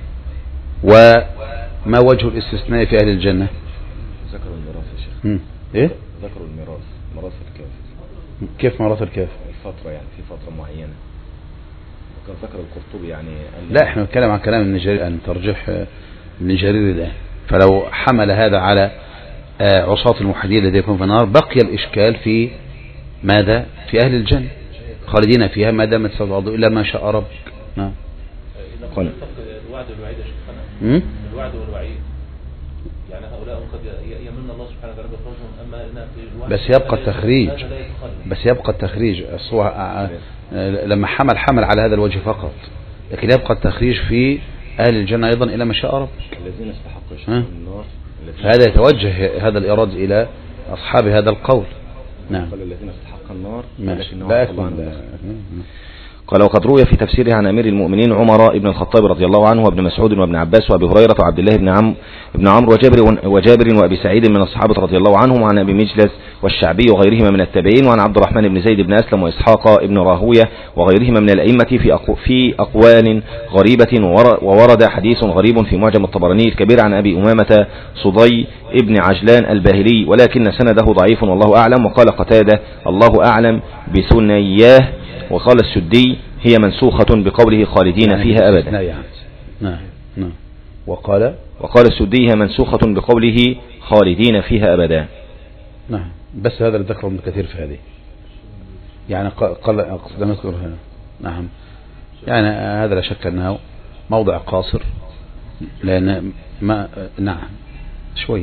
وما وجه الاستثناء في أهل الجنة؟
ذكروا الميراث يا شيخ.
إيه؟
ذكروا الميراث، ميراث الكافر.
كيف ميراث الكافر؟
الفترة يعني في فترة معينة، وكان ذكر القرطبي يعني
لا احنا نتكلم عن كلام ابن جرير، عن ترجيح ابن جرير الآن. فلو حمل هذا على عصاة الموحدين الذين يكون في النار بقي الإشكال في ماذا؟ في أهل الجنة خالدين فيها ما دامت ستعرض إلا ما شاء ربك. نعم.
قال الوعد والوعيد يا شيخنا. الوعد والوعيد يعني هؤلاء قد يمن الله سبحانه وتعالى بفضلهم، أما إنها في الوعد
بس يبقى التخريج بس يبقى التخريج لما حمل حمل على هذا الوجه فقط، لكن يبقى التخريج في أهل الجنة أيضا إلى ما شاء ربك
الذين استحقوا النار.
هذا يتوجه هذا الإراد إلى أصحاب هذا القول. نعم.
الذين استحق النار
لا يكون.
قال وقد روي في تفسيره عن أمير المؤمنين عمر بن الخطاب رضي الله عنه وابن مسعود وابن عباس وابي هريرة وعبد الله بن عم بن عمرو وجابر وجابر وابي سعيد من الصحابة رضي الله عنهم، وعن ابي مجلس والشعبي وغيرهما من التابعين، وعن عبد الرحمن بن زيد بن أسلم وإسحاق بن راهوية وغيرهما من الأئمة في في أقوال غريبة، وورد حديث غريب في معجم الطبراني الكبير عن أبي أمامة صدي ابن عجلان الباهلي، ولكن سنده ضعيف والله أعلم. وقال قتادة الله أعلم بثنياه. وقال السدي هي منسوخة بقوله خالدين فيها أبدا.
نعم نعم. وقال
وقال السدي هي منسوخة بقوله خالدين فيها أبدا.
نعم. بس هذا اللي ذكره ابن كثير في هذه يعني قال أقصد أن أذكر هنا. نعم. يعني هذا لا شك أنه موضع قاصر، لأن ما نعم شوي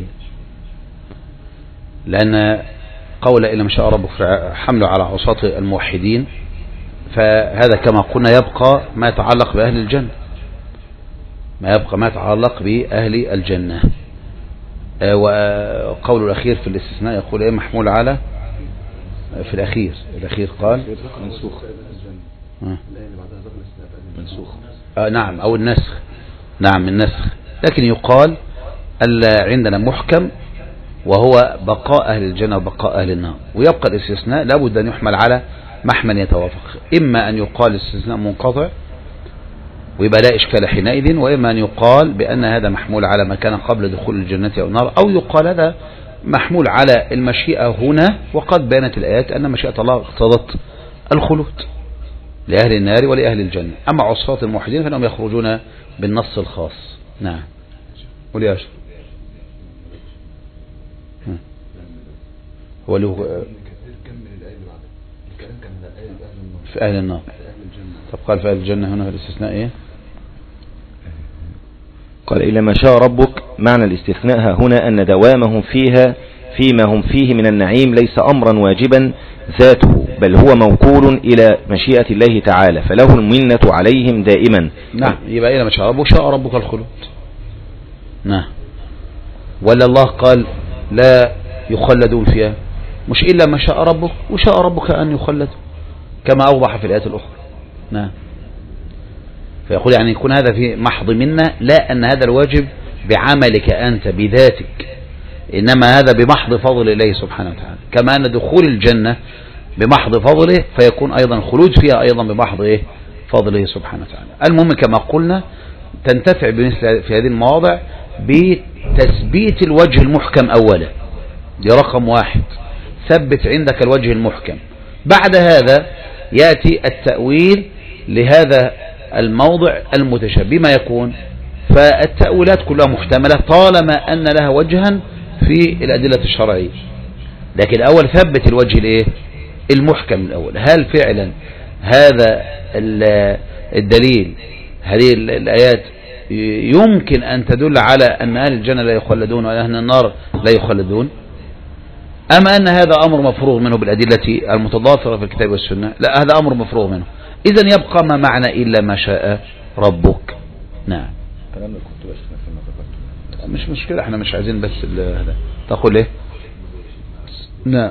لأن قول إلا ما شاء ربك حمله على عصاة الموحدين، فهذا كما قلنا يبقى ما يتعلق بأهل الجنة، ما يبقى ما يتعلق بأهل الجنة. وقول الأخير في الاستثناء يقول إيه محمول على في الأخير الأخير قال
منسوخ
منسوخ آه نعم أو النسخ. نعم النسخ، لكن يقال عندنا محكم وهو بقاء أهل الجنة وبقاء أهل النار، ويبقى الاستثناء لابد أن يحمل على محمل يتوافق، إما أن يقال الاستثناء منقطع ويبقى لا إشكال حينئذ، وإما أن يقال بأن هذا محمول على ما كان قبل دخول الجنة أو النار، أو يقال هذا محمول على المشيئة هنا، وقد بينت الآيات أن مشيئة الله اقتضت الخلود لأهل النار ولأهل الجنة. أما عصاة الموحدين فإنهم يخرجون بالنص الخاص. نعم. قولي أشهر هو اللي هو في أهل النار. طب قال في أهل الجنة هنا الاستثناء إيه؟
قال إلا ما شاء ربك، معنى الاستثناء هنا أن دوامهم فيها فيما هم فيه من النعيم ليس أمرا واجبا ذاته، بل هو موكول إلى مشيئة الله تعالى، فله المنة عليهم دائما.
نعم. يبقى إلا ما شاء ربك شاء ربك الخلود. نعم. ولا الله قال لا يخلدون فيها، مش إلا ما شاء ربك وشاء ربك أن يخلدوا كما أوضح في الآيات الأخرى. نعم. فيقول يعني يكون هذا في محض منا، لا أن هذا الواجب بعملك أنت بذاتك، إنما هذا بمحض فضل الله سبحانه وتعالى، كما أن دخول الجنة بمحض فضله فيكون أيضا خلود فيها أيضا بمحض إيه؟ فضله سبحانه وتعالى. المهم كما قلنا تنتفع بمثل في هذه المواضع
تثبيت الوجه المحكم أولا، دي رقم واحد، ثبت عندك الوجه المحكم. بعد هذا يأتي التأويل لهذا الموضع المتشابه بما يكون. فالتأويلات كلها محتملة طالما أن لها وجها في الأدلة الشرعية، لكن الأول ثبت الوجه الايه المحكم الأول. هل فعلا هذا الدليل، هذه الآيات يمكن أن تدل على أن أهل الجنة لا يخلدون وأهل النار لا يخلدون، أما أن هذا أمر مفروغ منه بالأدلة المتضافرة في الكتاب والسنة؟ لا، هذا أمر مفروغ منه. إذن يبقى ما معنى إلا ما شاء ربك. نعم، مش مشكلة، احنا مش عايزين بس هذا. تقول ايه؟ نعم،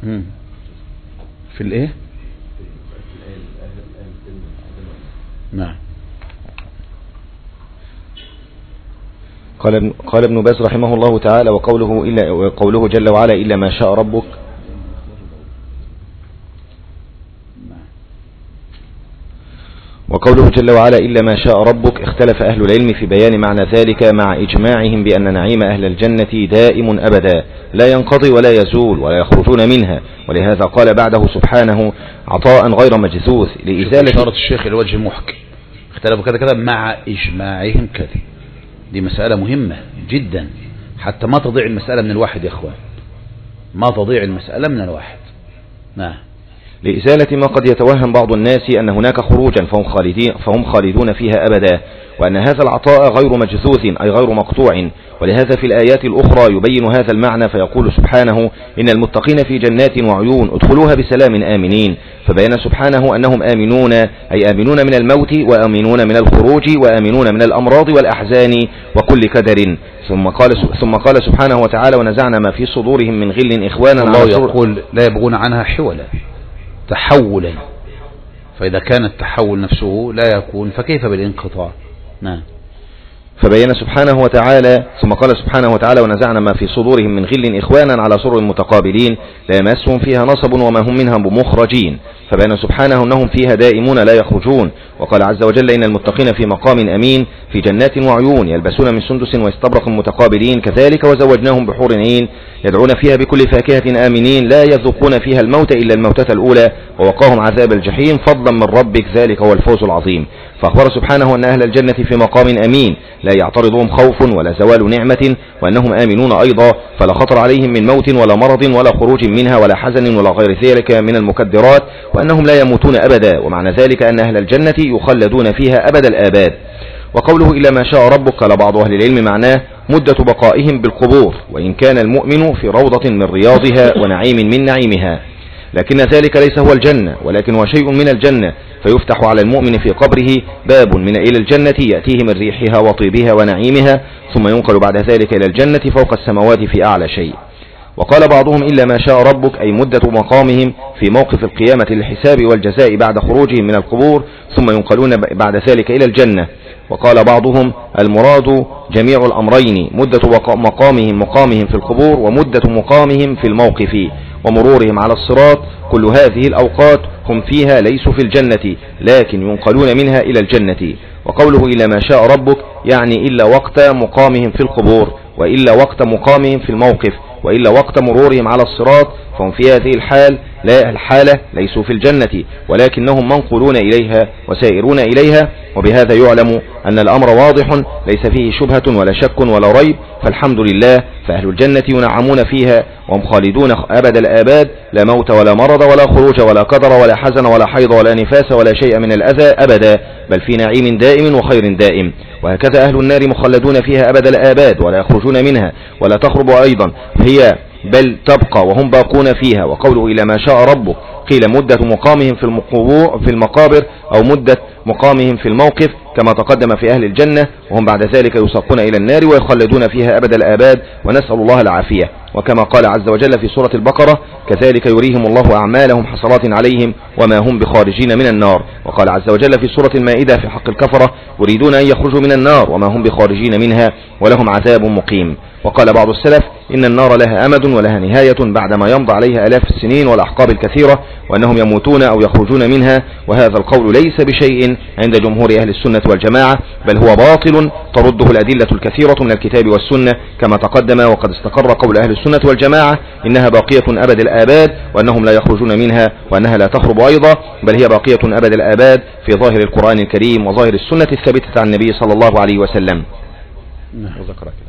في الايه؟ نعم.
قال قال ابن باز رحمه الله تعالى: وقوله إلا وقوله جل وعلا إلا ما شاء ربك، وقوله جل وعلا إلا ما شاء ربك، اختلف أهل العلم في بيان معنى ذلك مع إجماعهم بأن نعيم أهل الجنة دائم أبدا لا ينقضي ولا يزول ولا يخرجون منها، ولهذا قال بعده سبحانه: عطاء غير مجثوث لإزالة
شرط الشيخ الوجه محكم. اختلفوا كذا كذا مع إجماعهم كذا، دي مسألة مهمة جدا حتى ما تضيع المسألة من الواحد يا أخوان، ما تضيع المسألة من الواحد. نعم.
لإزالة ما قد يتوهم بعض الناس أن هناك خروجا فهم خالدين فهم خالدون فيها أبدا، وأن هذا العطاء غير مجثوث أي غير مقطوع. ولهذا في الآيات الأخرى يبين هذا المعنى فيقول سبحانه: إن المتقين في جنات وعيون ادخلوها بسلام آمنين. فبين سبحانه أنهم آمنون، أي آمنون من الموت، وآمنون من الخروج، وآمنون من الأمراض والأحزان وكل كدر. ثم قال ثم قال سبحانه وتعالى: ونزعنا ما في صدورهم من غل إخوانا.
الله يقول: لا يبغون عنها حولا، تحولا. فإذا كان التحول نفسه لا يكون فكيف بالانقطاع؟ نعم.
فبين سبحانه وتعالى ثم قال سبحانه وتعالى: ونزعنا ما في صدورهم من غل إخوانا على سرر متقابلين لا يمسهم فيها نصب وما هم منها بمخرجين. فبين سبحانه أنهم فيها دائمون لا يخرجون. وقال عز وجل: إن المتقين في مقام أمين في جنات وعيون يلبسون من سندس واستبرق متقابلين كذلك وزوجناهم بحور عين يدعون فيها بكل فاكهة آمنين لا يذوقون فيها الموت إلا الموتة الأولى ووقاهم عذاب الجحيم فضلا من ربك ذلك هو الفوز العظيم. فأخبر سبحانه أن أهل الجنة في مقام أمين لا يعترضهم خوف ولا زوال نعمة، وأنهم آمنون أيضا فلا خطر عليهم من موت ولا مرض ولا خروج منها ولا حزن ولا غير ذلك من المكدرات، وأنهم لا يموتون أبدا. ومعنى ذلك أن أهل الجنة يخلدون فيها أبد الآباد. وقوله إلا ما شاء ربك قال بعض أهل العلم معناه مدة بقائهم بالقبور، وإن كان المؤمن في روضة من رياضها ونعيم من نعيمها، لكن ذلك ليس هو الجنة ولكن هو شيء من الجنة، فيفتح على المؤمن في قبره باب من إلى الجنة يأتيه من ريحها وطيبها ونعيمها، ثم ينقل بعد ذلك إلى الجنة فوق السماوات في أعلى شيء. وقال بعضهم إلا ما شاء ربك أي مدة مقامهم في موقف القيامة للحساب والجزاء بعد خروجهم من القبور ثم ينقلون بعد ذلك إلى الجنة. وقال بعضهم المراد جميع الأمرين، مدة مقامهم مقامهم في القبور ومدة مقامهم في الموقف ومرورهم على الصراط، كل هذه الأوقات هم فيها ليسوا في الجنة لكن ينقلون منها إلى الجنة. وقوله إلا ما شاء ربك يعني إلا وقت مقامهم في القبور وإلا وقت مقامهم في الموقف وإلا وقت مرورهم على الصراط، فهم في هذه الحال لا الحالة ليسوا في الجنة ولكنهم منقولون إليها وسائرون إليها. وبهذا يعلم أن الأمر واضح ليس فيه شبهة ولا شك ولا ريب، فالحمد لله فأهل الجنة ينعمون فيها وهم خالدون أبد الآباد، لا موت ولا مرض ولا خروج ولا قدر ولا حزن ولا حيض ولا نفاس ولا شيء من الأذى أبدا، بل في نعيم دائم وخير دائم. وهكذا أهل النار مخلدون فيها أبد الآباد ولا يخرجون منها ولا تخرب أيضا هي بل تبقى وهم باقون فيها. وقوله إلى ما شاء ربك قيل مدة مقامهم في المقبور في المقابر أو مدة مقامهم في الموقف كما تقدم في أهل الجنة، وهم بعد ذلك يساقون إلى النار ويخلدون فيها أبد الآباد، ونسأل الله العافية. وكما قال عز وجل في سورة البقرة كذلك يريهم الله أعمالهم حسرات عليهم وما هم بخارجين من النار. وقال عز وجل في سورة المائدة في حق الكفرة يريدون أن يخرجوا من النار وما هم بخارجين منها ولهم عذاب مقيم. وقال بعض السلف إن النار لها أمد ولها نهاية بعدما يمضى عليها آلاف السنين والأحقاب الكثيرة وأنهم يموتون أو يخرجون منها، وهذا القول ليس بشيء عند جمهور أهل السنة والجماعة، بل هو باطل ترده الأدلة الكثيرة من الكتاب والسنة كما تقدم. وقد استقر قول أهل السنة والجماعة إنها باقية أبد الآباد وأنهم لا يخرجون منها وأنها لا تخرب أيضا، بل هي باقية أبد الآباد في ظاهر القرآن الكريم وظاهر السنة الثابتة عن النبي صلى الله عليه وسلم.